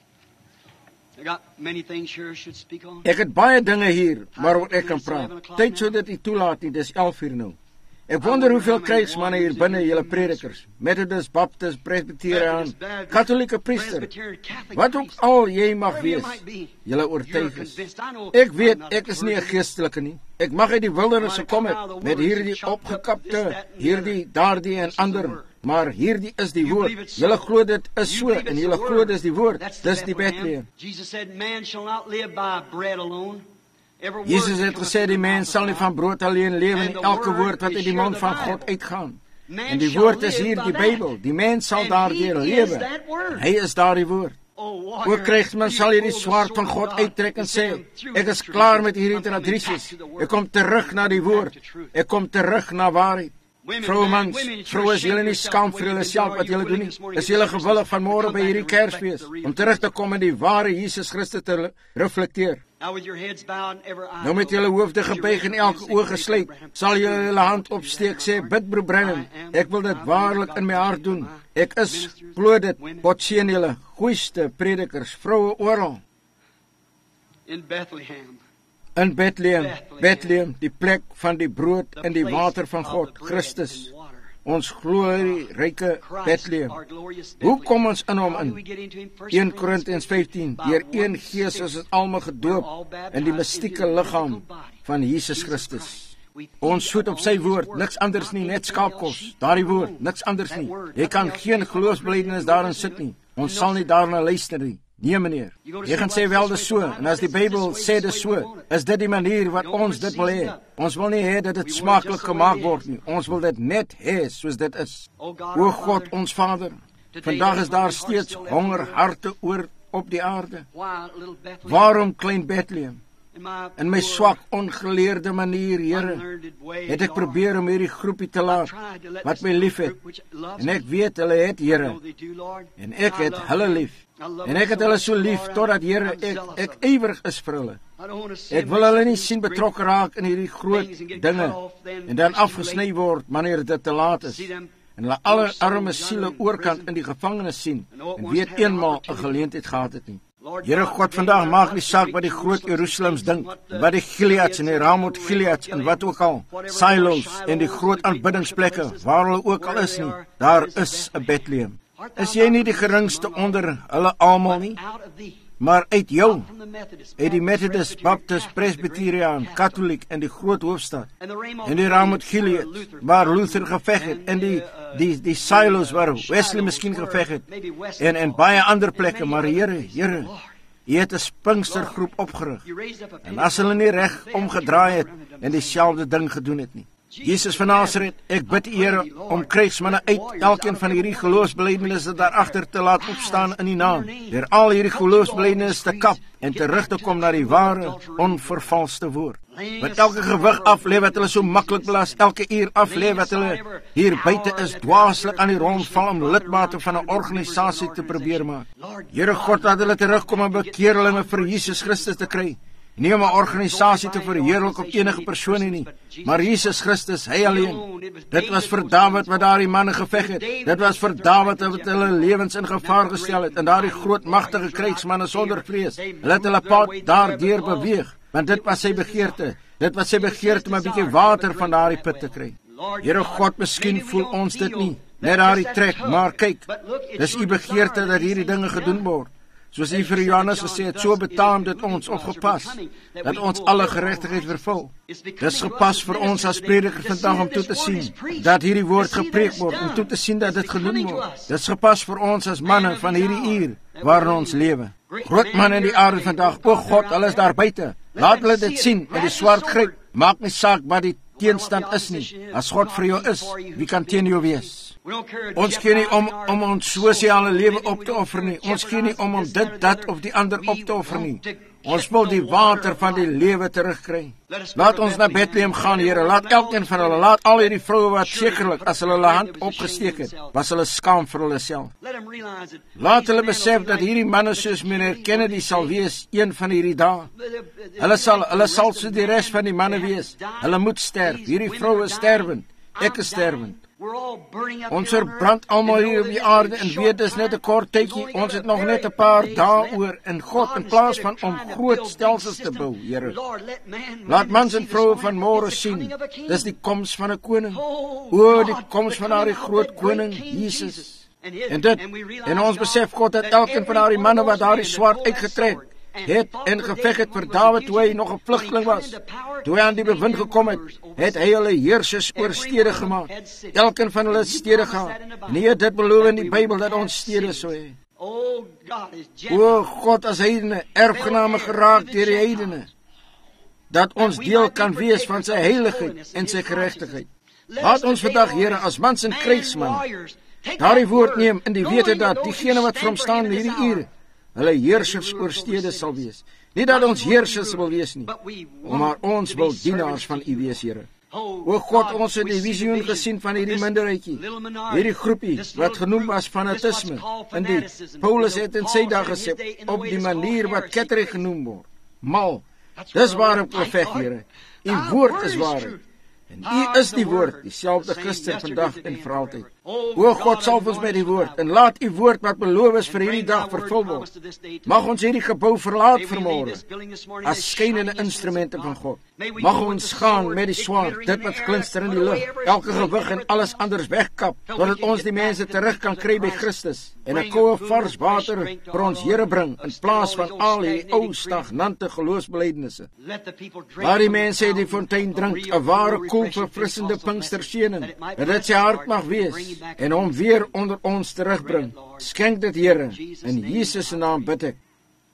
Ek het baie dinge hier waaroor ek kan praat. Tyd sodat u toelaat nie, dis elf uur nou. Ek wonder hoeveel krygsmanne hier binne, julle predikers, Methodist, Baptist, Presbyterian, Katholieke priester, wat ook al jy mag wees, julle oortuig is. Ek weet, ek is nie 'n geestelike nie. Ek mag uit die wildernis gekom het, met hierdie opgekapte, hierdie, daardie en ander, maar hierdie is die woord. Julle glo dit is so, en julle glo dit is die woord, dis die Bethlehem. Jesus het gesê, die mens sal nie van brood alleen lewe nie, elke woord wat uit die mond van God uitgaan. En die woord is hier, die Bybel. Die mens sal daardeur lewe. Hy is daar die woord. O krygsman, sal jy die swaard van God uittrek en sê, ek is klaar met hierdie tradisies. Ek kom terug na die woord. Ek kom terug na waarheid. Vroue mans, vroue, is julle nie skaam vir julle self wat julle doen nie? Is julle gewillig van môre by hierdie Kersfees om terug te kom in die ware Jesus Christus te reflekteer? Nou met julle hoofde gebuig en elke oog gesluit, sal julle julle hand opsteek, sê, bid broer Branham, ek wil dit waarlik in my hart doen. Ek is, glo dit, God seën julle, goeiste predikers, vroue oral. In Bethlehem. In Bethlehem, Bethlehem, die plek van die brood en die water van God, Christus. Ons glorieryke Bethlehem. Hoe kom ons in hom in? Eerste Korintiërs vyftien, deur een Gees is ons almal gedoop in die mystieke liggaam van Jesus Christus. Ons soet op sy woord, niks anders nie, net skaapkos, daardie woord, niks anders nie. Jy kan geen geloofsbelijdenis daarin sit nie. Ons sal nie daarna luister nie. Nee meneer, jy gaan sê wel dis so, en as die Bybel sê dis so, is dit die manier wat ons dit wil hê. Ons wil nie hê dat dit smaaklik gemaak word nie, ons wil dit net hê soos dit is. O God, ons Vader, vandag is daar steeds honger harte oor op die aarde. Waarom klein Bethlehem? In my swak, ongeleerde manier, Here, het ek probeer om hierdie groepie te laat, wat my lief het, en ek weet hulle het, Here, en ek het hulle lief, en ek het hulle so lief, totdat, Here, ek, ek ywerig is vir hulle. Ek wil hulle nie sien betrokke raak in hierdie groot dinge, en dan afgesny word, wanneer dit te laat is, en hulle alle arme siele oorkant in die gevangenis sien, en weet eenmaal 'n geleentheid gehad het nie. Here God, vandag maak nie saak wat die groot Jerusalems dink, wat die Gileads en die Ramoth Gileads en wat ook al, silos en die groot aanbiddingsplekke, waar hulle ook al is nie, daar is 'n Bethlehem. Is jy nie die geringste onder hulle almal nie? Maar uit jou, uit die Methodist, Baptist, Presbyterian, Katholiek en die groot hoofstad, en die Ramoth Gilead, waar Luther geveg het, en die, die, die silos waar Wesley miskien geveg het, en, en baie ander plekke, maar Here, Here, jy het 'n Pinkstergroep opgerig, en as hulle nie reg omgedraai het, en dieselfde ding gedoen het nie. Jesus van Nazareth, ek bid U, Here, om krygsmanne uit elkeen van hierdie geloofsbelijdenisse daarachter te laat opstaan in die naam, deur al hierdie geloofsbelijdenisse te kap en terug te kom na die ware, onvervalste woord. Wat elke gewig aflê wat hulle so maklik belas, elke uur aflê wat hulle hier buite is, dwaaslik aan die rondval om lidmate van 'n organisasie te probeer maak. Here God, dat hulle terugkom en bekeerlinge vir Jesus Christus te kry. Nie om 'n organisasie te verheerlik op enige persoon nie, maar Jesus Christus, hy alleen. Dit was vir Dawid wat daardie manne geveg het. Dit was vir Dawid wat hulle lewens in gevaar gestel het, en daardie groot magtige krygsmanne sonder vrees. Hulle het hulle pad daardeur beweeg, want dit was sy begeerte. Dit was sy begeerte om 'n bietjie water van daardie put te kry. Here God, miskien voel ons dit nie, net daardie trek, maar kyk, dis U begeerte dat hierdie dinge gedoen word. Soos hy vir Johannes gesê het, so betaam dit ons opgepas, dat ons alle geregtigheid vervul. Dis gepas vir ons as prediker vandag om toe te sien, dat hierdie woord gepreek word, om toe te sien dat dit gedoen word. Dis gepas vir ons as manne van hierdie uur, waarin ons lewe. Groot man in die aarde vandag, o God, hulle is daar buite. Laat hulle dit sien, en die swart gryp, maak nie saak wat die teenstand is nie. As God vir jou is, wie kan teen jou wees? Ons gee nie om, om ons sosiale lewe op te offer nie. Ons gee nie om om dit, dat of die ander op te offer nie. Ons wil die water van die lewe terugkry. Laat ons na Bethlehem gaan, Here. Laat elkeen van hulle, laat al hierdie vroue wat sekerlik, as hulle hulle hand opgesteek het, was hulle skaam vir hulle self. Laat hulle besef dat hierdie manne soos meneer Kennedy sal wees, een van hierdie dae. Hulle sal, hulle sal so die res van die manne wees. Hulle moet sterf. Hierdie vroue is sterwend. Ek is sterwend. Ons verbrand almal hier op die aarde en weet dis net 'n kort tydjie. Ons het nog net 'n paar dae oor in God in plaas van om groot stelsels te bou, Here. Laat mans en vroue van môre sien. Dis die koms van 'n koning. O, die koms van daardie groot koning Jesus. En dit en ons besef God dat elkeen van daardie manne wat daardie swaard uitgetrek het en geveg het vir Dawid toe hy nog 'n vlugteling was. Toe hy aan die bewind gekom het, het hy hulle heersers oor stede gemaak. Elkeen van hulle het stede gehad. En hy het dit beloof in die Bybel dat ons stede sou hê. O God, as heidene erfgename geraak deur die heidene, dat ons deel kan wees van sy heiligheid en sy geregtigheid. Laat ons vandag, Here, as mans en krygsmanne, daardie woord neem in die wete dat diegene wat vir hom staan in hierdie ure, hulle heersers oor stede sal wees. Nie dat ons heersers wil wees nie, maar ons wil dienaars van U wees, Here. O God, ons het die visioen gesien van hierdie minderheidjie, hierdie groepie wat genoem was fanatisme. En die Paulus het in sy dag gesê, op die manier wat ketterig genoem word, mal. Dis waarom ek veg, Here. U woord is waarheid. En U is die woord, dieselfde gister, vandag en vir altyd. O God, salf ons met die woord, en laat U woord wat beloof is vir hierdie dag vervul word. Mag ons hierdie gebou verlaat vanmôre, as skynende instrumente van God. Mag ons gaan met die swaard, dit wat glinster in die lug, elke gewig en alles anders wegkap, totdat ons die mense terug kan kry by Christus, en 'n koue vars water vir ons Here bring, in plaas van al die ou stagnante geloofsbelydenisse. Laat die mense die fontein drink, 'n ware koel verfrissende Pinksterseëning, dat dit sy hart mag wees, en hom weer onder ons terugbring. Skenk dit, Here, in Jesus se naam bid ek.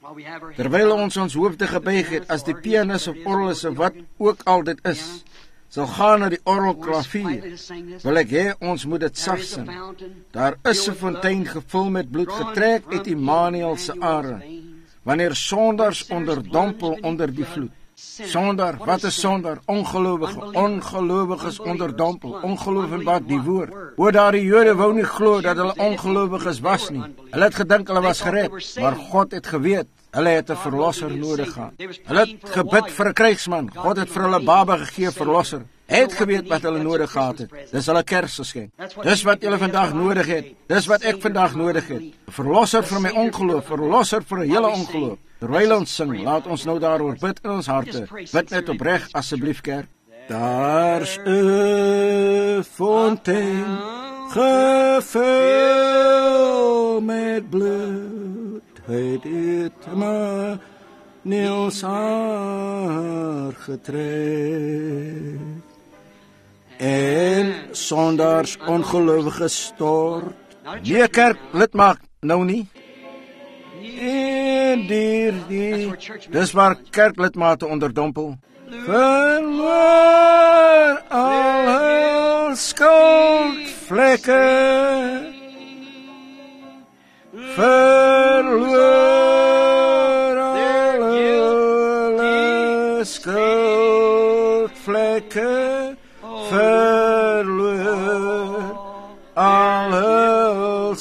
Terwyl ons ons hoofde gebuig het, as die pianis of orgel of wat ook al dit is, sal gaan na die orgelklavier, wil ek hê ons moet dit sag sing. Daar is 'n fontein gevul met bloed, getrek uit Immanuel se are, wanneer sondaars onderdompel onder die vloed. Sondaar, wat is sondaar? Ongelowige, ongelowiges onderdompel, ongeloof in wat die woord. O, daar die Jode wou nie glo dat hulle ongelowiges was nie. Hulle het gedink hulle was gered, maar God het geweet, hulle het 'n verlosser nodig gehad. Hulle het gebid vir 'n krygsman, God het vir hulle baba gegee, verlosser. Hy het geweet wat hulle nodig gehad het. Dis hulle Kersgeskenk. Dis wat julle vandag nodig het. Dis wat ek vandag nodig het. 'n Verlosser vir my ongeloof, verlosser vir 'n hele ongeloof. Terwyl ons sing, laat ons nou daaroor bid in ons harte. Bid net opreg, asseblief, kerk. Daar's 'n fontein gevul met bloed, het dit maar Niels haar getrek. En sondaars ongelowige stort. Nee, kerk, lid maak nou nie. En dier die, dis waar kerklidmate onderdompel. Verloor al hul skuldvlekke, verloor al hul skuldvlekke, verloor al hul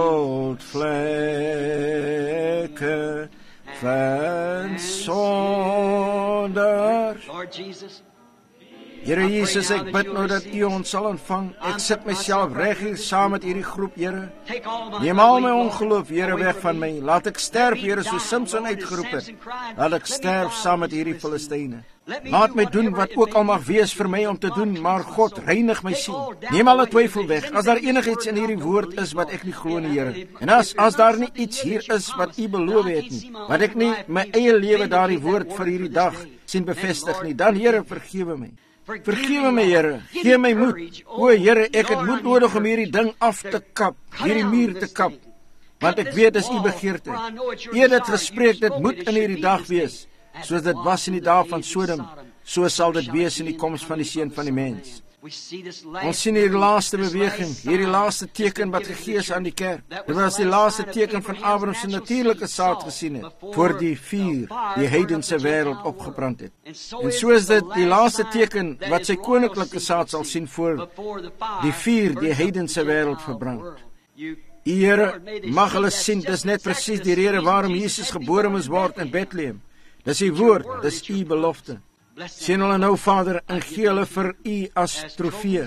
skuldvlekke van sondaar. Lord Jesus, Here Jesus, ek bid nou dat U ons sal ontvang. Ek sit myself reg hier saam met hierdie groep, Here. Neem al my ongeloof, Here, weg van my. Laat ek sterf, Here, so Samson uitgeroep het. Laat ek sterf saam met hierdie Filistyne. Laat my doen wat ook al mag wees vir my om te doen, maar God, reinig my siel. Neem alle twyfel weg. As daar enigiets in hierdie woord is wat ek nie glo nie, Here. En as as daar nie iets hier is wat U beloof het nie, wat ek nie my eie lewe daardie woord vir hierdie dag sien bevestig nie, dan Here, vergewe my. Vergewe my, Here. Gee my moed. O, Here, ek het moed nodig om hierdie ding af te kap, hierdie muur te kap. Want ek weet dis U begeerte. U het dit gespreek, dit moet in hierdie dag wees. Soos dit was in die dae van Sodom, so sal dit wees in die koms van die Seun van die mens. Ons sien hierdie laaste beweging, hierdie laaste teken wat gegee is aan die kerk. Dit was die laaste teken van Abraham se natuurlike saad gesien het, voor die vuur die heidense wêreld opgebrand het. En so is dit die laaste teken wat sy koninklike saad sal sien voor die vuur die heidense wêreld verbrand. U Here, mag hulle sien, dis net presies die rede waarom Jesus gebore moes word in Bethlehem. Dis U woord, dis U belofte. Sien hulle nou, Vader, en gee hulle vir U as trofee.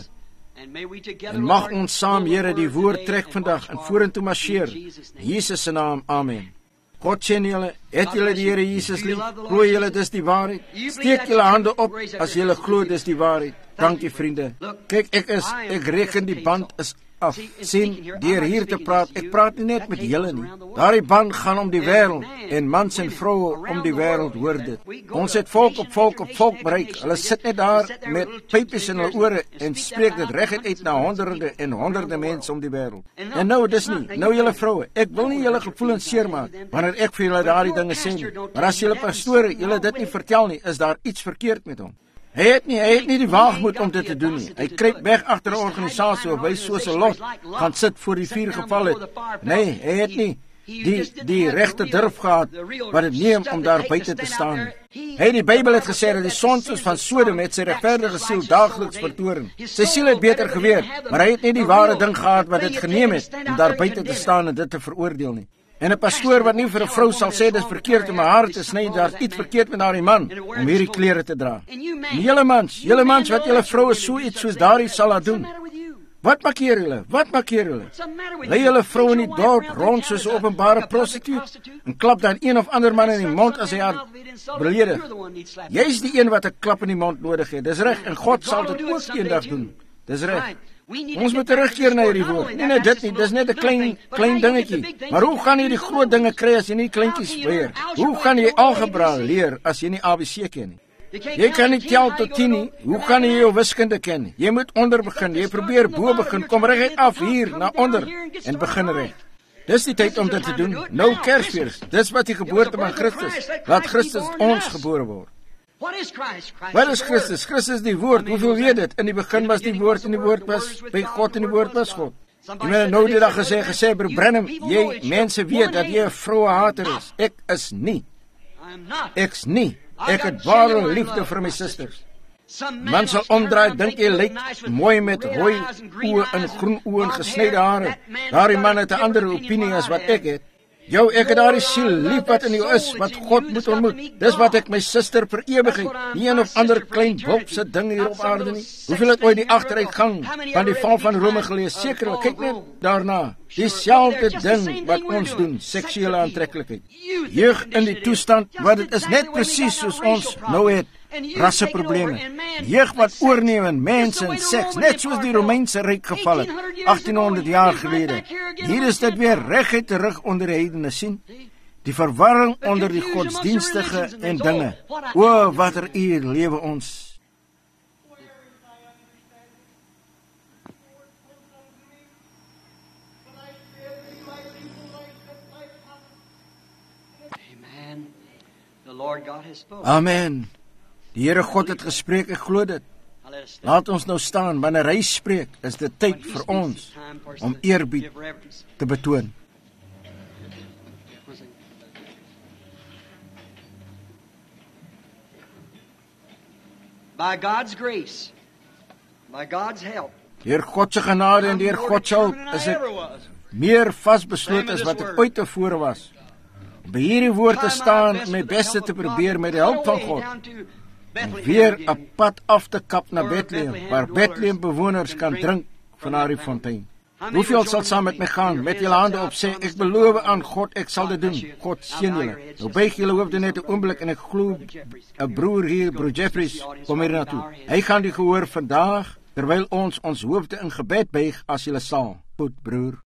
En mag ons saam, Here, die woord trek vandag en vorentoe marcheer. In Jesus se naam, amen. God sien julle, het julle die Here Jesus lief? Glo julle dis die waarheid? Steek julle hande op as julle glo dis die waarheid. Dankie, vriende. Kyk, ek is, ek reken die band is af. Sien, deur hier te praat, ek praat nie net met julle nie. Daardie band gaan om die wêreld, en mans en vroue om die wêreld hoor dit. Ons het volk op volk op volk bereik. Hulle sit net daar met pypies in hulle ore en spreek dit reguit uit na honderde en honderde mense om die wêreld. En nou, dis nie, nou julle vroue, ek wil nie julle gevoelens seermaak, wanneer ek vir julle daardie dinge sê nie. Maar as julle pastore julle dit nie vertel nie, is daar iets verkeerd met hom. Hy het nie, hy het nie die waagmoed om dit te doen nie. Hy kruip weg agter 'n organisasie of hy soos 'n lot gaan sit voor die vuur geval het. Nee, hy het nie die die regte durf gehad wat dit neem om daar buite te staan. Hy die Bybel het gesê dat die sondes van Sodom het sy regverdige siel daagliks vertoorn. Sy siel het beter geweer, maar hy het nie die ware ding gehad wat dit geneem het om daar buite te staan en dit te veroordeel nie. En 'n pastoor wat nie vir 'n vrou sal sê dis verkeerd om haar hart te sny, daar's iets verkeerd met daardie man om hierdie klere te dra. En julle mans, julle mans wat julle vroue so iets soos daardie sal laat doen. Wat maak julle? Wat maak julle? Lei julle vroue in die dorp rond soos 'n openbare prostituut en klap dan een of ander man in die mond as hy haar beledig. Jy's die een wat 'n klap in die mond nodig het. Dis reg en God sal dit ook eendag doen. Dis reg. Ons moet terugkeer na hierdie woord. Nee, nee, dit nie, dis net 'n klein klein dingetjie. Maar hoe gaan jy die groot dinge kry as jy nie kleintjies leer? Hoe gaan jy algebra leer as jy nie A B C ken nie? Jy kan nie tel tot tien nie. Hoe gaan jy jou wiskunde ken? Jy moet onder begin. Jy probeer bo begin, kom reguit af hier na onder en begin reg. Dis die tyd om dit te doen. Nou Kersfees. Dis wat die geboorte van Christus. Laat Christus ons gebore word. Wat is Christus? Christus is die woord. Hoeveel weet dit? In die begin was die woord en die woord was by God en die woord was God. Jy het nou die dag gesê, gesê, broer Branham, jy mense weet dat jy 'n vrouehater is. Ek is nie. Ek's nie. Ek het ware liefde vir my susters. Man sal omdraai, dink jy lyk mooi met rooi oë en groen oë en gesnyde hare. Daardie man het 'n ander opinie as wat ek het. Jou, ek het daardie siel lief wat in jou is, wat God moet ontmoet. Dis wat ek my suster vir ewigheid, nie een of ander klein bulpse ding hier op aarde nie. Hoeveel het ooit die agteruitgang van die val van Rome gelees? Sekerlik, kyk net daarna. Dieselfde ding wat ons doen, seksuele aantreklikheid. Jeug in die toestand wat dit is net presies soos ons nou het. Rasseprobleme. Jeug wat oorneem in mense en seks, net soos die Romeinse ryk geval het, agtienhonderd jaar gelede. Hier is dit weer reguit terug onder die heidene sien. Die verwarring onder die godsdienstige en dinge. O, watter uur lewe ons. Amen. Die Here God het gespreek, ek glo dit. Laat ons nou staan, wanneer hy spreek, is dit tyd vir ons om eerbied te betoon. By God's grace, by God's help, deur God se genade en deur God se hulp is ek meer vasbeslote as wat ek ooit tevore was. Om by hierdie woord te staan en my beste te probeer met die hulp van God. en weer 'n pad af te kap na Bethlehem, waar Bethlehem bewoners kan drink van daardie fontein. Hoeveel sal saam met my gaan, met julle hande op, sê, ek beloof aan God, ek sal dit doen. God seën julle. Nou buig julle hoofde net 'n oomblik en ek glo 'n broer hier, broer Jeffries, kom hier na toe. Hy gaan die gehoor vandag, terwyl ons ons hoofde in gebed buig, as julle sal. Goed, broer.